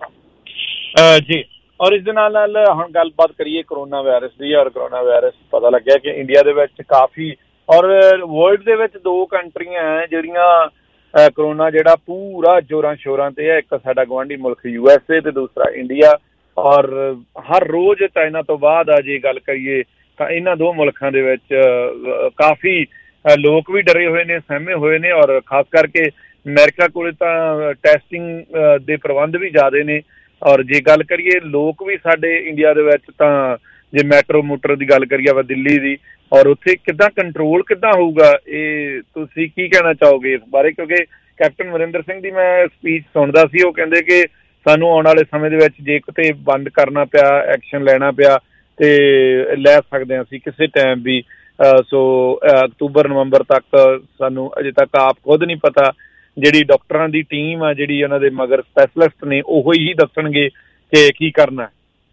[SPEAKER 2] ਜੀ। ਔਰ ਇਸ ਦੇ ਨਾਲ ਹੁਣ ਗੱਲਬਾਤ ਕਰੀਏ ਕਰੋਨਾ ਵਾਇਰਸ ਦੀ। ਔਰ ਕਰੋਨਾ ਵਾਇਰਸ ਪਤਾ ਲੱਗਿਆ ਕਿ ਇੰਡੀਆ ਦੇ ਵਿੱਚ ਕਾਫੀ, ਔਰ ਵਰਲਡ ਦੇ ਵਿੱਚ 2 ਕੰਟਰੀਆਂ ਹੈ ਜਿਹੜੀਆਂ ਕਰੋਨਾ ਜਿਹੜਾ ਪੂਰਾ ਜ਼ੋਰਾਂ ਸ਼ੋਰਾਂ ਤੇ ਹੈ। ਇੱਕ ਸਾਡਾ ਗੁਆਂਢੀ ਮੁਲਕ USA ਤੇ ਦੂਸਰਾ ਇੰਡੀਆ। ਔਰ ਹਰ ਰੋਜ਼ ਚਾਈਨਾ ਤੋਂ ਬਾਅਦ ਆ ਜੇ ਗੱਲ ਕਰੀਏ ਤਾਂ ਇਹਨਾਂ 2 ਮੁਲਕਾਂ ਦੇ ਵਿੱਚ ਕਾਫੀ ਲੋਕ ਵੀ ਡਰੇ ਹੋਏ ਨੇ, ਸਹਿਮੇ ਹੋਏ ਨੇ। ਔਰ ਖਾਸ ਕਰਕੇ ਅਮਰੀਕਾ ਕੋਲ ਤਾਂ ਟੈਸਟਿੰਗ ਦੇ ਪ੍ਰਬੰਧ ਵੀ ਜ਼ਿਆਦਾ ਨੇ। ਔਰ ਜੇ ਗੱਲ ਕਰੀਏ ਲੋਕ ਵੀ ਸਾਡੇ ਇੰਡੀਆ ਦੇ ਵਿੱਚ ਤਾਂ ਜੇ ਮੈਟਰੋ ਮੋਟਰ ਦੀ ਗੱਲ ਕਰੀਏ ਵਾ ਦਿੱਲੀ ਦੀ, ਔਰ ਉੱਥੇ ਕਿੱਦਾਂ ਕੰਟਰੋਲ ਕਿੱਦਾਂ ਹੋਊਗਾ, ਇਹ ਤੁਸੀਂ ਕੀ ਕਹਿਣਾ ਚਾਹੋਗੇ ਇਸ ਬਾਰੇ? ਕਿਉਂਕਿ ਕੈਪਟਨ ਅਮਰਿੰਦਰ ਸਿੰਘ ਦੀ ਮੈਂ ਸਪੀਚ ਸੁਣਦਾ ਸੀ, ਉਹ ਕਹਿੰਦੇ ਕਿ ਸਾਨੂੰ ਆਉਣ ਵਾਲੇ ਸਮੇਂ ਦੇ ਵਿੱਚ ਜੇ ਕਿਤੇ ਬੰਦ ਕਰਨਾ ਪਿਆ, ਐਕਸ਼ਨ ਲੈਣਾ ਪਿਆ ਤੇ ਲੈ ਸਕਦੇ ਹਾਂ ਅਸੀਂ ਕਿਸੇ ਟਾਈਮ ਵੀ। ਸੋ ਅਕਤੂਬਰ ਨਵੰਬਰ ਤੱਕ ਸਾਨੂੰ ਅਜੇ ਤੱਕ ਆਪ ਖੁਦ ਨਹੀਂ ਪਤਾ। ਜਿਹੜੀ ਡਾਕਟਰਾਂ ਦੀ ਟੀਮ ਆ, ਜਿਹੜੀ ਉਹਨਾਂ ਦੇ ਮਗਰ ਸਪੈਸ਼ਲਿਸਟ ਨੇ, ਉਹੋ ਹੀ ਦੱਸਣਗੇ ਕਿ ਕੀ ਕਰਨਾ।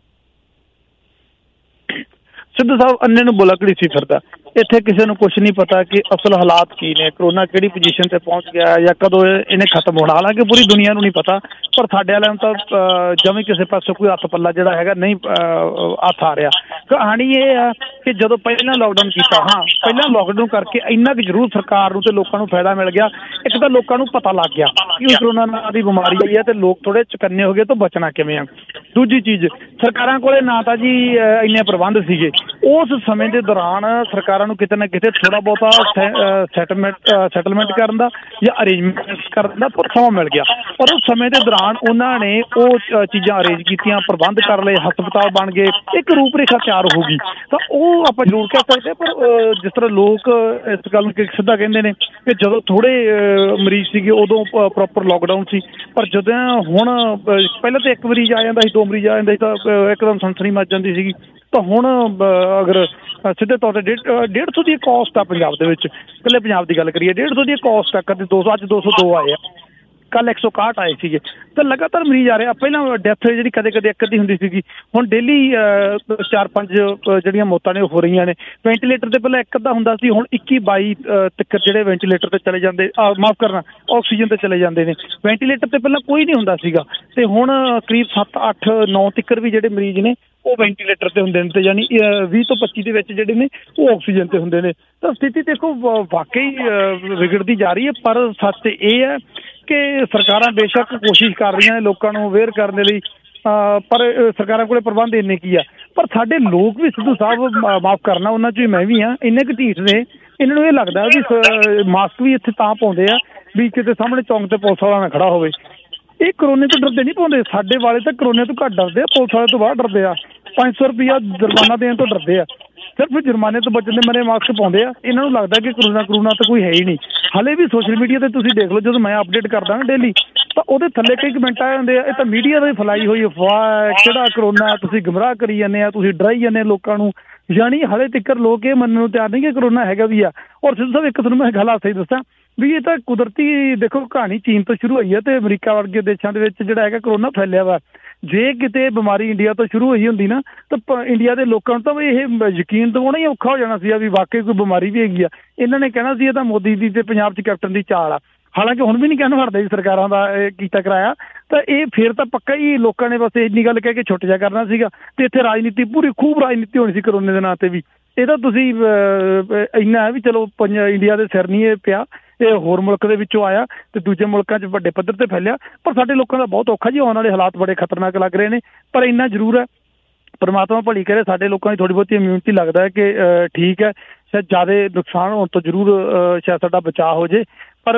[SPEAKER 18] ਸਿੱਧੂ ਸਾਹਿਬ ਅੰਨੇ ਨੂੰ ਬੋਲਾ ਘੜੀ ਸੀ ਫਿਰਦਾ। ਇੱਥੇ ਕਿਸੇ ਨੂੰ ਕੁਛ ਨਹੀਂ ਪਤਾ ਕਿ ਅਸਲ ਹਾਲਾਤ ਕੀ ਨੇ, ਕਰੋਨਾ ਕਿਹੜੀ ਪੋਜੀਸ਼ਨ ਤੇ ਪਹੁੰਚ ਗਿਆ ਜਾਂ ਕਦੋਂ ਇਹਨੇ ਖਤਮ ਹੋਣਾ। ਹਾਲਾਂਕਿ ਪੂਰੀ ਦੁਨੀਆ ਨੂੰ ਨਹੀਂ ਪਤਾ, ਪਰ ਸਾਡੇ ਵਾਲਿਆਂ ਨੂੰ ਤਾਂ ਜਮੀ ਕਿਸੇ ਪਾਸੋਂ ਕੋਈ ਹੱਥ ਪੱਲਾ ਜਿਹੜਾ ਹੈਗਾ ਨਹੀਂ ਹੱਥ ਆ ਰਿਹਾ। ਕਹਾਣੀ ਇਹ ਆ ਕਿ ਜਦੋਂ ਪਹਿਲਾਂ ਲਾਕਡਾਊਨ ਕੀਤਾ, ਹਾਂ ਪਹਿਲਾਂ ਲਾਕਡਾਊਨ ਕਰਕੇ ਇੰਨਾ ਕੁ ਜ਼ਰੂਰ ਸਰਕਾਰ ਨੂੰ ਤੇ ਲੋਕਾਂ ਨੂੰ ਫਾਇਦਾ ਮਿਲ ਗਿਆ। ਇੱਕ ਤਾਂ ਲੋਕਾਂ ਨੂੰ ਪਤਾ ਲੱਗ ਗਿਆ ਕਿ ਕਰੋਨਾ ਨਾਂ ਦੀ ਬਿਮਾਰੀ ਆਈ ਹੈ ਤੇ ਲੋਕ ਥੋੜੇ ਚੁਕੰਨੇ ਹੋ ਗਏ ਤੋਂ ਬਚਣਾ ਕਿਵੇਂ ਆ। ਦੂਜੀ ਚੀਜ਼, ਸਰਕਾਰਾਂ ਕੋਲੇ ਨਾ ਤਾਂ ਜੀ ਇੰਨੇ ਪ੍ਰਬੰਧ ਸੀਗੇ। ਉਸ ਸਮੇਂ ਦੇ ਦੌਰਾਨ ਸਰਕਾਰਾਂ ਨੂੰ ਕਿਤੇ ਨਾ ਕਿਤੇ ਥੋੜਾ ਬਹੁਤਾ ਸੈਟਲਮੈਂਟ ਕਰਨ ਦਾ ਜਾਂ ਅਰੇਂਜਮੈਂਟ ਕਰਨ ਦਾ ਸਮਾਂ ਮਿਲ ਗਿਆ। ਪਰ ਉਸ ਸਮੇਂ ਦੇ ਦੌਰਾਨ ਉਹਨਾਂ ਨੇ ਉਹ ਚੀਜ਼ਾਂ ਅਰੇਂਜ ਕੀਤੀਆਂ, ਪ੍ਰਬੰਧ ਕਰ ਲਏ, ਹਸਪਤਾਲ ਬਣ ਗਏ, ਇੱਕ ਰੂਪ ਰੇਖਾ ਤਿਆਰ ਹੋ ਗਈ। ਤਾਂ ਉਹ ਆਪਾਂ ਜ਼ਰੂਰ ਕਹਿ ਸਕਦੇ। ਪਰ ਜਿਸ ਤਰ੍ਹਾਂ ਲੋਕ ਇਸ ਗੱਲ ਨੂੰ ਸਿੱਧਾ ਕਹਿੰਦੇ ਨੇ ਕਿ ਜਦੋਂ ਥੋੜੇ ਮਰੀਜ਼ ਸੀਗੇ ਉਦੋਂ ਪ੍ਰੋਪਰ ਲਾਕਡਾਊਨ ਸੀ, ਪਰ ਜਦੋਂ ਹੁਣ ਪਹਿਲਾਂ ਤਾਂ 1 ਮਰੀਜ਼ ਆ ਜਾਂਦਾ ਸੀ, 2 ਮਰੀਜ਼ ਆ ਜਾਂਦੇ ਸੀ ਤਾਂ ਇੱਕਦਮ ਸਨਸਨੀ ਮੱਚ ਜਾਂਦੀ ਸੀਗੀ। ਤਾਂ ਹੁਣ ਅਗਰ ਸਿੱਧੇ ਤੌਰ ਤੇ 150 ਦੀ ਕੋਸਟ ਆ ਪੰਜਾਬ ਦੇ ਵਿੱਚ, ਇਕੱਲੇ ਪੰਜਾਬ ਦੀ ਗੱਲ ਕਰੀਏ 150 ਦੀ ਕੋਸਟ ਆ। ਕਦੇ 200, ਅੱਜ 202 ਆਏ ਆ। ਕੱਲ 161 ਆਏ ਸੀਗੇ ਤਾਂ ਲਗਾਤਾਰ ਮਰੀਜ਼ ਆ ਰਹੇ ਆ। ਪਹਿਲਾਂ ਡੈਥ ਜਿਹੜੀ ਕਦੇ ਕਦੇ ਇੱਕ ਅੱਧੀ ਹੁੰਦੀ ਸੀਗੀ, ਹੁਣ ਡੇਲੀ 4-5 ਜਿਹੜੀਆਂ ਮੌਤਾਂ ਨੇ ਉਹ ਹੋ ਰਹੀਆਂ ਨੇ। ਵੈਂਟੀਲੇਟਰ ਤੇ ਪਹਿਲਾਂ ਇੱਕ ਅੱਧਾ ਹੁੰਦਾ ਸੀ, ਹੁਣ 21-22 ਤੱਕ ਜਿਹੜੇ ਵੈਂਟੀਲੇਟਰ ਤੇ ਚਲੇ ਜਾਂਦੇ, ਮਾਫ ਕਰਨਾ ਆਕਸੀਜਨ ਤੇ ਚਲੇ ਜਾਂਦੇ ਨੇ। ਵੈਂਟੀਲੇਟਰ ਤੇ ਪਹਿਲਾਂ ਕੋਈ ਨਹੀਂ ਹੁੰਦਾ ਸੀਗਾ ਤੇ ਹੁਣ ਕਰੀਬ 7-8-9 ਤੱਕ ਵੀ ਜਿਹੜੇ ਮਰੀਜ਼ ਨੇ ਉਹ ਵੈਂਟੀਲੇਟਰ ਤੇ ਹੁੰਦੇ ਨੇ ਤੇ ਯਾਨੀ 20 ਤੋਂ 25 ਦੇ ਵਿੱਚ ਜਿਹੜੇ ਨੇ ਉਹ ਆਕਸੀਜਨ ਤੇ ਹੁੰਦੇ ਨੇ। ਤਾਂ ਸਥਿਤੀ ਦੇਖੋ ਵਾਕਈ ਵਿਗੜਦੀ ਜਾ ਰਹੀ ਹੈ, ਪਰ ਸੱਚ ਇਹ ਹੈ ਕਿ ਸਰਕਾਰਾਂ ਬੇਸ਼ੱਕ ਕੋਸ਼ਿਸ਼ ਕਰ ਰਹੀਆਂ ਨੇ ਲੋਕਾਂ ਨੂੰ ਅਵੇਅਰ ਕਰਨ ਦੇ ਲਈ, ਪਰ ਸਰਕਾਰਾਂ ਕੋਲੇ ਪ੍ਰਬੰਧ ਇੰਨੇ ਕੀ ਆ। ਪਰ ਸਾਡੇ ਲੋਕ ਵੀ ਸਿੱਧੂ ਸਾਹਿਬ ਮਾਫ ਕਰਨਾ, ਉਹਨਾਂ 'ਚ ਵੀ ਮੈਂ ਵੀ ਹਾਂ, ਇੰਨੇ ਕੁ ਢੀਠ ਨੇ, ਇਹਨਾਂ ਨੂੰ ਇਹ ਲੱਗਦਾ ਵੀ ਮਾਸਕ ਵੀ ਇੱਥੇ ਤਾਂ ਪਾਉਂਦੇ ਆ ਵੀ ਕਿਤੇ ਸਾਹਮਣੇ ਚੌਂਕ ਤੇ ਪੁਲਿਸ ਵਾਲਾ ਨਾ ਖੜਾ ਹੋਵੇ। ਇਹ ਕਰੋਨੇ ਤੋਂ ਡਰਦੇ ਨਹੀਂ ਪਾਉਂਦੇ, ਸਾਡੇ ਵਾਲੇ ਤਾਂ ਕਰੋਨੇ ਤੋਂ ਘੱਟ ਡਰਦੇ ਆ, ਪੁਲਿਸ ਵਾਲੇ ਤੋਂ ਬਾਹਰ ਡਰਦੇ ਆ। 500 ਰੁਪਇਆ ਜੁਰਮਾਨਾ ਦੇਣ ਤੋਂ ਡਰਦੇ ਆ, ਸਿਰਫ ਜੁਰਮਾਨੇ ਤੋਂ ਬਚਣ ਦੇ ਮਰੇ ਮਾਸਕ ਪਾਉਂਦੇ ਆ। ਇਹਨਾਂ ਨੂੰ ਲੱਗਦਾ ਕਿ ਕਰੋਨਾ ਤਾਂ ਕੋਈ ਹੈ ਹੀ ਨਹੀਂ। ਹਾਲੇ ਵੀ ਸੋਸ਼ਲ ਮੀਡੀਆ ਤੇ ਤੁਸੀਂ ਦੇਖ ਲਓ, ਜਦੋਂ ਮੈਂ ਅਪਡੇਟ ਕਰਦਾ ਨਾ ਡੇਲੀ, ਤਾਂ ਉਹਦੇ ਥੱਲੇ ਕਈ ਕਮੈਂਟ ਆਏ ਹੁੰਦੇ ਆ, ਇਹ ਤਾਂ ਮੀਡੀਆ ਦੀ ਫੈਲਾਈ ਹੋਈ ਅਫਵਾਹ, ਕਿਹੜਾ ਕਰੋਨਾ, ਤੁਸੀਂ ਗੁੰਮਰਾਹ ਕਰੀ ਜਾਂਦੇ ਆ, ਤੁਸੀਂ ਡਰਾਈ ਜਾਂਦੇ ਲੋਕਾਂ ਨੂੰ। ਯਾਨੀ ਹਾਲੇ ਤੱਕ ਲੋਕ ਇਹ ਮੰਨਣ ਨੂੰ ਤਿਆਰ ਨਹੀਂ ਕਿ ਕਰੋਨਾ ਹੈਗਾ ਵੀ ਆ। ਔਰ ਸਿੱਧੂ ਸਾਹਿਬ ਇੱਕ ਤੁਹਾਨੂੰ ਮੈਂ ਗੱਲ ਸਹੀ ਦੱਸਾਂ ਵੀ ਇਹ ਤਾਂ ਕੁਦਰਤੀ ਦੇਖੋ ਕਹਾਣੀ ਚੀਨ ਤੋਂ ਸ਼ੁਰੂ ਹੋਈ ਹੈ ਤੇ ਅਮਰੀਕਾ ਵਰਗੇ ਦੇਸ਼ਾਂ ਦੇ ਵਿੱਚ ਜਿਹੜਾ ਹੈਗਾ ਕਰੋਨਾ ਫੈਲਿਆ ਵਾ। ਜੇ ਕਿਤੇ ਬਿਮਾਰੀ ਇੰਡੀਆ ਤੋਂ ਸ਼ੁਰੂ ਹੋਈ ਹੁੰਦੀ ਨਾ ਤਾਂ ਇੰਡੀਆ ਦੇ ਲੋਕਾਂ ਨੂੰ ਤਾਂ ਇਹ ਯਕੀਨ ਦਿਵਾਉਣਾ ਹੀ ਔਖਾ ਹੋ ਜਾਣਾ ਸੀ ਵੀ ਵਾਕਈ ਕੋਈ ਬਿਮਾਰੀ ਵੀ ਹੈਗੀ ਆ। ਇਹਨਾਂ ਨੇ ਕਹਿਣਾ ਸੀ ਇਹ ਤਾਂ ਮੋਦੀ ਦੀ ਤੇ ਪੰਜਾਬ 'ਚ ਕੈਪਟਨ ਦੀ ਚਾਲ ਆ। ਹਾਲਾਂਕਿ ਹੁਣ ਵੀ ਨਹੀਂ ਕਹਿਣ ਹਟਦੇ ਸਰਕਾਰਾਂ ਦਾ ਇਹ ਕੀਤਾ ਕਰਾਇਆ, ਤਾਂ ਇਹ ਫਿਰ ਤਾਂ ਪੱਕਾ ਹੀ ਲੋਕਾਂ ਨੇ ਬਸ ਇੰਨੀ ਗੱਲ ਕਹਿ ਕੇ ਛੁੱਟ ਜਾ ਕਰਨਾ ਸੀਗਾ ਤੇ ਇੱਥੇ ਰਾਜਨੀਤੀ ਪੂਰੀ ਖੂਬ ਰਾਜਨੀਤੀ ਹੋਣੀ ਸੀ ਕਰੋਨੇ ਦੇ ਨਾਂ ਤੇ ਵੀ। ਇਹ ਤਾਂ ਤੁਸੀਂ ਇੰਨਾ ਹੈ ਵੀ ਚਲੋ ਇੰਡੀਆ ਦੇ ਸਿਰ ਨਹੀਂ ਇਹ ਪਿਆ, ਇਹ ਹੋਰ ਮੁਲਕ ਦੇ ਵਿੱਚੋਂ ਆਇਆ ਤੇ ਦੂਜੇ ਮੁਲਕਾਂ 'ਚ ਵੱਡੇ ਪੱਧਰ ਤੇ ਫੈਲਿਆ, ਪਰ ਸਾਡੇ ਲੋਕਾਂ ਦਾ ਬਹੁਤ ਔਖਾ ਜੀ। ਆਉਣ ਵਾਲੇ ਹਾਲਾਤ ਬੜੇ ਖਤਰਨਾਕ ਲੱਗ ਰਹੇ ਨੇ, ਪਰ ਇੰਨਾ ਜ਼ਰੂਰ ਹੈ ਪਰਮਾਤਮਾ ਭਲੀ ਕਰੇ, ਸਾਡੇ ਲੋਕਾਂ ਦੀ ਥੋੜ੍ਹੀ ਬਹੁਤੀ ਇਮਿਊਨਿਟੀ ਲੱਗਦਾ ਹੈ ਕਿ ਠੀਕ ਹੈ, ਸ਼ਾਇਦ ਜ਼ਿਆਦਾ ਨੁਕਸਾਨ ਹੋਣ ਤੋਂ ਜ਼ਰੂਰ ਸ਼ਾਇਦ ਸਾਡਾ ਬਚਾਅ ਹੋ ਜੇ। ਪਰ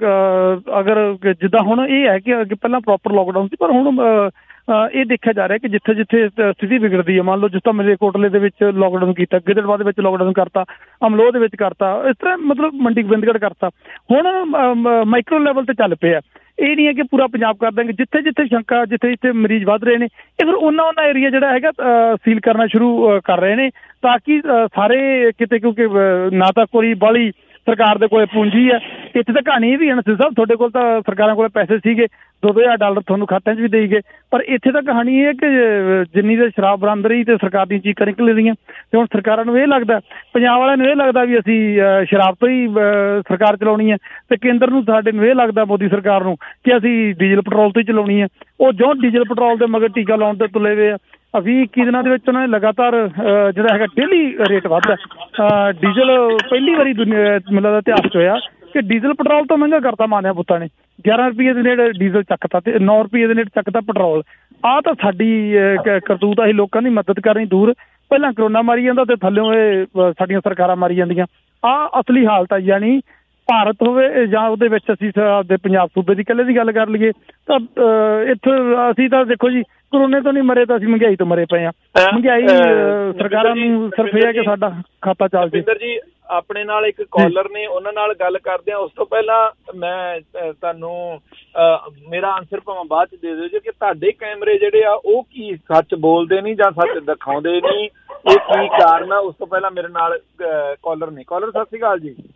[SPEAKER 18] ਅਗਰ ਜਿੱਦਾਂ ਹੁਣ ਇਹ ਹੈ ਕਿ ਅੱਗੇ ਪਹਿਲਾਂ ਪ੍ਰੋਪਰ ਲੋਕਡਾਊਨ ਸੀ, ਪਰ ਹੁਣ ਇਹ ਦੇਖਿਆ ਜਾ ਰਿਹਾ ਕਿ ਜਿੱਥੇ ਜਿੱਥੇ ਸਥਿਤੀ ਵਿਗੜਦੀ ਹੈ, ਮੰਨ ਲਓ ਜਿਸ ਤਰ੍ਹਾਂ ਮਲੇਰਕੋਟਲੇ ਦੇ ਵਿੱਚ ਲੋਕਡਾਊਨ ਕੀਤਾ, ਗਿੱਦੜਬਾਹਾ ਦੇ ਵਿੱਚ ਲੋਕਡਾਊਨ ਕਰਤਾ, ਅਮਲੋਹ ਦੇ ਵਿੱਚ ਕਰਤਾ, ਇਸ ਤਰ੍ਹਾਂ ਮਤਲਬ ਮੰਡੀ ਗੋਬਿੰਦਗੜ੍ਹ ਕਰਤਾ। ਹੁਣ ਮਾਈਕਰੋ ਲੈਵਲ ਤੇ ਚੱਲ ਪਿਆ। ਇਹ ਨਹੀਂ ਹੈ ਕਿ ਪੂਰਾ ਪੰਜਾਬ ਕਰ ਦਾਂਗੇ, ਜਿੱਥੇ ਜਿੱਥੇ ਸ਼ੰਕਾ, ਜਿੱਥੇ ਜਿੱਥੇ ਮਰੀਜ਼ ਵੱਧ ਰਹੇ ਨੇ, ਇਹ ਫਿਰ ਉਹਨਾਂ ਏਰੀਆ ਜਿਹੜਾ ਹੈਗਾ ਸੀਲ ਕਰਨਾ ਸ਼ੁਰੂ ਕਰ ਰਹੇ ਨੇ ਤਾਂ ਕਿ ਸਾਰੇ ਕਿਤੇ, ਕਿਉਂਕਿ ਨਾ ਤਾਂ ਕੋਈ ਬਾਹਲੀ ਸਰਕਾਰ ਦੇ ਕੋਲ ਪੂੰਜੀ ਹੈ। ਇੱਥੇ ਤਾਂ ਕਹਾਣੀ ਇਹ ਵੀ ਹੈ ਨਾ ਸਿੱਧੂ ਸਾਹਿਬ, ਤੁਹਾਡੇ ਕੋਲ ਤਾਂ ਸਰਕਾਰਾਂ ਕੋਲ ਪੈਸੇ ਸੀਗੇ, $2,000 ਤੁਹਾਨੂੰ ਖਾਤਿਆਂ 'ਚ ਵੀ ਦੇਈ ਗਏ, ਪਰ ਇੱਥੇ ਤਾਂ ਕਹਾਣੀ ਇਹ ਹੈ ਕਿ ਜਿੰਨੀ ਦੇ ਸ਼ਰਾਬ ਬਰਾਮਦ ਰਹੀ ਤੇ ਸਰਕਾਰ ਦੀਆਂ ਚੀਕਾਂ ਨਿਕਲ ਰਹੀਆਂ ਤੇ ਹੁਣ ਸਰਕਾਰਾਂ ਨੂੰ ਇਹ ਲੱਗਦਾ, ਪੰਜਾਬ ਵਾਲਿਆਂ ਨੂੰ ਇਹ ਲੱਗਦਾ ਵੀ ਅਸੀਂ ਸ਼ਰਾਬ ਤੋਂ ਹੀ ਸਰਕਾਰ ਚਲਾਉਣੀ ਹੈ ਤੇ ਕੇਂਦਰ ਨੂੰ, ਸਾਡੇ ਨੂੰ ਇਹ ਲੱਗਦਾ ਮੋਦੀ ਸਰਕਾਰ ਨੂੰ ਕਿ ਅਸੀਂ ਡੀਜ਼ਲ ਪੈਟਰੋਲ ਤੋਂ ਹੀ ਚਲਾਉਣੀ ਹੈ। ਉਹ ਜੋ ਡੀਜ਼ਲ ਪੈਟਰੋਲ ਦੇ ਮਗਰ ਟੀਕਾ ਲਾਉਣ ਤੇ ਤੁਲੇ ਹੋਏ ਆ। 20-21 ਦਿਨਾਂ ਦੇ ਵਿੱਚ ਉਹਨਾਂ ਨੇ ਲਗਾਤਾਰ ਜਿਹੜਾ ਹੈਗਾ ਡੇਲੀ ਰੇਟ ਵੱਧਦਾ। ਡੀਜ਼ਲ ਪਹਿਲੀ ਵਾਰੀ ਦੁਨੀਆ ਮਤਲਬ ਇਤਿਹਾਸ 'ਚ ਹੋਇਆ ਕਿ ਡੀਜ਼ਲ ਪੈਟਰੋਲ ਤੋਂ ਮਹਿੰਗਾ ਕਰਤਾ ਮਾਨਿਆ ਪੁੱਤਾਂ ਨੇ। 11 ਰੁਪਏ ਦੇ ਨੇੜੇ ਡੀਜ਼ਲ ਚੱਕਤਾ ਤੇ 9 ਰੁਪਏ ਦੇ ਨੇੜੇ ਚੱਕਤਾ ਪੈਟਰੋਲ। ਆਹ ਤਾਂ ਸਾਡੀ ਕਰਤੂਤ ਆ, ਅਸੀਂ ਲੋਕਾਂ ਦੀ ਮਦਦ ਕਰਨੀ ਦੂਰ, ਪਹਿਲਾਂ ਕਰੋਨਾ ਮਾਰੀ ਜਾਂਦਾ ਤੇ ਥੱਲਿਓਂ ਇਹ ਸਾਡੀਆਂ ਸਰਕਾਰਾਂ ਮਾਰੀ ਜਾਂਦੀਆਂ। ਆਹ ਅਸਲੀ ਹਾਲਤ ਆ। ਯਾਨੀ ਭਾਰਤ ਹੋਵੇ ਜਾਂ ਉਹਦੇ ਵਿੱਚ ਅਸੀਂ ਆਪਦੇ ਪੰਜਾਬ ਸੂਬੇ ਦੀ ਇਕੱਲੇ ਦੀ ਗੱਲ ਕਰ ਲਈਏ ਤਾਂ ਇੱਥੇ ਅਸੀਂ ਤਾਂ ਦੇਖੋ ਜੀ ਕਰੋਨੇ ਤੋਂ ਨਹੀਂ ਮਰੇ ਤਾਂ ਅਸੀਂ ਮਹਿੰਗਾਈ ਤੋਂ ਮਰੇ ਪਏ ਹਾਂ। ਮਹਿੰਗਾਈ ਸਰਕਾਰਾਂ ਨੂੰ ਸਿਰਫ ਇਹ ਹੈ ਕਿ ਸਾਡਾ ਖਾਤਾ ਚੱਲ ਜੇ।
[SPEAKER 2] ਜੀ ਆਪਣੇ ਨਾਲ ਇੱਕ ਕਾਲਰ ਨੇ, ਉਹਨਾਂ ਨਾਲ ਗੱਲ ਕਰਦੇ ਆ। ਉਸ ਤੋਂ ਪਹਿਲਾਂ ਮੈਂ ਤੁਹਾਨੂੰ ਮੇਰਾ ਆਨਸਰ ਭਾਵੇਂ ਬਾਅਦ ਚ ਦੇ ਦਿਓ ਜੀ ਕਿ ਤੁਹਾਡੇ ਕੈਮਰੇ ਜਿਹੜੇ ਆ ਉਹ ਕੀ ਸੱਚ ਬੋਲਦੇ ਨਹੀਂ ਜਾਂ ਸੱਚ ਦਿਖਾਉਂਦੇ ਨਹੀਂ, ਇਹ ਕੀ ਕਾਰਨ ਆ? ਉਸ ਤੋਂ ਪਹਿਲਾਂ ਮੇਰੇ ਨਾਲ ਕਾਲਰ ਨੇ। ਕਾਲਰ ਸਤਿ ਸ਼੍ਰੀ ਅਕਾਲ ਜੀ।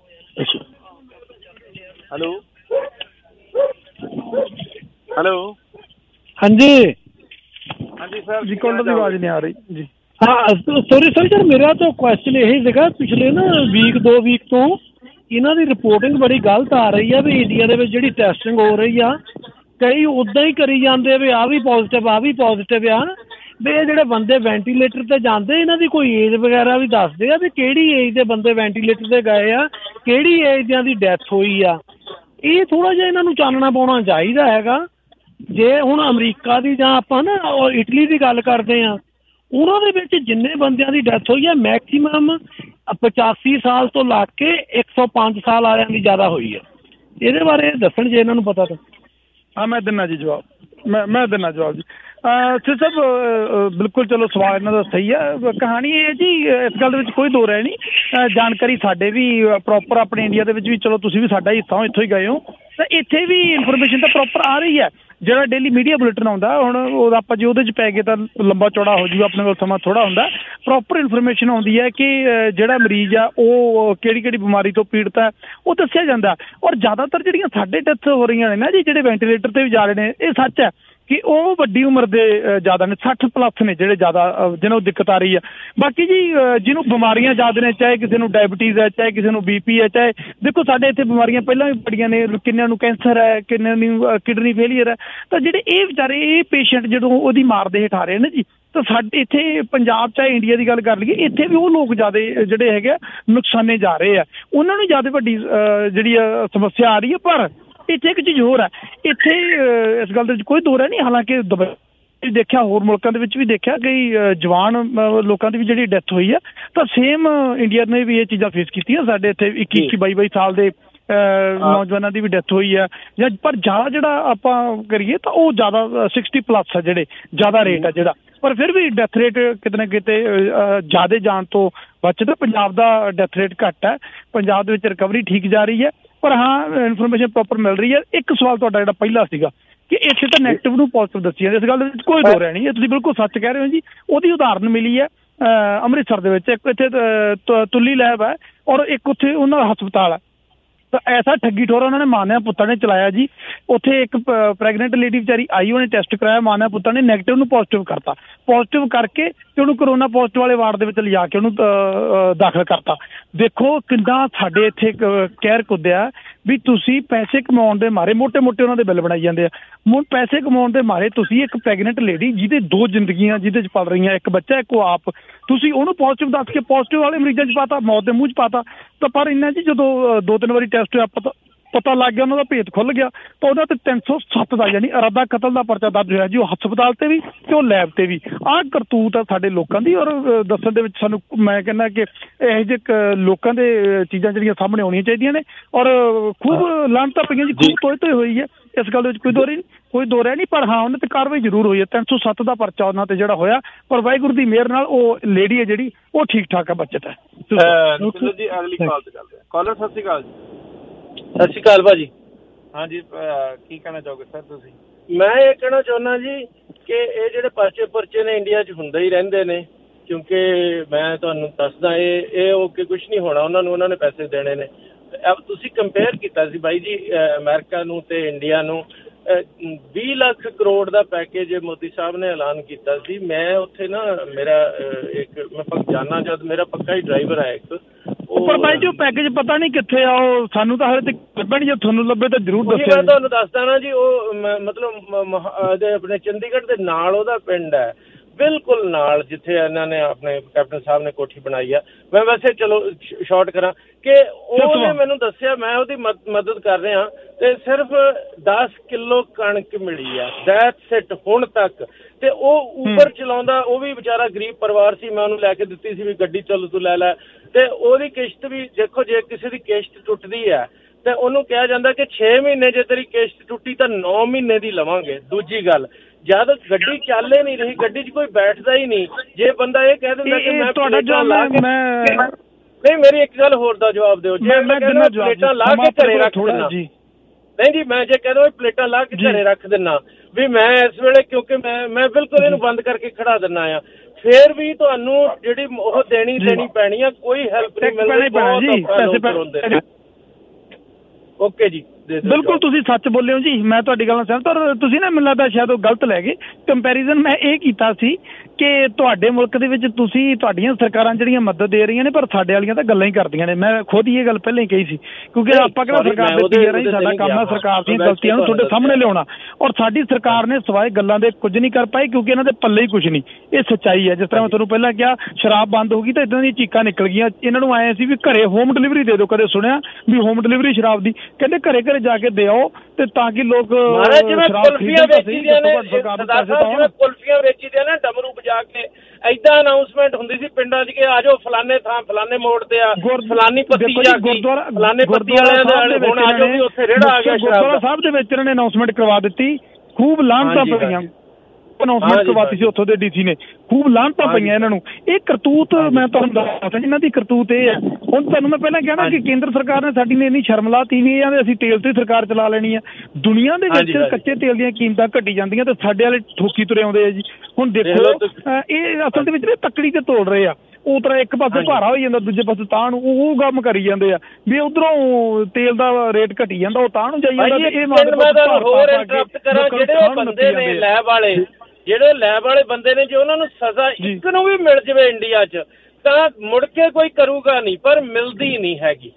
[SPEAKER 2] ਹੈਲੋ ਹੈਲੋ
[SPEAKER 18] ਹਾਂਜੀ
[SPEAKER 2] ਹਾਂਜੀ ਸਰ
[SPEAKER 18] ਜੀ, ਕਾਲਰ ਦੀ ਆਵਾਜ਼ ਨਹੀਂ ਆ ਰਹੀ ਜੀ। ਹਾਂ ਸੋਰੀ ਸਰ, ਮੇਰਾ ਤਾਂ ਕੁਐਸਚਨ ਇਹੀ ਸੀਗਾ, ਪਿਛਲੇ ਨਾ 2 ਵੀਕ ਤੋਂ ਇਹਨਾਂ ਦੀ ਰਿਪੋਰਟਿੰਗ ਬੜੀ ਗਲਤ ਆ ਰਹੀ ਆ ਵੀ ਇੰਡੀਆ ਦੇ ਵਿੱਚ ਜਿਹੜੀ ਟੈਸਟਿੰਗ ਹੋ ਰਹੀ ਆ, ਕਈ ਉੱਦਾਂ ਹੀ ਕਰੀ ਜਾਂਦੇ ਵੀ ਆਹ ਵੀ ਪੋਜ਼ਿਟਿਵ ਆ ਵੀ ਵੀ ਇਹ ਜਿਹੜੇ ਬੰਦੇ ਵੈਂਟੀਲੇਟਰ ਤੇ ਜਾਂਦੇ ਇਹਨਾਂ ਦੀ ਕੋਈ ਏਜ ਵਗੈਰਾ ਵੀ ਦੱਸਦੇ ਆ ਵੀ ਕਿਹੜੀ ਏਜ ਦੇ ਬੰਦੇ ਵੈਂਟੀਲੇਟਰ ਤੇ ਗਏ ਆ, ਕਿਹੜੀ ਏਜ ਦਿਆਂ ਦੀ ਡੈਥ ਹੋਈ ਆ। ਇਹ ਥੋੜਾ ਜਿਹਾ ਇਹਨਾਂ ਨੂੰ ਚਾਨਣਾ ਪਾਉਣਾ ਚਾਹੀਦਾ ਹੈਗਾ। ਜੇ ਹੁਣ ਅਮਰੀਕਾ ਦੀ ਜਾਂ ਆਪਾਂ ਨਾ ਇਟਲੀ ਦੀ ਗੱਲ ਕਰਦੇ ਆ, ਉਹਨਾਂ ਦੇ ਵਿੱਚ ਜਿੰਨੇ ਬੰਦਿਆਂ ਦੀ ਡੈਥ ਹੋਈ ਹੈ ਮੈਕਸੀਮਮ 85 ਸਾਲ ਤੋਂ ਲਾ ਕੇ 105 ਸਾਲ ਵਾਲਿਆਂ ਦੀ ਜ਼ਿਆਦਾ ਹੋਈ ਹੈ। ਇਹਦੇ ਬਾਰੇ ਦੱਸਣ ਜੇ ਇਹਨਾਂ ਨੂੰ ਪਤਾ ਤਾਂ। ਹਾਂ ਮੈਂ ਦਿੰਦਾ ਜੀ ਜਵਾਬ, ਮੈਂ ਦਿੰਦਾ ਜਵਾਬ ਜੀ। ਸਾਹਿਬ ਬਿਲਕੁਲ, ਚਲੋ ਸਵਾਲ ਇਹਨਾਂ ਦਾ ਸਹੀ ਹੈ। ਕਹਾਣੀ ਇਹ ਜੀ, ਇਸ ਗੱਲ ਦੇ ਵਿੱਚ ਕੋਈ ਦੋ ਰਾਏ ਨਹੀਂ। ਜਾਣਕਾਰੀ ਸਾਡੇ ਵੀ ਪ੍ਰੋਪਰ ਆਪਣੇ ਇੰਡੀਆ ਦੇ ਵਿੱਚ ਵੀ, ਚਲੋ ਤੁਸੀਂ ਵੀ ਸਾਡਾ ਹਿੱਸਾ ਹੋ, ਇੱਥੋਂ ਹੀ ਗਏ ਹੋ, ਤਾਂ ਇੱਥੇ ਵੀ ਇਨਫੋਰਮੇਸ਼ਨ ਤਾਂ ਪ੍ਰੋਪਰ ਆ ਰਹੀ ਹੈ। ਜਿਹੜਾ ਡੇਲੀ ਮੀਡੀਆ ਬੁਲੇਟਿਨ ਆਉਂਦਾ ਹੁਣ ਉਹ ਆਪਾਂ ਜੇ ਉਹਦੇ 'ਚ ਪੈ ਗਏ ਤਾਂ ਲੰਬਾ ਚੌੜਾ ਹੋ ਜੂਗਾ, ਆਪਣੇ ਕੋਲ ਸਮਾਂ ਥੋੜ੍ਹਾ ਹੁੰਦਾ। ਪ੍ਰੋਪਰ ਇਨਫੋਰਮੇਸ਼ਨ ਆਉਂਦੀ ਹੈ ਕਿ ਜਿਹੜਾ ਮਰੀਜ਼ ਆ ਉਹ ਕਿਹੜੀ ਕਿਹੜੀ ਬਿਮਾਰੀ ਤੋਂ ਪੀੜਤ ਹੈ ਉਹ ਦੱਸਿਆ ਜਾਂਦਾ। ਔਰ ਜ਼ਿਆਦਾਤਰ ਜਿਹੜੀਆਂ ਸਾਡੇ ਡੈਥ ਹੋ ਰਹੀਆਂ ਨੇ ਨਾ ਜੀ, ਜਿਹੜੇ ਵੈਂਟੀਲੇਟਰ ਤੇ ਵੀ ਜਾ ਰਹੇ ਨੇ, ਇਹ ਸੱਚ ਹੈ ਕਿ ਉਹ ਵੱਡੀ ਉਮਰ ਦੇ ਜ਼ਿਆਦਾ ਨੇ, 60+ ਨੇ ਜਿਹੜੇ ਜ਼ਿਆਦਾ ਜਿਹਨਾਂ ਨੂੰ ਦਿੱਕਤ ਆ ਰਹੀ ਹੈ। ਬਾਕੀ ਜੀ ਜਿਹਨੂੰ ਬਿਮਾਰੀਆਂ ਜ਼ਿਆਦਾ ਨੇ, ਚਾਹੇ ਕਿਸੇ ਨੂੰ ਡਾਇਬਟੀਜ਼ ਹੈ, ਚਾਹੇ ਕਿਸੇ ਨੂੰ BP ਹੈ, ਚਾਹੇ ਦੇਖੋ ਸਾਡੇ ਇੱਥੇ ਬਿਮਾਰੀਆਂ ਪਹਿਲਾਂ ਵੀ ਬੜੀਆਂ ਨੇ, ਕਿੰਨਿਆਂ ਨੂੰ ਕੈਂਸਰ ਹੈ, ਕਿੰਨਿਆਂ ਨੂੰ ਕਿਡਨੀ ਫੇਲੀਅਰ ਹੈ। ਤਾਂ ਜਿਹੜੇ ਇਹ ਵਿਚਾਰੇ ਇਹ ਪੇਸ਼ੈਂਟ ਜਦੋਂ ਉਹਦੀ ਮਾਰ ਦੇ ਹੇਠ ਆ ਰਹੇ ਨੇ ਜੀ, ਤਾਂ ਸਾਡੇ ਇੱਥੇ ਪੰਜਾਬ ਚਾਹੇ ਇੰਡੀਆ ਦੀ ਗੱਲ ਕਰ ਲਈਏ, ਇੱਥੇ ਵੀ ਉਹ ਲੋਕ ਜ਼ਿਆਦਾ ਜਿਹੜੇ ਹੈਗੇ ਨੁਕਸਾਨੇ ਜਾ ਰਹੇ ਆ, ਉਹਨਾਂ ਨੂੰ ਜ਼ਿਆਦਾ ਵੱਡੀ ਜਿਹੜੀ ਸਮੱਸਿਆ ਆ ਰਹੀ ਹੈ। ਪਰ ਇੱਥੇ ਇੱਕ ਚੀਜ਼ ਹੋਰ ਹੈ, ਇੱਥੇ ਇਸ ਗੱਲ ਦੇ ਵਿੱਚ ਕੋਈ ਦੋ ਰਾਏ ਨਹੀਂ, ਹਾਲਾਂਕਿ ਦੇਖਿਆ ਹੋਰ ਮੁਲਕਾਂ ਦੇ ਵਿੱਚ ਵੀ ਦੇਖਿਆ ਕਈ ਜਵਾਨ ਲੋਕਾਂ ਦੀ ਵੀ ਜਿਹੜੀ ਡੈਥ ਹੋਈ ਹੈ, ਤਾਂ ਸੇਮ ਇੰਡੀਆ ਨੇ ਵੀ ਇਹ ਚੀਜ਼ਾਂ ਫੇਸ ਕੀਤੀਆਂ। ਸਾਡੇ ਇੱਥੇ 21-22 ਸਾਲ ਦੇ ਨੌਜਵਾਨਾਂ ਦੀ ਵੀ ਡੈਥ ਹੋਈ ਹੈ। ਜਾਂ ਪਰ ਜ਼ਿਆਦਾ ਜਿਹੜਾ ਆਪਾਂ ਕਰੀਏ ਤਾਂ ਉਹ ਜ਼ਿਆਦਾ 60+ ਆ, ਜਿਹੜੇ ਜ਼ਿਆਦਾ ਰੇਟ ਆ ਜਿਹੜਾ। ਪਰ ਫਿਰ ਵੀ ਡੈਥ ਰੇਟ ਕਿਤੇ ਨਾ ਕਿਤੇ ਜ਼ਿਆਦਾ ਜਾਣ ਤੋਂ ਬਚਦਾ। ਪੰਜਾਬ ਦਾ ਡੈਥ ਰੇਟ ਘੱਟ ਹੈ, ਪੰਜਾਬ ਦੇ ਵਿੱਚ ਰਿਕਵਰੀ ਠੀਕ ਜਾ ਰਹੀ ਹੈ। ਪਰ ਹਾਂ ਇਨਫੋਰਮੇਸ਼ਨ ਪ੍ਰੋਪਰ ਮਿਲ ਰਹੀ ਹੈ। ਇੱਕ ਸਵਾਲ ਤੁਹਾਡਾ ਜਿਹੜਾ ਪਹਿਲਾ ਸੀਗਾ ਕਿ ਇੱਥੇ ਤਾਂ ਨੈਗੇਟਿਵ ਨੂੰ ਪੋਜ਼ਿਟਿਵ ਦੱਸੀ ਜਾਂਦੇ, ਇਸ ਗੱਲ ਦੇ ਵਿੱਚ ਕੋਈ ਦੋ ਰਹਿ ਨਹੀਂ ਹੈ, ਤੁਸੀਂ ਬਿਲਕੁਲ ਸੱਚ ਕਹਿ ਰਹੇ ਹੋ ਜੀ। ਉਹਦੀ ਉਦਾਹਰਨ ਮਿਲੀ ਹੈ ਅੰਮ੍ਰਿਤਸਰ ਦੇ ਵਿੱਚ, ਇੱਕ ਇੱਥੇ ਤੁੱਲੀ ਲੈਬ ਹੈ ਔਰ ਇੱਕ ਉੱਥੇ ਉਹਨਾਂ ਦਾ ਹਸਪਤਾਲ ਹੈ। ਤਾਂ ਐਸਾ ਠੱਗੀ ਠੋਰਾ ਉਹਨਾਂ ਨੇ ਮਾਨਿਆ ਪੁੱਤਾਂ ਨੇ ਚਲਾਇਆ ਜੀ। ਉੱਥੇ ਇੱਕ ਪ੍ਰੈਗਨੈਂਟ ਲੇਡੀ ਵਿਚਾਰੀ ਆਈ, ਉਹਨੇ ਟੈਸਟ ਕਰਾਇਆ, ਮਾਨਿਆ ਪੁੱਤਾਂ ਨੇ ਨੈਗੇਟਿਵ ਨੂੰ ਪੋਜ਼ਿਟਿਵ ਕਰਤਾ, ਪੋਜ਼ਿਟਿਵ ਕਰਕੇ ਤੇ ਉਹਨੂੰ ਕਰੋਨਾ ਪੋਜ਼ਿਟਿਵ ਵਾਲੇ ਵਾਰਡ ਦੇ ਵਿੱਚ ਲਿਜਾ ਕੇ ਉਹਨੂੰ ਦਾਖਲ ਕਰਤਾ। ਦੇਖੋ ਕਿੰਨਾ ਸਾਡੇ ਇੱਥੇ ਕਹਿਰ ਕੁੱਦਿਆ ਵੀ ਤੁਸੀਂ ਪੈਸੇ ਕਮਾਉਣ ਦੇ ਮਾਰੇ ਮੋਟੇ ਉਹਨਾਂ ਦੇ ਬਿੱਲ ਬਣਾਈ ਜਾਂਦੇ ਆ। ਪੈਸੇ ਕਮਾਉਣ ਦੇ ਮਾਰੇ ਤੁਸੀਂ ਇੱਕ ਪ੍ਰੈਗਨੈਂਟ ਲੇਡੀ ਜਿਹਦੇ 2 ਜ਼ਿੰਦਗੀਆਂ ਜਿਹਦੇ 'ਚ ਪਲ ਰਹੀਆਂ, ਇੱਕ ਬੱਚਾ ਇੱਕ ਉਹ ਆਪ, ਤੁਸੀਂ ਉਹਨੂੰ ਪੋਜ਼ਿਟਿਵ ਦੱਸ ਕੇ ਪੋਜ਼ਿਟਿਵ ਵਾਲੇ ਮਰੀਜ਼ਾਂ 'ਚ ਪਾਤਾ, ਮੌਤ ਦੇ ਮੂੰਹ 'ਚ ਪਾਤਾ। ਤਾਂ ਪਰ ਇੰਨਾ ਜੀ ਜਦੋਂ 2-3 ਵਾਰੀ ਟੈਸਟ ਹੋਇਆ, ਪਤਾ ਲੱਗ ਗਿਆ, ਉਹਨਾਂ ਦਾ ਭੇਤ ਖੁੱਲ ਗਿਆ, ਤਾਂ ਉਹਨਾਂ ਤੇ 307 ਦਾ ਯਾਨੀ ਇਰਾਦਾ ਕਤਲ ਦਾ ਪਰਚਾ ਦਰਜ ਹੋਇਆ ਜੀ, ਉਹ ਹਸਪਤਾਲ ਤੇ ਵੀ ਤੇ ਉਹ ਲੈਬ ਤੇ ਵੀ। ਆਹ ਕਰਤੂਤ ਆ ਸਾਡੇ ਲੋਕਾਂ ਦੀ। ਔਰ ਦੱਸਣ ਦੇ ਵਿੱਚ ਸਾਨੂੰ, ਮੈਂ ਕਹਿੰਦਾ ਕਿ ਇਹੋ ਜਿਹੇ ਲੋਕਾਂ ਦੇ ਚੀਜ਼ਾਂ ਜਿਹੜੀਆਂ ਸਾਹਮਣੇ ਆਉਣੀਆਂ ਚਾਹੀਦੀਆਂ ਨੇ। ਔਰ ਖੂਬ ਲਾਹਨਤਾਂ ਪਈਆਂ ਜੀ, ਖੂਬ ਤੋਏ ਹੋਈ ਹੈ, ਇਸ ਗੱਲ ਦੇ ਵਿੱਚ ਕੋਈ ਦੋ ਰਹਿ ਨਹੀਂ। ਪਰ ਹਾਂ ਉਹਨਾਂ ਤੇ ਕਾਰਵਾਈ ਜ਼ਰੂਰ ਹੋਈ ਹੈ, 307 ਦਾ ਪਰਚਾ ਉਹਨਾਂ ਤੇ ਜਿਹੜਾ ਹੋਇਆ। ਪਰ ਵਾਹਿਗੁਰੂ ਦੀ ਮਿਹਰ ਨਾਲ ਉਹ ਲੇਡੀ ਹੈ ਜਿਹੜੀ ਉਹ ਠੀਕ ਠਾਕ ਹੈ, ਬਚਤ ਹੈ।
[SPEAKER 19] ਜੀ ਅਗਲੀ ਕਾਲ ਤੇ ਚੱਲਦੇ ਹਾਂ। ਕਾਲਰ ਸਤਿ ਸ਼੍ਰੀ ਅਕਾਲ ਜੀ।
[SPEAKER 20] ਸਤਿ ਸ਼੍ਰੀ ਅਕਾਲ ਭਾਜੀ।
[SPEAKER 19] ਹਾਂਜੀ ਕੀ ਕਹਿਣਾ ਚਾਹੋਗੇ ਸਰ ਤੁਸੀਂ?
[SPEAKER 20] ਮੈਂ ਇਹ ਕਹਿਣਾ ਚਾਹੁੰਦਾ ਜੀ ਕਿ ਇਹ ਜਿਹੜੇ ਪਰਚੇ ਨੇ ਇੰਡੀਆ 'ਚ ਹੁੰਦੇ ਹੀ ਰਹਿੰਦੇ ਨੇ, ਕਿਉਂਕਿ ਮੈਂ ਤੁਹਾਨੂੰ ਦੱਸਦਾ ਇਹ ਹੋ ਕੇ ਕੁਝ ਨਹੀਂ ਹੋਣਾ, ਉਹਨਾਂ ਨੇ ਪੈਸੇ ਦੇਣੇ ਨੇ। ਤੁਸੀਂ ਕੰਪੇਅਰ ਕੀਤਾ ਸੀ ਬਾਈ ਜੀ ਅਮਰੀਕਾ ਨੂੰ ਤੇ ਇੰਡੀਆ ਨੂੰ। 20 ਲੱਖ ਕਰੋੜ ਦਾ ਪੈਕੇਜ ਮੋਦੀ ਸਾਹਿਬ ਨੇ ਐਲਾਨ ਕੀਤਾ ਸੀ। ਮੈਂ ਉੱਥੇ ਨਾ ਮੇਰਾ ਮੈਂ ਜਾਣਾ ਜਦ ਮੇਰਾ ਪੱਕਾ ਹੀ ਡਰਾਈਵਰ ਹੈ ਇੱਕ,
[SPEAKER 18] ਪਰ ਬਾਈ ਜੀ ਉਹ ਪੈਕੇਜ ਪਤਾ ਨਹੀਂ ਕਿੱਥੇ ਆ, ਉਹ ਸਾਨੂੰ ਤਾਂ ਹਾਲੇ ਤੱਕ ਲੱਭਣ, ਜੇ ਤੁਹਾਨੂੰ ਲੱਭੇ ਤਾਂ ਜ਼ਰੂਰ ਦੱਸਿਓ।
[SPEAKER 20] ਮੈਂ ਤੁਹਾਨੂੰ ਦੱਸਦਾ ਨਾ ਜੀ, ਉਹ ਮਤਲਬ ਆਪਣੇ ਚੰਡੀਗੜ੍ਹ ਦੇ ਨਾਲ ਉਹਦਾ ਪਿੰਡ ਹੈ, ਬਿਲਕੁਲ ਨਾਲ, ਜਿੱਥੇ ਇਹਨਾਂ ਨੇ ਆਪਣੇ ਕੈਪਟਨ ਸਾਹਿਬ ਨੇ ਕੋਠੀ ਬਣਾਈ ਆ। ਮੈਂ ਵੈਸੇ ਚਲੋ ਸ਼ਾਰਟ ਕਰਾਂ ਕਿ ਉਹਨੇ ਮੈਨੂੰ ਦੱਸਿਆ, ਮੈਂ ਉਹਦੀ ਮਦਦ ਕਰ ਰਿਹਾ ਤੇ ਸਿਰਫ 10 ਕਿਲੋ ਕਣਕ ਮਿਲੀ ਆ, ਦੈਟਸ ਇਟ ਹੁਣ ਤੱਕ। ਤੇ ਉਹ ਉਬਰ ਚਲਾਉਂਦਾ, ਉਹ ਵੀ ਵਿਚਾਰਾ ਗਰੀਬ ਪਰਿਵਾਰ ਸੀ, ਮੈਂ ਉਹਨੂੰ ਲੈ ਕੇ ਦਿੱਤੀ ਸੀ ਵੀ ਗੱਡੀ ਚੱਲ ਤੂੰ ਲੈ ਲੈ। ਤੇ ਉਹਦੀ ਕਿਸ਼ਤ ਵੀ ਦੇਖੋ, ਜੇ ਕਿਸੇ ਦੀ ਕਿਸ਼ਤ ਟੁੱਟਦੀ ਹੈ ਤੇ ਉਹਨੂੰ ਕਿਹਾ ਜਾਂਦਾ ਕਿ 6 ਮਹੀਨੇ ਜੇ ਤੇਰੀ ਕਿਸ਼ਤ ਟੁੱਟੀ ਤਾਂ 9 ਮਹੀਨੇ ਦੀ ਲਵਾਂਗੇ। ਦੂਜੀ ਗੱਲ, ਜਦ ਗੱਡੀ ਚੱਲ ਹੀ ਨਹੀਂ ਰਹੀ, ਗੱਡੀ 'ਚ ਕੋਈ ਬੈਠਦਾ ਹੀ ਨਹੀਂ, ਜੇ ਬੰਦਾ ਇਹ ਕਹਿ ਦਿੰਦਾ ਕਿ ਮੈਂ ਪਲੇਟਾਂ ਲਾ ਕੇ, ਨਹੀਂ ਮੇਰੀ ਇੱਕ ਗੱਲ ਹੋਰ ਦਾ ਜਵਾਬ ਦਿਓ, ਜੇ ਮੈਂ ਕਹਿੰਦਾ ਪਲੇਟਾਂ ਲਾ ਕੇ ਘਰੇ ਰੱਖ ਦਿੰਦਾ, ਨਹੀਂ ਜੀ ਮੈਂ ਜੇ ਕਹਿੰਦਾ ਪਲੇਟਾਂ ਲਾ ਕੇ ਘਰੇ ਰੱਖ ਦਿੰਦਾ ਵੀ ਮੈਂ ਇਸ ਵੇਲੇ, ਕਿਉਂਕਿ ਮੈਂ ਬਿਲਕੁਲ ਇਹਨੂੰ ਬੰਦ ਕਰਕੇ ਖੜਾ ਦਿੰਦਾ ਆ, ਫੇਰ ਵੀ ਤੁਹਾਨੂੰ ਜਿਹੜੀ ਉਹ ਦੇਣੀ ਪੈਣੀ ਆ, ਕੋਈ ਹੈਲਪ ਨਹੀਂ ਮਿਲਦੀ। ਓਕੇ ਜੀ,
[SPEAKER 18] ਬਿਲਕੁਲ ਤੁਸੀਂ ਸੱਚ ਬੋਲੇ ਹੋ ਜੀ, ਮੈਂ ਤੁਹਾਡੀ ਗੱਲ ਨਾਲ ਸਹਿਮਤ। ਪਰ ਤੁਸੀਂ ਨਾ ਮੈਨੂੰ ਲੱਗਦਾ ਸ਼ਾਇਦ ਉਹ ਗਲਤ ਲੈ ਗਏ ਕੰਪੈਰੀਜ਼ਨ। ਮੈਂ ਇਹ ਕੀਤਾ ਸੀ ਕਿ ਤੁਹਾਡੇ ਮੁਲਕ ਦੇ ਵਿੱਚ ਤੁਹਾਡੀਆਂ ਸਰਕਾਰਾਂ ਜਿਹੜੀਆਂ ਮਦਦ ਦੇ ਰਹੀਆਂ ਨੇ, ਪਰ ਸਾਡੇ ਵਾਲੀਆਂ ਤਾਂ ਗੱਲਾਂ ਹੀ ਕਰਦੀਆਂ ਨੇ। ਮੈਂ ਖੁਦ ਹੀ ਇਹ ਗੱਲ ਪਹਿਲਾਂ ਹੀ ਕਹੀ ਸੀ, ਕਿਉਂਕਿ ਆਪਾਂ ਕਿਹੜਾ ਸਰਕਾਰ ਦੇ ਪੀਆਰ ਹੀ, ਸਾਡਾ ਕੰਮ ਹੈ ਸਰਕਾਰ ਦੀਆਂ ਗਲਤੀਆਂ ਨੂੰ ਤੁਹਾਡੇ ਸਾਹਮਣੇ ਲਿਆਉਣਾ। ਔਰ ਸਾਡੀ ਸਰਕਾਰ ਨੇ ਸਿਵਾਏ ਗੱਲਾਂ ਦੇ ਕੁਝ ਨਹੀਂ ਕਰ ਪਾਈ, ਕਿਉਂਕਿ ਇਹਨਾਂ ਦੇ ਪੱਲੇ ਹੀ ਕੁਝ ਨਹੀਂ। ਇਹ ਸੱਚਾਈ ਹੈ। ਜਿਸ ਤਰ੍ਹਾਂ ਮੈਂ ਤੁਹਾਨੂੰ ਪਹਿਲਾਂ ਕਿਹਾ, ਸ਼ਰਾਬ ਬੰਦ ਹੋ ਗਈ ਤਾਂ ਇਦਾਂ ਦੀਆਂ ਚੀਕਾਂ ਨਿਕਲ ਗਈਆਂ। ਇਹਨਾਂ ਨੂੰ ਆਏ ਸੀ ਵੀ ਘਰੇ ਹੋਮ ਡਿਲੀਵਰੀ ਦੇ ਦਿਓ, ਕਦੇ ਸੁਣਿਆ ਵੀ ਹੋਮ ਡਿਲੀਵਰੀ ਸ਼ਰਾਬ ਦੀ? ਕਹਿੰਦੇ ਘਰੇ ਘਰੇ ਜਾ ਕੇ ਦਿਓ ਤੇ ਤਾਂ ਕਿ ਲੋਕ
[SPEAKER 20] ਕੁਲਫੀਆਂ ਵੇਚੀਆਂ ਨੇ, ਕੁਲਫੀਆਂ ਵੇਚੀਆਂ ਨੇ ਡਮਰੂ ਵਜਾ ਕੇ। ਏਦਾਂ ਅਨਾਉਂਸਮੈਂਟ ਹੁੰਦੀ ਸੀ ਪਿੰਡਾਂ 'ਚ ਕਿ ਆ ਜਾਓ ਫਲਾਣੇ ਥਾਂ, ਫਲਾਣੇ ਮੋੜ ਤੇ ਆ, ਫਲਾਨੀ ਪੱਤੀ ਜਾ ਕੇ, ਫਲਾਣੇ ਪੱਤੀ ਵਾਲਿਆਂ ਦੇ ਹੁਣ ਆ ਜਾਓ ਵੀ ਉੱਥੇ ਰੇੜਾ ਆ ਗਿਆ ਸ਼ਰਾਬ ਦਾ।
[SPEAKER 18] ਗੁਰਦੁਆਰਾ ਸਾਹਿਬ ਦੇ ਵਿੱਚ ਇਹਨਾਂ ਨੇ ਅਨਾਉਂਸਮੈਂਟ ਕਰਵਾ ਦਿੱਤੀ, ਖੂਬ ਲਾਹਨਤਾਂ ਪਈਆਂ। ਅਨਾਉਂਸਮੈਂਟ ਕਰਵਾਤੀ ਸੀ ਉੱਥੋਂ ਦੇ ਡੀਸੀ ਨੇ, ਖੂਬ ਲਾਹਨਤਾਂ ਪਈਆਂ ਇਹਨਾਂ ਨੂੰ। ਇਹ ਕਰਤੂਤ ਮੈਂ ਤੁਹਾਨੂੰ ਦੱਸਦਾ, ਇਹਨਾਂ ਦੀ ਕਰਤੂਤ ਇਹ ਹੈ। ਹੁਣ ਤੁਹਾਨੂੰ ਮੈਂ ਪਹਿਲਾਂ ਕਹਿਣਾ ਕਿ ਕੇਂਦਰ ਸਰਕਾਰ ਨੇ ਸਾਡੀ ਨੇ ਇੰਨੀ ਸ਼ਰਮ ਲਾਤੀ ਵੀ ਇਹ ਅਸੀਂ ਤੇਲ ਤੇ ਸਰਕਾਰ ਚਲਾ ਲੈਣੀ ਆ। ਦੁਨੀਆ ਦੇ ਵਿੱਚ ਕੱਚੇ ਤੇਲ ਦੀਆਂ ਕੀਮਤਾਂ ਘਟੀ ਜਾਂਦੀਆਂ ਤੇ ਸਾਡੇ ਵਾਲੇ ਠੋਕੀ ਤੁਰੇ ਆਉਂਦੇ ਆ ਜੀ। ਹੁਣ ਦੇਖੋ ਇਹ ਅਸਲ ਦੇ ਵਿੱਚ ਤੱਕੜੀ ਤੇ ਤੋੜ ਰਹੇ ਆ। ਉਹ ਤਰ੍ਹਾਂ ਇੱਕ ਪਾਸੇ ਭਾਰਾ ਹੋਈ ਜਾਂਦਾ, ਦੂਜੇ ਪਾਸੇ ਤਾਂ ਨੂੰ ਉਹ ਕੰਮ ਕਰੀ ਜਾਂਦੇ ਆ ਵੀ ਉਧਰੋਂ ਤੇਲ ਦਾ ਰੇਟ ਘਟੀ ਜਾਂਦਾ, ਉਹ ਤਾਂ ਨੂੰ ਜਾਈ ਜਾਂਦਾ।
[SPEAKER 20] ਜਿਹੜੇ ਬੰਦੇ ਨੇ ਲੈਬ ਵਾਲੇ, ਜਿਹੜੇ ਲੈਬ ਵਾਲੇ ਬੰਦੇ ਨੇ, ਜੇ ਉਹਨਾਂ ਨੂੰ ਸਜ਼ਾ ਇੱਕ ਨੂੰ ਵੀ ਮਿਲ ਜਾਵੇ ਇੰਡੀਆ 'ਚ ਤਾਂ ਮੁੜ ਕੇ ਕੋਈ ਕਰੂਗਾ ਨਹੀਂ, ਪਰ ਮਿਲਦੀ ਨਹੀਂ ਹੈਗੀ।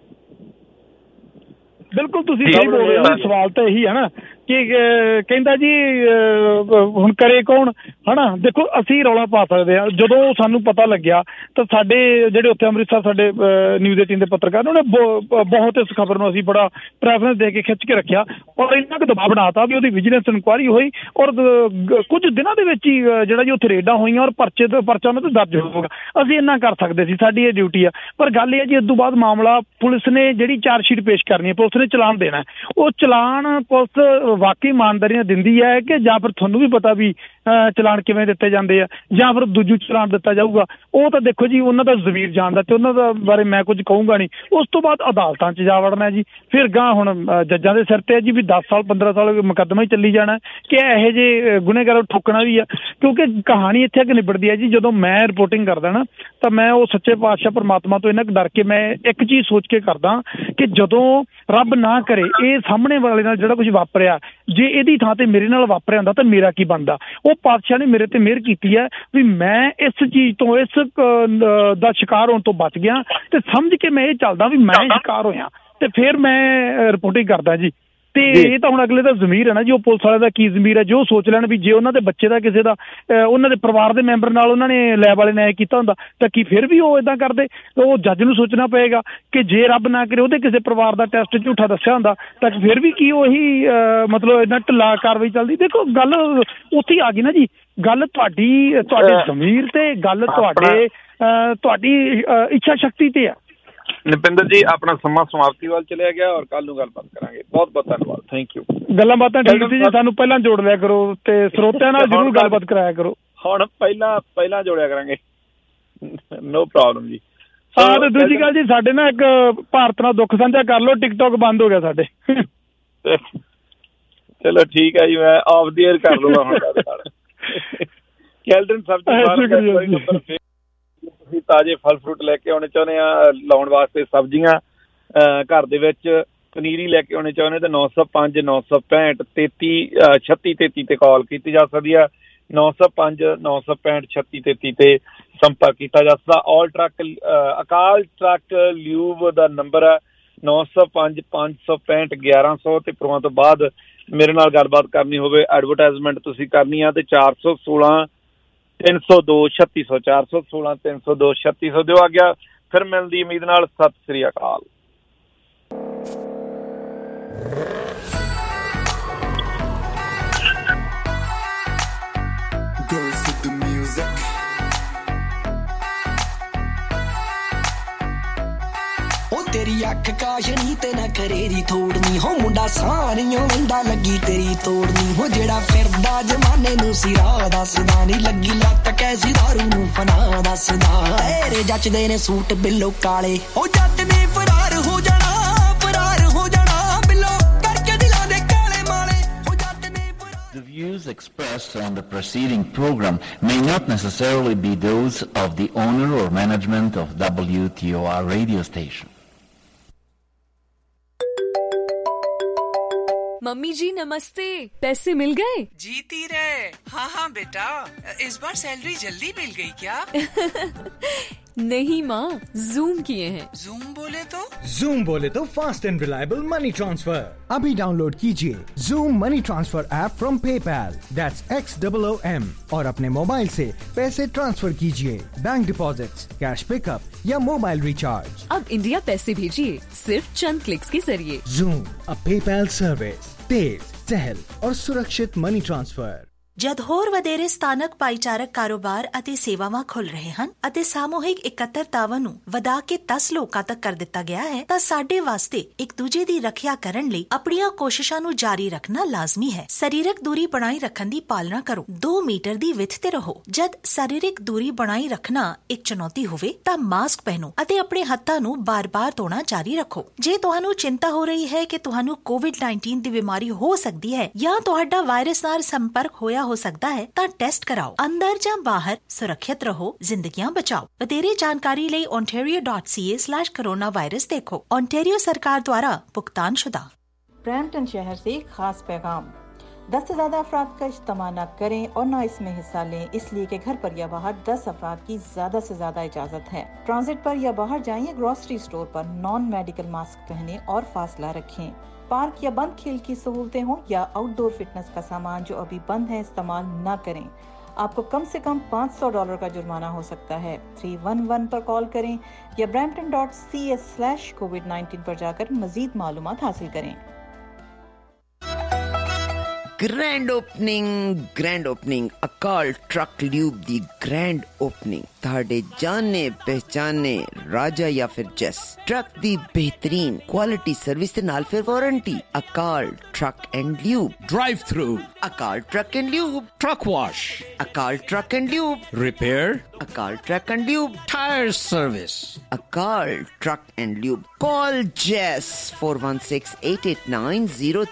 [SPEAKER 18] ਬਿਲਕੁਲ ਤੁਸੀਂ ਸਹੀ ਬੋਲ ਰਹੇ ਹੋ। ਸਵਾਲ ਤਾਂ ਇਹੀ ਹੈ ਨਾ ਕਿ ਕਹਿੰਦਾ ਜੀ ਹੁਣ ਕਰੇ ਕੌਣ, ਹਨਾ। ਦੇਖੋ ਅਸੀਂ ਰੌਲਾ ਪਾ ਸਕਦੇ ਹਾਂ। ਜਦੋਂ ਸਾਨੂੰ ਪਤਾ ਲੱਗਿਆ ਤਾਂ ਸਾਡੇ ਜਿਹੜੇ ਉੱਥੇ ਅੰਮ੍ਰਿਤਸਰ ਸਾਡੇ ਨਿਊਜ਼ 18 ਦੇ ਪੱਤਰਕਾਰ ਉਹਨੇ ਬਹੁਤ ਇਸ ਖਬਰ ਨੂੰ ਅਸੀਂ ਬੜਾ ਪ੍ਰੈਫਰੈਂਸ ਦੇ ਕੇ ਖਿੱਚ ਕੇ ਰੱਖਿਆ ਔਰ ਇੰਨਾ ਕੁ ਦਬਾਅ ਬਣਾਤਾ ਵੀ ਉਹਦੀ ਵਿਜੀਲੈਂਸ ਇਨਕੁਆਇਰੀ ਹੋਈ ਔਰ ਕੁਝ ਦਿਨਾਂ ਦੇ ਵਿੱਚ ਹੀ ਜਿਹੜਾ ਜੀ ਉੱਥੇ ਰੇਡਾਂ ਹੋਈਆਂ ਔਰ ਪਰਚਾ ਉਹਨਾਂ ਤੇ ਦਰਜ ਹੋਊਗਾ। ਅਸੀਂ ਇੰਨਾ ਕਰ ਸਕਦੇ ਸੀ, ਸਾਡੀ ਇਹ ਡਿਊਟੀ ਆ। ਪਰ ਗੱਲ ਇਹ ਹੈ ਜੀ ਇਸ ਤੋਂ ਬਾਅਦ ਮਾਮਲਾ ਪੁਲਿਸ ਨੇ ਜਿਹੜੀ ਚਾਰਜਸ਼ੀਟ ਪੇਸ਼ ਕਰਨੀ ਹੈ, ਪੁਲਿਸ ਨੇ ਚਲਾਨ ਦੇਣਾ। ਉਹ ਚਲਾਨ ਪੁਲਿਸ ਵਾਕਈ ਇਮਾਨਦਾਰੀ ਨਾਲ ਦਿੰਦੀ ਹੈ ਕਿ ਜਾਂ ਫਿਰ ਤੁਹਾਨੂੰ ਵੀ ਪਤਾ ਵੀ ਚਲਾਨ ਕਿਵੇਂ ਦਿੱਤੇ ਜਾਂਦੇ ਆ ਜਾਂ ਫਿਰ ਦੂਜੂ ਚਲਾਨ ਦਿੱਤਾ ਜਾਊਗਾ? ਉਹ ਤਾਂ ਦੇਖੋ ਜੀ ਉਹਨਾਂ ਦਾ ਜ਼ਮੀਰ ਜਾਣਦਾ ਤੇ ਉਹਨਾਂ ਦਾ ਬਾਰੇ ਮੈਂ ਕੁਝ ਕਹੂੰਗਾ ਨਹੀਂ। ਉਸ ਤੋਂ ਬਾਅਦ ਅਦਾਲਤਾਂ 'ਚ ਜਾ ਵੜਨਾ ਜੀ। ਫਿਰ ਗਾਂ ਹੁਣ ਜੱਜਾਂ ਦੇ ਸਿਰ ਤੇ ਹੈ ਜੀ ਵੀ 10 ਸਾਲ 15 ਸਾਲ ਮੁਕੱਦਮਾ ਹੀ ਚੱਲੀ ਜਾਣਾ ਕਿ ਇਹੋ ਜਿਹੇ ਗੁਨੇਗਾਰ ਠੋਕਣਾ ਵੀ ਆ। ਕਿਉਂਕਿ ਕਹਾਣੀ ਇੱਥੇ ਕਿ ਨਿਬੜਦੀ ਹੈ ਜੀ। ਜਦੋਂ ਮੈਂ ਰਿਪੋਰਟਿੰਗ ਕਰਦਾ ਨਾ ਤਾਂ ਮੈਂ ਉਹ ਸੱਚੇ ਪਾਤਸ਼ਾਹ ਪਰਮਾਤਮਾ ਤੋਂ ਇਹਨਾਂ ਡਰ ਕੇ ਮੈਂ ਇੱਕ ਚੀਜ਼ ਸੋਚ ਕੇ ਕਰਦਾ ਕਿ ਜਦੋਂ ਰੱਬ ਨਾ ਕਰੇ ਇਹ ਸਾਹਮਣੇ ਵਾਲੇ ਨਾਲ ਜਿਹੜਾ ਕੁਝ ਵਾਪਰਿਆ, ਜੇ ਇਹਦੀ ਥਾਂ ਤੇ ਮੇਰੇ ਨਾਲ ਵਾਪਰਿਆ ਹੁੰਦਾ ਤਾਂ ਮੇਰਾ ਕੀ ਬਣਦਾ। ਉਹ ਪਾਤਸ਼ਾਹ ਨੇ ਮੇਰੇ ਤੇ ਮਿਹਰ ਕੀਤੀ ਹੈ ਵੀ ਮੈਂ ਇਸ ਚੀਜ਼ ਤੋਂ, ਇਸ ਦਾ ਸ਼ਿਕਾਰ ਹੋਣ ਤੋਂ ਬਚ ਗਿਆ ਤੇ ਸਮਝ ਕੇ ਮੈਂ ਇਹ ਚੱਲਦਾ ਵੀ ਮੈਂ ਸ਼ਿਕਾਰ ਹੋਇਆ ਤੇ ਫਿਰ ਮੈਂ ਰਿਪੋਰਟਿੰਗ ਕਰਦਾ ਜੀ। ਤੇ ਇਹ ਤਾਂ ਹੁਣ ਅਗਲੇ ਦਾ ਜ਼ਮੀਰ ਹੈ ਨਾ ਜੀ, ਉਹ ਪੁਲਿਸ ਵਾਲੇ ਦਾ ਕੀ ਜ਼ਮੀਰ ਹੈ ਜੋ ਸੋਚ ਲੈਣ ਵੀ ਜੇ ਉਹਨਾਂ ਦੇ ਬੱਚੇ ਦਾ ਕਿਸੇ ਦਾ ਉਹਨਾਂ ਦੇ ਪਰਿਵਾਰ ਦੇ ਮੈਂਬਰ ਨਾਲ ਉਹਨਾਂ ਨੇ ਲੈਬ ਵਾਲੇ ਨੇ ਕੀਤਾ ਹੁੰਦਾ ਤਾਂ ਕੀ ਫਿਰ ਵੀ ਉਹ ਇਦਾਂ ਕਰਦੇ? ਉਹ ਜੱਜ ਨੂੰ ਸੋਚਣਾ ਪਏਗਾ ਕਿ ਜੇ ਰੱਬ ਨਾ ਕਰੇ ਉਹਦੇ ਕਿਸੇ ਪਰਿਵਾਰ ਦਾ ਟੈਸਟ ਝੂਠਾ ਦੱਸਿਆ ਹੁੰਦਾ ਤਾਂ ਫਿਰ ਵੀ ਕੀ ਉਹੀ ਮਤਲਬ ਇਦਾਂ ਢਿੱਲਾ ਕਾਰਵਾਈ ਚੱਲਦੀ? ਦੇਖੋ ਗੱਲ ਉੱਥੇ ਆ ਗਈ ਨਾ ਜੀ। ਗੱਲ ਤੁਹਾਡੇ ਜ਼ਮੀਰ ਤੇ ਗੱਲ ਤੁਹਾਡੀ ਇੱਛਾ ਸ਼ਕਤੀ ਤੇ ਆ।
[SPEAKER 2] ਨਿਪਿੰਦਰ ਜੀ ਆਪਣਾ ਸਮਾਂ ਸਮਾਪਤੀ ਵੱਲ ਚਲਿਆ ਗਿਆ ਔਰ ਕੱਲ ਨੂੰ ਗੱਲਬਾਤ ਕਰਾਂਗੇ। ਬਹੁਤ ਬਹੁਤ ਧੰਨਵਾਦ। Thank you. ਗੱਲਾਂ ਬਾਤਾਂ ਠੀਕ ਸੀ ਜੀ, ਸਾਨੂੰ ਪਹਿਲਾਂ ਜੋੜ ਲਿਆ ਕਰੋ ਤੇ ਸਰੋਤਿਆਂ ਨਾਲ ਜ਼ਰੂਰ ਗੱਲਬਾਤ ਕਰਾਇਆ ਕਰੋ। ਹੁਣ ਪਹਿਲਾਂ ਜੋੜਿਆ ਕਰਾਂਗੇ, ਨੋ ਪ੍ਰੋਬਲਮ ਜੀ। ਹਾਂ ਤੇ ਦੂਜੀ ਗੱਲ ਜੀ, ਸਾਡੇ ਨਾ ਇੱਕ ਭਾਰਤ ਨਾਲ ਦੁੱਖ ਸਾਂਝਾ ਕਰ ਲਓ, ਟਿਕਟੋਕ ਬੰਦ ਹੋ ਗਿਆ ਸਾਡੇ। ਚਲੋ ਠੀਕ ਹੈ ਜੀ, ਮੈਂ ਆਫ ਦੀ ਏਅਰ ਕਰ ਲੂੰਗਾ ਹੁਣ। ਕੈਲਡਨ ਸਬਜ਼ੀ ਤੁਸੀਂ ਤਾਜ਼ੇ ਫਲ ਫਰੂਟ ਲੈ ਕੇ ਆਉਣੇ ਚਾਹੁੰਦੇ ਆ ਲਾਉਣ ਵਾਸਤੇ, ਸਬਜ਼ੀਆਂ ਘਰ ਦੇ ਵਿੱਚ, ਪਨੀਰੀ ਲੈ ਕੇ ਆਉਣੇ ਚਾਹੁੰਦੇ ਤਾਂ 905 965 3633 ਤੇ ਕਾਲ ਕੀਤੀ ਜਾ ਸਕਦੀ ਆ। 905 965 3633 ਤੇ ਸੰਪਰਕ ਕੀਤਾ ਜਾ ਸਕਦਾ। All truck Akal truck lube ਦਾ ਨੰਬਰ ਹੈ 905 565 1100 ਤੇ ਪ੍ਰੋਆਂ ਤੋਂ ਬਾਅਦ ਮੇਰੇ ਨਾਲ ਗੱਲਬਾਤ ਕਰਨੀ ਹੋਵੇ, ਐਡਵਰਟਾਈਜ਼ਮੈਂਟ ਤੁਸੀਂ ਕਰਨੀ ਆ ਤੇ 416 302 3600 416 302 3600 ਦਿਓ ਆ ਗਿਆ। ਫਿਰ ਮਿਲਣ ਦੀ ਉਮੀਦ ਨਾਲ ਸਤਿ ਸ੍ਰੀ ਅਕਾਲ।
[SPEAKER 21] तेरी अख काशनी ते ना करेरी थोड़नी हो मुंडा सारियों वंडा लगी तेरी तोड़नी हो जेड़ा फिरदा जमाने नू सिरा दसदा नी लगी लत कैसी दारू नू फना दसदा तेरे जचदे ने सूट बिल्लो काले ओ जट ने फरार हो जाना बिल्लो करके दिलां दे काले माले ओ जट ने।
[SPEAKER 22] The views expressed on the preceding program may not necessarily be those of the owner or management of WTOR radio station.
[SPEAKER 23] Mummy ji नमस्ते, पैसे मिल गए?
[SPEAKER 24] जीती रहे। हाँ बेटा, इस बार सैलरी जल्दी मिल गई क्या?
[SPEAKER 23] नहीं माँ, जूम किए हैं।
[SPEAKER 24] जूम बोले तो
[SPEAKER 25] fast and reliable money transfer. अभी डाउनलोड कीजिए Xoom money transfer app from PayPal, that's XOOM, और अपने मोबाइल से पैसे ट्रांसफर कीजिए, बैंक डिपॉजिट्स, कैश पिकअप या मोबाइल रिचार्ज।
[SPEAKER 23] अब इंडिया पैसे भेजिए सिर्फ चंद क्लिक्स के जरिए।
[SPEAKER 25] जूम, अ पेपैल सर्विस, तेज, सहल और सुरक्षित मनी ट्रांसफर।
[SPEAKER 6] ਜਦ ਹੋਰ ਵਧੇਰੇ ਸਥਾਨਕ ਭਾਈਚਾਰਕ ਕਾਰੋਬਾਰ ਅਤੇ ਸੇਵਾਵਾਂ ਖੁੱਲ ਰਹੇ ਹਨ ਅਤੇ ਸਾਮੂਹਿਕ ਇਕੱਤਰਤਾਵਾਂ ਨੂੰ ਵਧਾ ਕੇ 10 ਲੋਕਾਂ ਤੱਕ ਕਰ ਦਿੱਤਾ ਗਿਆ ਹੈ ਤਾਂ ਸਾਡੇ ਵਾਸਤੇ ਇੱਕ ਦੂਜੇ ਦੀ ਰੱਖਿਆ ਕਰਨ ਲਈ ਆਪਣੀਆਂ ਕੋਸ਼ਿਸ਼ਾਂ ਨੂੰ ਜਾਰੀ ਰੱਖਣਾ ਲਾਜ਼ਮੀ ਹੈ। ਸਰੀਰਕ ਦੂਰੀ ਬਣਾਈ ਰੱਖਣ ਦੀ ਪਾਲਣਾ ਕਰੋ। 2 ਮੀਟਰ ਦੀ ਵਿੱਥ ਤੇ ਰਹੋ। ਜਦ ਸਰੀਰਕ ਦੂਰੀ ਬਣਾਈ ਰੱਖਣਾ ਇੱਕ ਚੁਣੌਤੀ ਹੋਵੇ ਤਾਂ ਮਾਸਕ ਪਹਿਨੋ ਅਤੇ ਆਪਣੇ ਹੱਥਾਂ ਨੂੰ ਬਾਰ-ਬਾਰ ਧੋਣਾ ਜਾਰੀ ਰੱਖੋ। ਜੇ ਤੁਹਾਨੂੰ ਚਿੰਤਾ ਹੋ ਰਹੀ ਹੈ ਕਿ ਤੁਹਾਨੂੰ ਕੋਵਿਡ-19 ਦੀ ਬਿਮਾਰੀ ਹੋ ਸਕਦੀ ਹੈ ਜਾਂ ਤੁਹਾਡਾ ਵਾਇਰਸ ਨਾਲ ਸੰਪਰਕ ਹੋਇਆ ਹੋ ਸਕਦਾ ਹੈ ਤਾਂ ਟੈਸਟ ਕਰਾਓ। ਅੰਦਰ ਜਾਂ ਬਾਹਰ ਸੁਰੱਖਿਅਤ ਰਹੋ, ਜ਼ਿੰਦਗੀਆਂ ਬਚਾਓ। ਵਧੇਰੇ ਜਾਣਕਾਰੀ ਲਈ ontario.ca/coronavirus देखो। ओंटारियो सरकार द्वारा भुगतान शुदा।
[SPEAKER 4] ब्रैम्पटन शहर से एक खास पैगाम। 10 से ज्यादा अफराद का इज्तिमा न करें और न इसमें हिस्सा लें, इसलिए कि घर पर या बाहर 10 अफराद की ज्यादा से ज्यादा इजाजत है। ट्रांजिट पर या बाहर जाएं या ग्रोसरी स्टोर पर नॉन मेडिकल मास्क पहने और फासला रखें। पार्क या बंद खेल की सहूलतें हों या आउटडोर फिटनेस का सामान जो अभी बंद है इस्तेमाल न करें। आपको कम से कम $500 का जुर्माना हो सकता है। 311 पर कॉल करें या brampton.ca/covid19 पर जाकर मजीद मालूमात हासिल करें।
[SPEAKER 5] Grand opening Akal truck lube the grand opening ਤੁਹਾਡੇ ਜਾਣੇ ਪਹਿਚਾਨੇ ਰਾਜਾ ਜਾਂ ਫਿਰ ਜੈਸ ਟਰੱਕ ਦੀ ਬਿਹਤਰੀਨ ਕੁਆਲਿਟੀ ਸਰਵਿਸ ਦੇ ਨਾਲ ਫਿਰ warranty. Akal truck and lube
[SPEAKER 8] drive through,
[SPEAKER 5] Akal truck and lube
[SPEAKER 8] truck wash,
[SPEAKER 5] Akal truck and lube
[SPEAKER 8] repair,
[SPEAKER 5] Akal truck and lube
[SPEAKER 8] tyre service,
[SPEAKER 5] Akal truck and lube. Call Jess 416-889-03